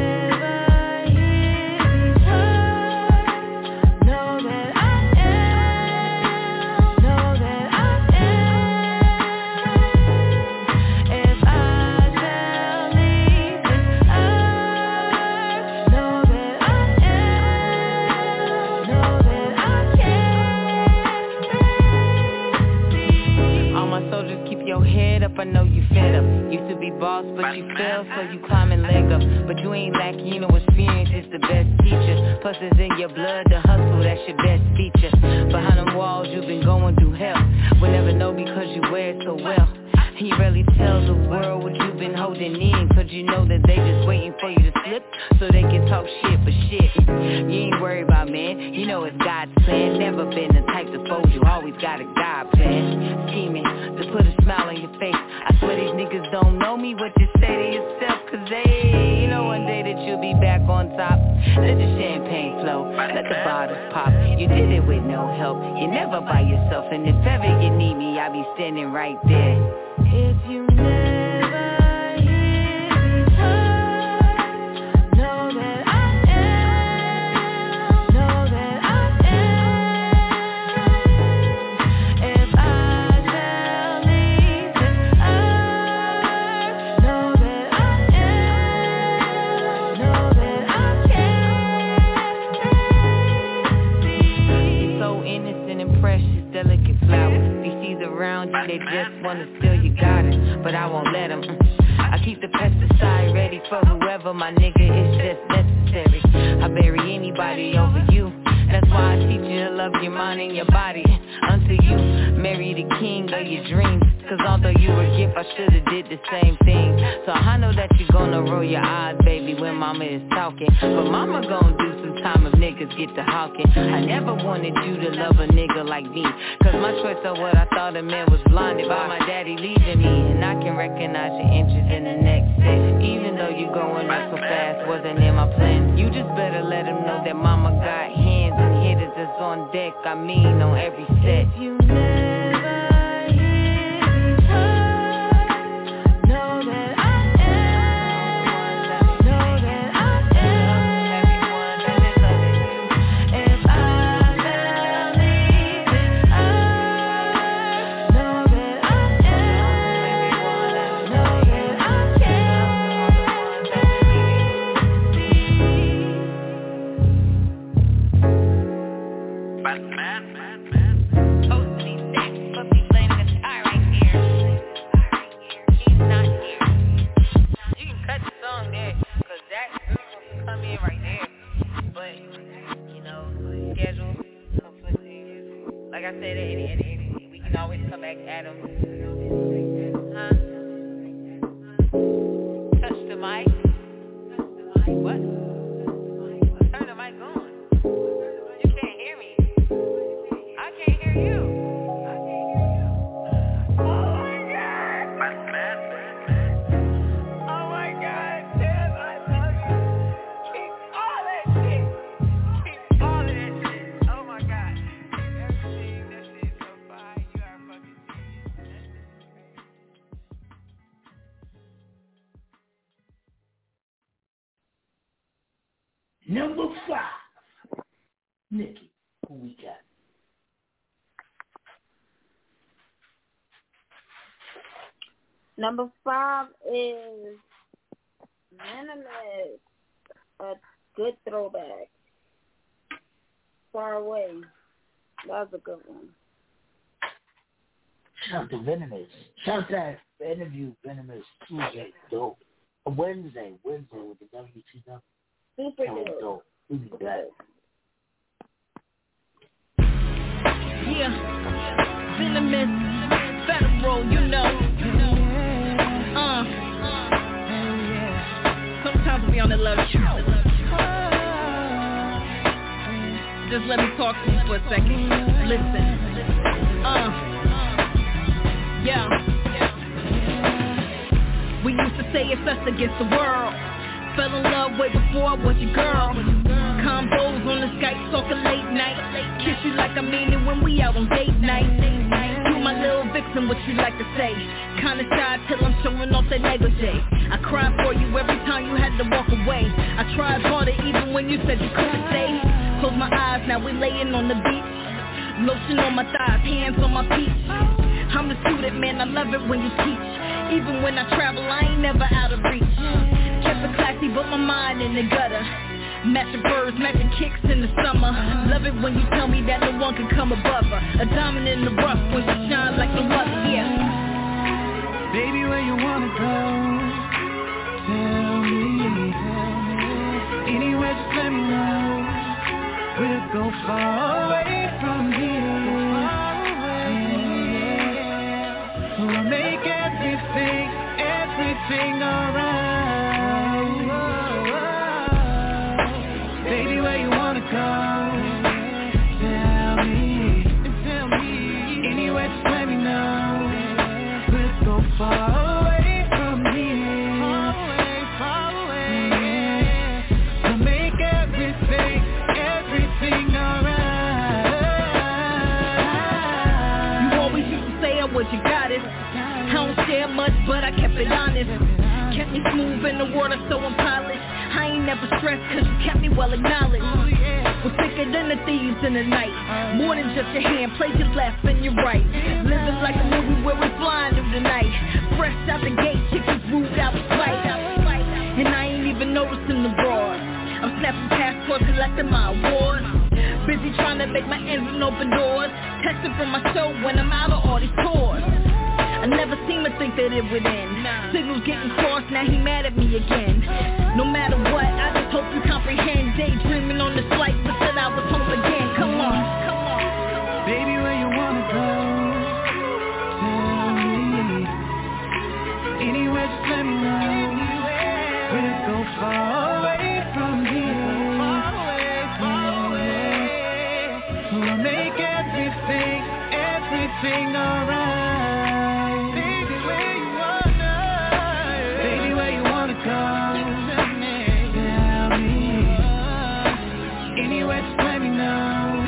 I know you fed up. Used to be boss, but you fell, so you climbing leg up. But you ain't lacking, you know experience is the best teacher. Plus it's in your blood, the hustle, that's your best feature. Behind them walls, you've been going through hell. We'll never know because you wear it so well. You rarely tell the world what you've been holding in, cause you know that they just waiting for you to slip, so they can talk shit, but shit, you ain't worried about, man. You know it's God's plan. Never been the type to fold you, always got a God plan. Scheming to put a smile on your face. I swear these niggas don't know me, what you say to yourself, cause they know one day that you'll be back on top. Let the champagne flow, let the bottles pop. You did it with no help, you're never by yourself, and if ever you need me, I'll be standing right there. If you never hear these words, know that I am, know that I am. If I shall leave this earth, know that I am, know that I can. You're so innocent and precious, delicate flower. These around you, they just wanna steal your garden, but I won't let them. I keep the pesticide ready for whoever, my nigga, it's just necessary. I bury anybody over you. That's why I teach you to love your mind and your body. Until you marry the king of your dreams. Cause although you a gift, I should've did the same thing. So I know that you gonna roll your eyes, baby, when mama is talking. But mama gon' do some time if niggas get to hawking. I never wanted you to love a nigga like me, cause my choice of what I thought a man was blinded by my daddy leaving me. And I can recognize your interest in the next step. Even though you growing up so fast, wasn't in my plan. You just better let him know that mama got hands and hitters that's on deck, I mean on every set. If you never hear these words, know that I am, know that I am. If I fell leave this earth, know that I am, know that I Like I said, we can always come back at them. Huh? Touch the mic. What? Turn the mic on. You can't hear me. I can't hear you. Oh my God. Oh my God, Tim, I love you. Keep all that shit. Keep all of that shit. Oh my God. Number 5. Nikki, who we got? Number 5 is Venomous, a good throwback. Far Away. That was a good one. Shout out to Venomous. Shout out to that interview, Venomous Tuesday, dope. Wednesday with the WTW. Super dope. We be back. Yeah, Venomous, Federal, you know. Sometimes we on the love show. Just let me talk to you for a second. Listen. Yeah. We used to say it's us against the world. Fell in love way before I was your girl. Combos on the Skype, talking late night. Kiss you like I mean it when we out on date night. You my little vixen, what you like to say. Kinda shy till I'm showing off that negligee. I cried for you every time you had to walk away. I tried harder even when you said you couldn't stay. Close my eyes, now we laying on the beach. Lotion on my thighs, hands on my peach. I'm the student, man, I love it when you teach. Even when I travel, I ain't never out of reach. Kept it classy, but my mind in the gutter. Matching birds, matching kicks in the summer. Love it when you tell me that no one can come above her. A diamond in the rough when she shines like no other, yeah. Baby, where you wanna go? Tell me. Anywhere, just let me know. We'll go far away from here. We'll make everything alright. Baby, where you wanna go? Tell me. Anywhere, just let me know. We'll go far away from here. Far away. We'll make everything alright. You always used to say I was your goddess. I don't share much, but I kept it honest. Kept me smooth in the water, so I'm polished. I ain't never stressed, cause you kept me well acknowledged. Was thicker than the thieves in the night. More than just your hand, played your left and your right. Living like a movie where we flying through the night. Fresh out the gate, chickens rude out of sight. And I ain't even noticing the broad. I'm snapping passports, collecting my awards. Busy trying to make my ends and open doors. Texting from my show when I'm out of all these tours. I never seem to think that it would end. Signals getting crossed, now he mad at me again. No matter what, I just hope you comprehend. Daydreaming on this flight, but said I was home again. Come on. Baby, where you wanna go? Tell me. Anywhere, just let me know. We'll go far away from here. Far away. We'll make everything alright. Tell me. Anywhere, just let me know.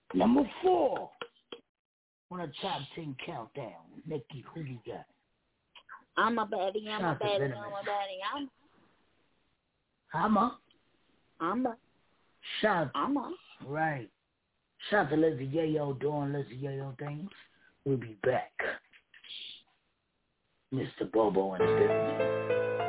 Number 4 on the top 10 countdown. Nikki, who you got? I'm a baddie, I'm a baddie, Shout right. Shout to Lizzie Yayo doing Lizzie Yayo things. We'll be back. Mr. Bobo and the business.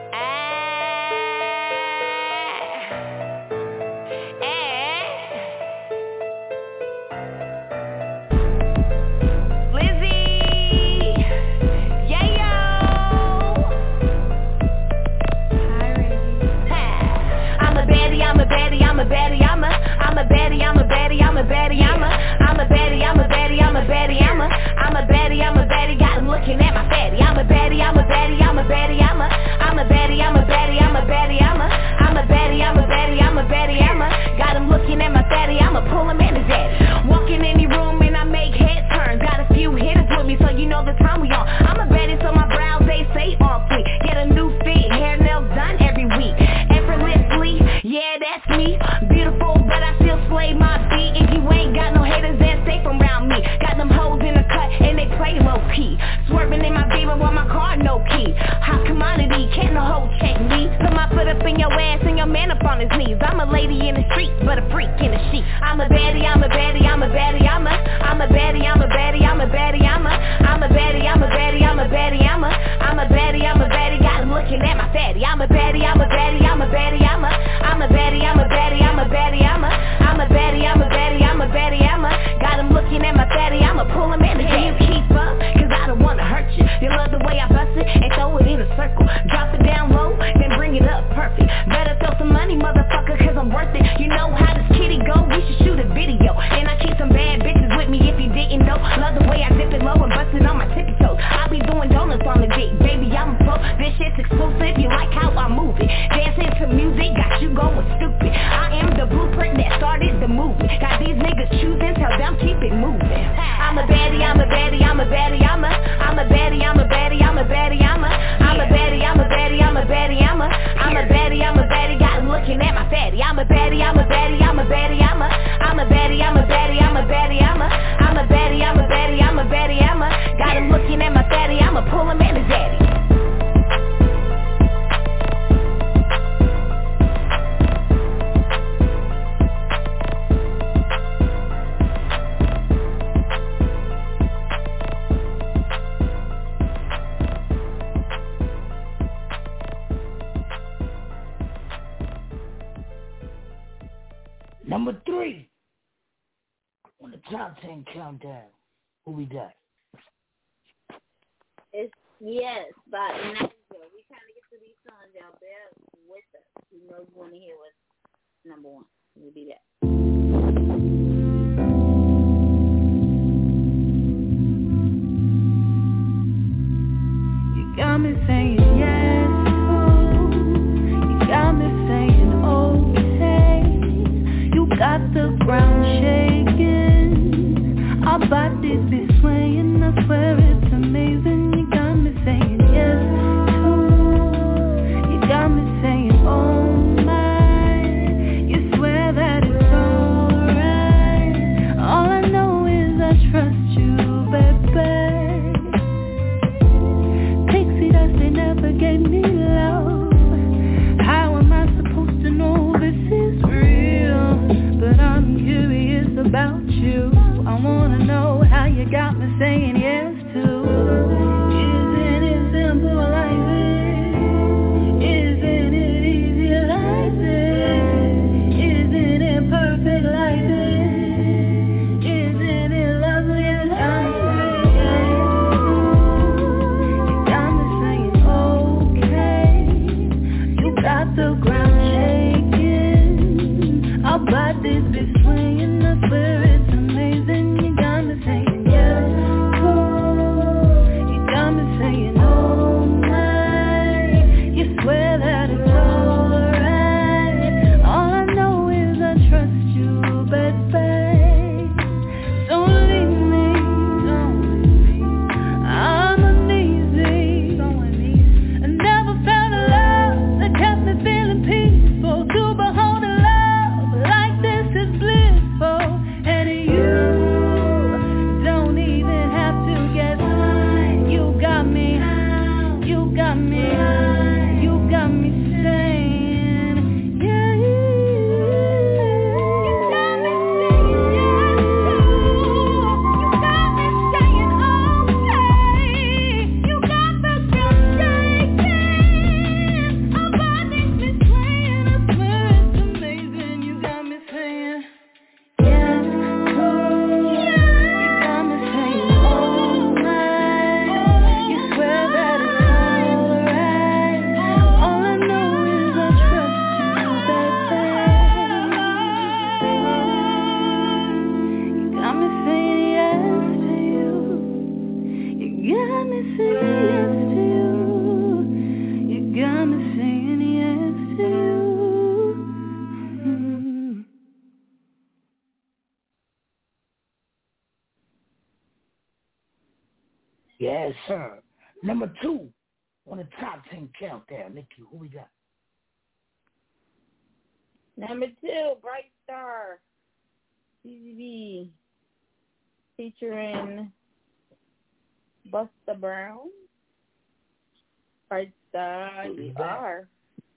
Looking at my fatty, I'm a baddie, I'm a baddie, I'm a baddie, I'm a baddie, I'm a baddie, I'm a baddie, I'm a baddie, I'm a baddie, I'm a baddie, I'm a got him looking at my fatty, I'ma pull him in his head. Walk in any room and I make head turns. Got a few hitters with me, so you know the time we on. I'm a baddie, so my brows they say on fleek. Get a new fit, hair nails done every week. Effortlessly, yeah that's me. Beautiful, but I still slay my beat. If you ain't got no haters, then stay from around me. Got them hoes in the cut and they play low key. Swerving in my Beamer while my car no key. Hot commodity, can't no hoe check me. Put my foot up in your ass and your man up on his knees. I'm a lady in the streets, but a freak in the sheet. I'm a baddie, I'm a baddie, I'm a baddie, I'm a baddie, I'm a baddie, I'm a baddie, I'm a baddie, I'm a baddie, I'm a baddie, I'm a baddie, I'm a baddie. Got him looking at my fatty. I'm a baddie, I'm a baddie, I'm a baddie, I'm a baddie, I'm a baddie, I'm a baddie, I'm a baddie, I'm a baddie, I'm a baddie, I'm a got him looking at my fatty. I'ma pull him in the head. You keep up, cause I don't wanna hurt you. You love the way I bust it and throw it in a circle. Drop it down low, then bring it up perfect. Better throw some money, motherfucker, cause I'm worth it. You know how this kitty go, we should shoot a video. And I keep some bad bitches with me if you didn't know. Love the way I dip it low and bust it on my tippy toes. I be doing donuts on the dick, baby, I'm a pro. This shit's exclusive, you like how I move it. Dancing to music, got you going stupid. I am the blueprint that started the movement. Got these niggas choosing, tell them keep it moving. I'm a baddie, I'm a baddie, I'm a baddie, I'm a baddie, I'm a baddie, I'm a baddie, I'm a baddie, I'm a baddie, I'm a baddie, I'm a baddie, I'm a baddie. Got him looking at my fatty. I'm a baddie, I'm a baddie, I'm a baddie, I'm a baddie, I'm a baddie, I'm a baddie, I'm a baddie, I'm a baddie, I'm a baddie, I'm a got him looking at my fatty. I'ma pull him in his daddy. Number 3 on the top 10 countdown. Who we got? It's Yes by Nigel. We trying to get to these songs out there with us. You know you want to hear what's number 1. We'll be that. You got me saying yes, oh. You got me saying okay. You got the ground shaking. Our bodies be swaying. I swear it's amazing. You got me saying yes, too. You got me saying oh my. You swear that it's alright. All I know is I trust you, baby. Pixie dust, they never gave me love. How am I supposed to know this is real? But I'm curious about you. I wanna know how you got me saying yes to. Isn't it simple like this? Isn't it easy like this? Isn't it perfect like this? Isn't it lovely like this? You got me saying okay. You got the ground shaking. Our bodies be swinging. I swear it's amazing. You got me saying yes, cool. You got me saying oh my. You swear that it's alright. All I know is I trust you, baby. Don't leave me. I'm uneasy. I never felt a love that kept me feeling peaceful. To behold a love like this is bliss. Yes, sir. Number 2 on the top 10 countdown. Nikki, who we got? Number 2, Bright Star. CZB. Featuring Busta Brown. Bright Star, you are.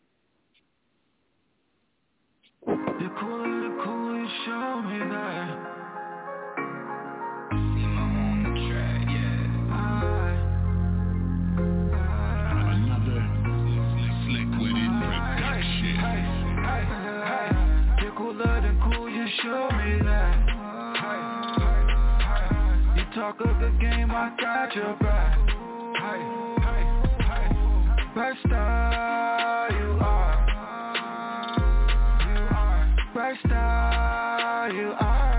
You're cool, you show me that. Show me that. You talk a good game, I got your back. Bright star, you are. Bright star, you are.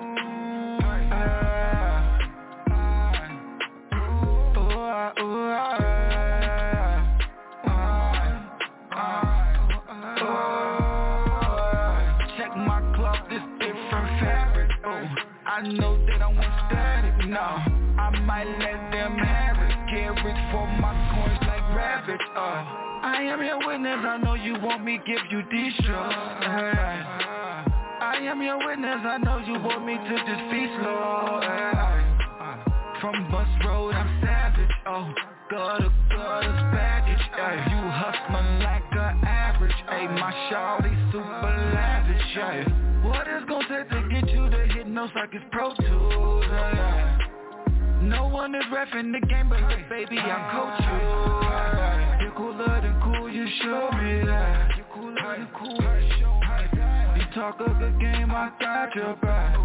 I know that I want static, no I might let them have it. Can't reach for my coins like rabbits, I am your witness, I know you want me give you these drugs, I am your witness, I know you want me to just be slow, From Bus Road, I'm savage, gutter, baggage, You hustling like an average, my shawty super lavish, What it's gonna take to get you to hit notes like it's Pro Tools, No one is reffing the game but look, baby, I coach you, You're cooler than cool, you show me that. You're cooler than cool, you show me that. You talk a good game, I got your back.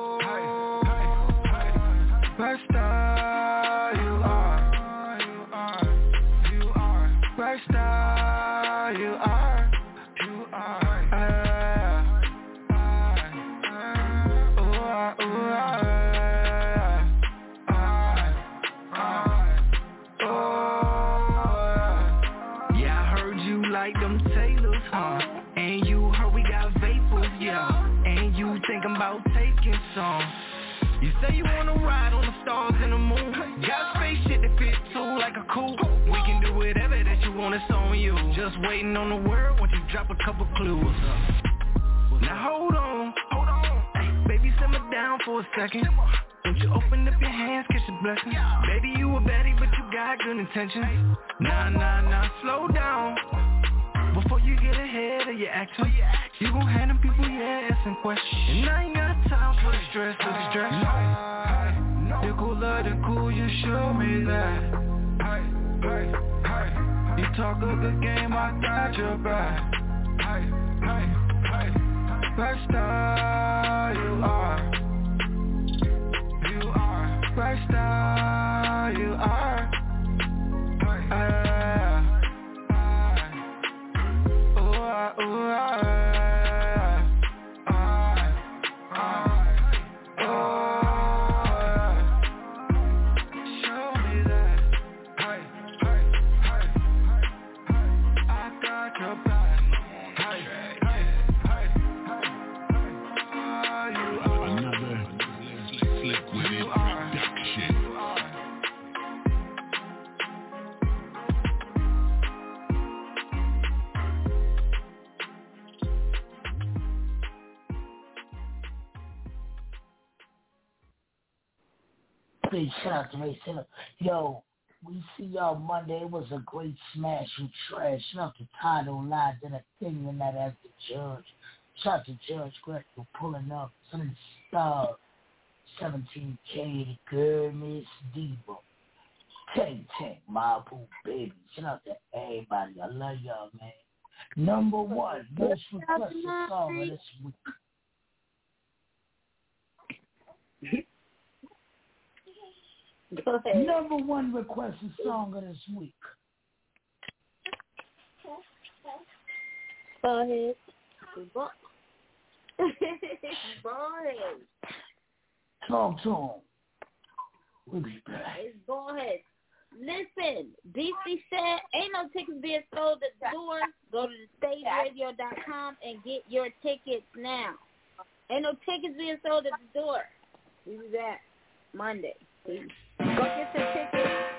Bright star, you are. Bright star, you are. And you heard we got vapors, and you thinking about taking some. You say you wanna ride on the stars and the moon. Got a spaceship that fits too like a coupe. We can do whatever that you want, it's on you. Just waiting on the word once you drop a couple clues. Now hold on, hey, baby, simmer down for a second. Don't you open up your hands, catch a blessing. Baby, you a baddie, but you got good intentions. Nah, slow down. Before you get ahead of your action, you gon' hand them people your asking questions. And I ain't got time for the stress or the distraction. You're cooler than cool, you show me that. You talk a good game, I got your back. Bright star, you are. Bright star, you are. Big shout out to Ray Center. Yo, we see y'all Monday. It was a great smash and trash. Shout out to Todd O'Line, did a thing in that as the judge. Shout out to Judge Greg for pulling up. Some of the stars. 17K, the girl, Miss Diva. Tank, my boo baby. Shout out to everybody. I love y'all, man. Number 1, most requested song of this week. Go ahead. Number 1 requested song of this week. Go ahead. Go ahead. Talk to him. We'll be back. Go ahead. Listen, DC said ain't no tickets being sold at the door. Go to thestageradio.com and get your tickets now. Ain't no tickets being sold at the door. We be back Monday. Go get your tickets.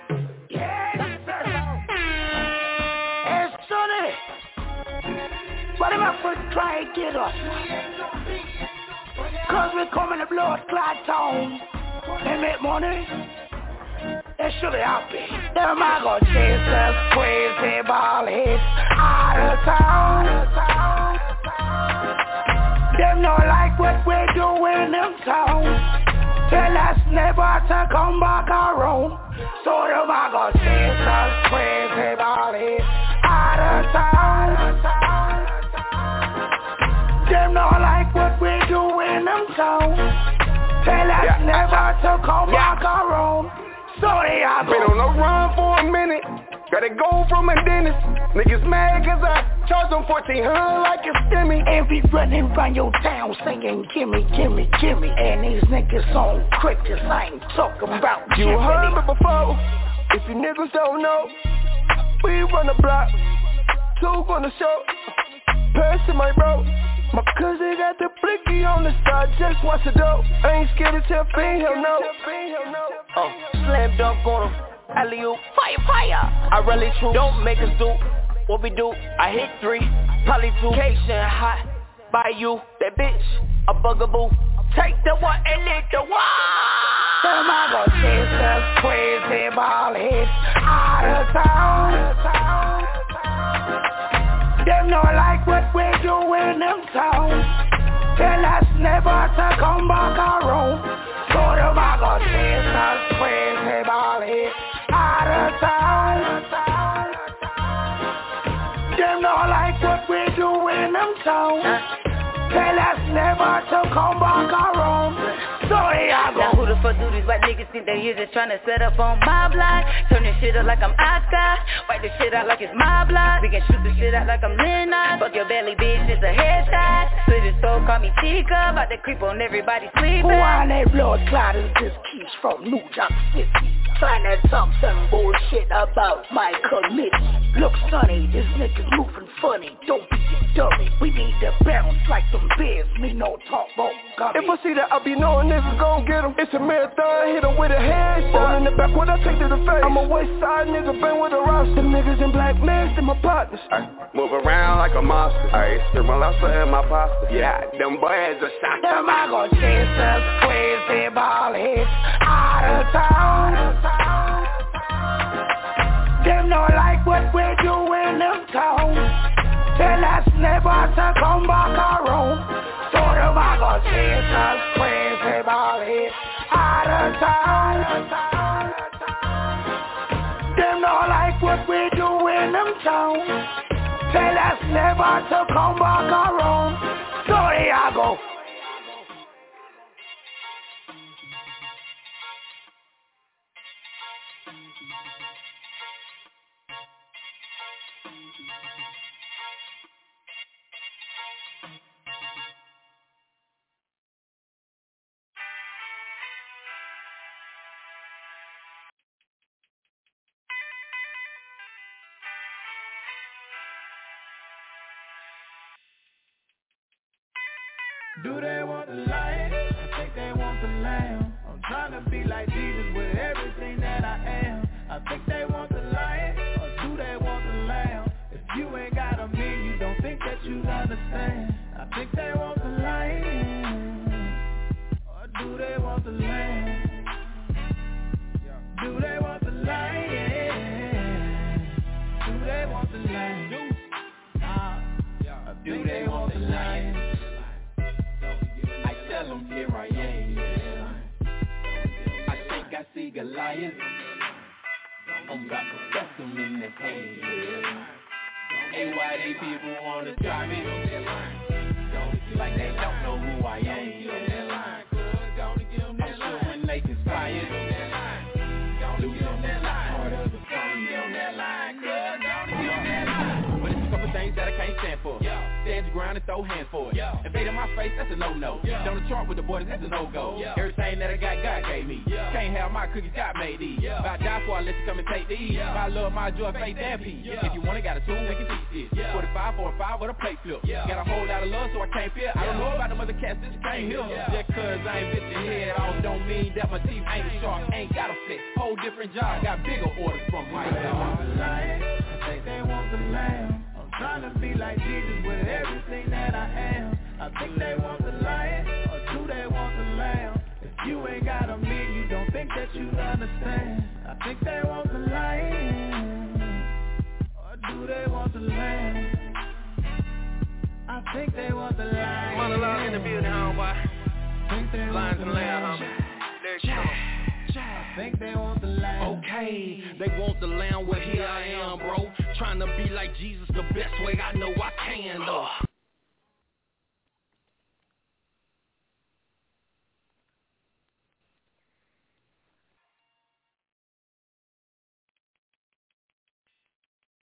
But them have to try to get us. Cause we come in the blood clot town. They make money. They should be happy. Them a go chase us crazy ball hits out of town. Them no like what we do in them town. Tell us never to come back around. So them a go chase us crazy ball hits out of town. Them no like what we do in them town. Tell us never to come back around. So they are been on the run for a minute. Gotta go from a dentist. Niggas mad cause I charge them $1,400 like it's stimmy. And we running round your town singing gimme, gimme, gimme. And these niggas on crickets, I ain't talking about you Jimmy. heard me before. If you niggas don't know, we run the block. Two gonna show. Person my bro. My cousin got the blicky on the side, just watch the dope. I ain't scared to tell Fiend, hell no. Slam dunk on him, alley-oop, fire, fire. I rally true, don't make us do what we do. I hit 3, probably 2. Cation hot by you, that bitch, a bugaboo. Take the one and lick the one. Them a go chase us crazy ball hits out of town. Them no like what we do in them town. Tell us never to come back around. So them a go chase us crazy ball hits out of town. Them no like what we do in them town. Tell us never to come back around. So they are go. Now who the fuck do these white niggas think they here just tryna set up on my block? Turn this shit up like I'm Oscar. Wipe this shit out like it's my block. We can shoot this shit out like I'm Leonard. Fuck your belly bitch, it's a headshot. Split his soul, call me Chica. About to creep on everybody sleeping. Who on that blood clot is this Keys from New York City? Trying to talk some bullshit about my committee. Look sonny, this nigga's moving funny. Don't be a dummy. We need to bounce like them bears. Me no talk about gummy. If I see that, I be knowing niggas gon' get him. It's a marathon, hit him with a headshot. In the back, what I take to the face. I'm a west side nigga, been with a roster. Niggas in black masks, and my partners. Move around like a monster. Still my lobster and my pasta. Yeah, them boys are shot. Them a go chase us crazy ball hits out of town. Them no like what we do in them town. Tell us never to come back around. So them a go chase us crazy ball hits out of town. Them no like what we do in them town. Tell us never to come back around. So they a go. Do they want the light? I think they want the lamb. I'm trying to be like Jesus with everything that I am. I think they want the light, or do they want the lamb? If you ain't got a mean, you don't think that you understand. I think they want the light, or do they want the lamb? Do they want the light? Do they want the lamb? Do they want the light? Tell them here I am. I think I see Goliath. I'm about to bust them in the head. Hey, why they people wanna try me? Like they don't know who I am. I'm sure when they conspire, lose on that line. Part of the phone, on that line. But it's a couple things that I can't stand for. Stand your ground and throw hands for it. Invade in my face, that's a no-no. Don't the chart with the boys, that's a no-go. Everything that I got, God gave me. Can't have my cookies, God made these. If I die for, I let you come and take these. My love, my joy, faith, and peace. If you want it, got a tool, we can teach this. 45, 4, and 5 with a plate flip. Got a whole lot of love, so I can't feel. I don't know about them other cats, this can't hear. Just cause I ain't bit your head off, don't mean that my teeth ain't sharp. Ain't got a fit, whole different job. Got bigger orders from Mike. I think they want the lamb. I'm trying to be like Jesus with everything that I am. I think they want the lion, or do they want the lamb? If you ain't got a mean, you don't think that you understand. I think they want the lion, or do they want the lamb? I think they want the lion. Monologue in the building, homeboy. Lions and lamb, homie. There you go. I think they want the lamb. Okay, they want the lamb, well here I am, bro. Trying to be like Jesus the best way I know I can, though.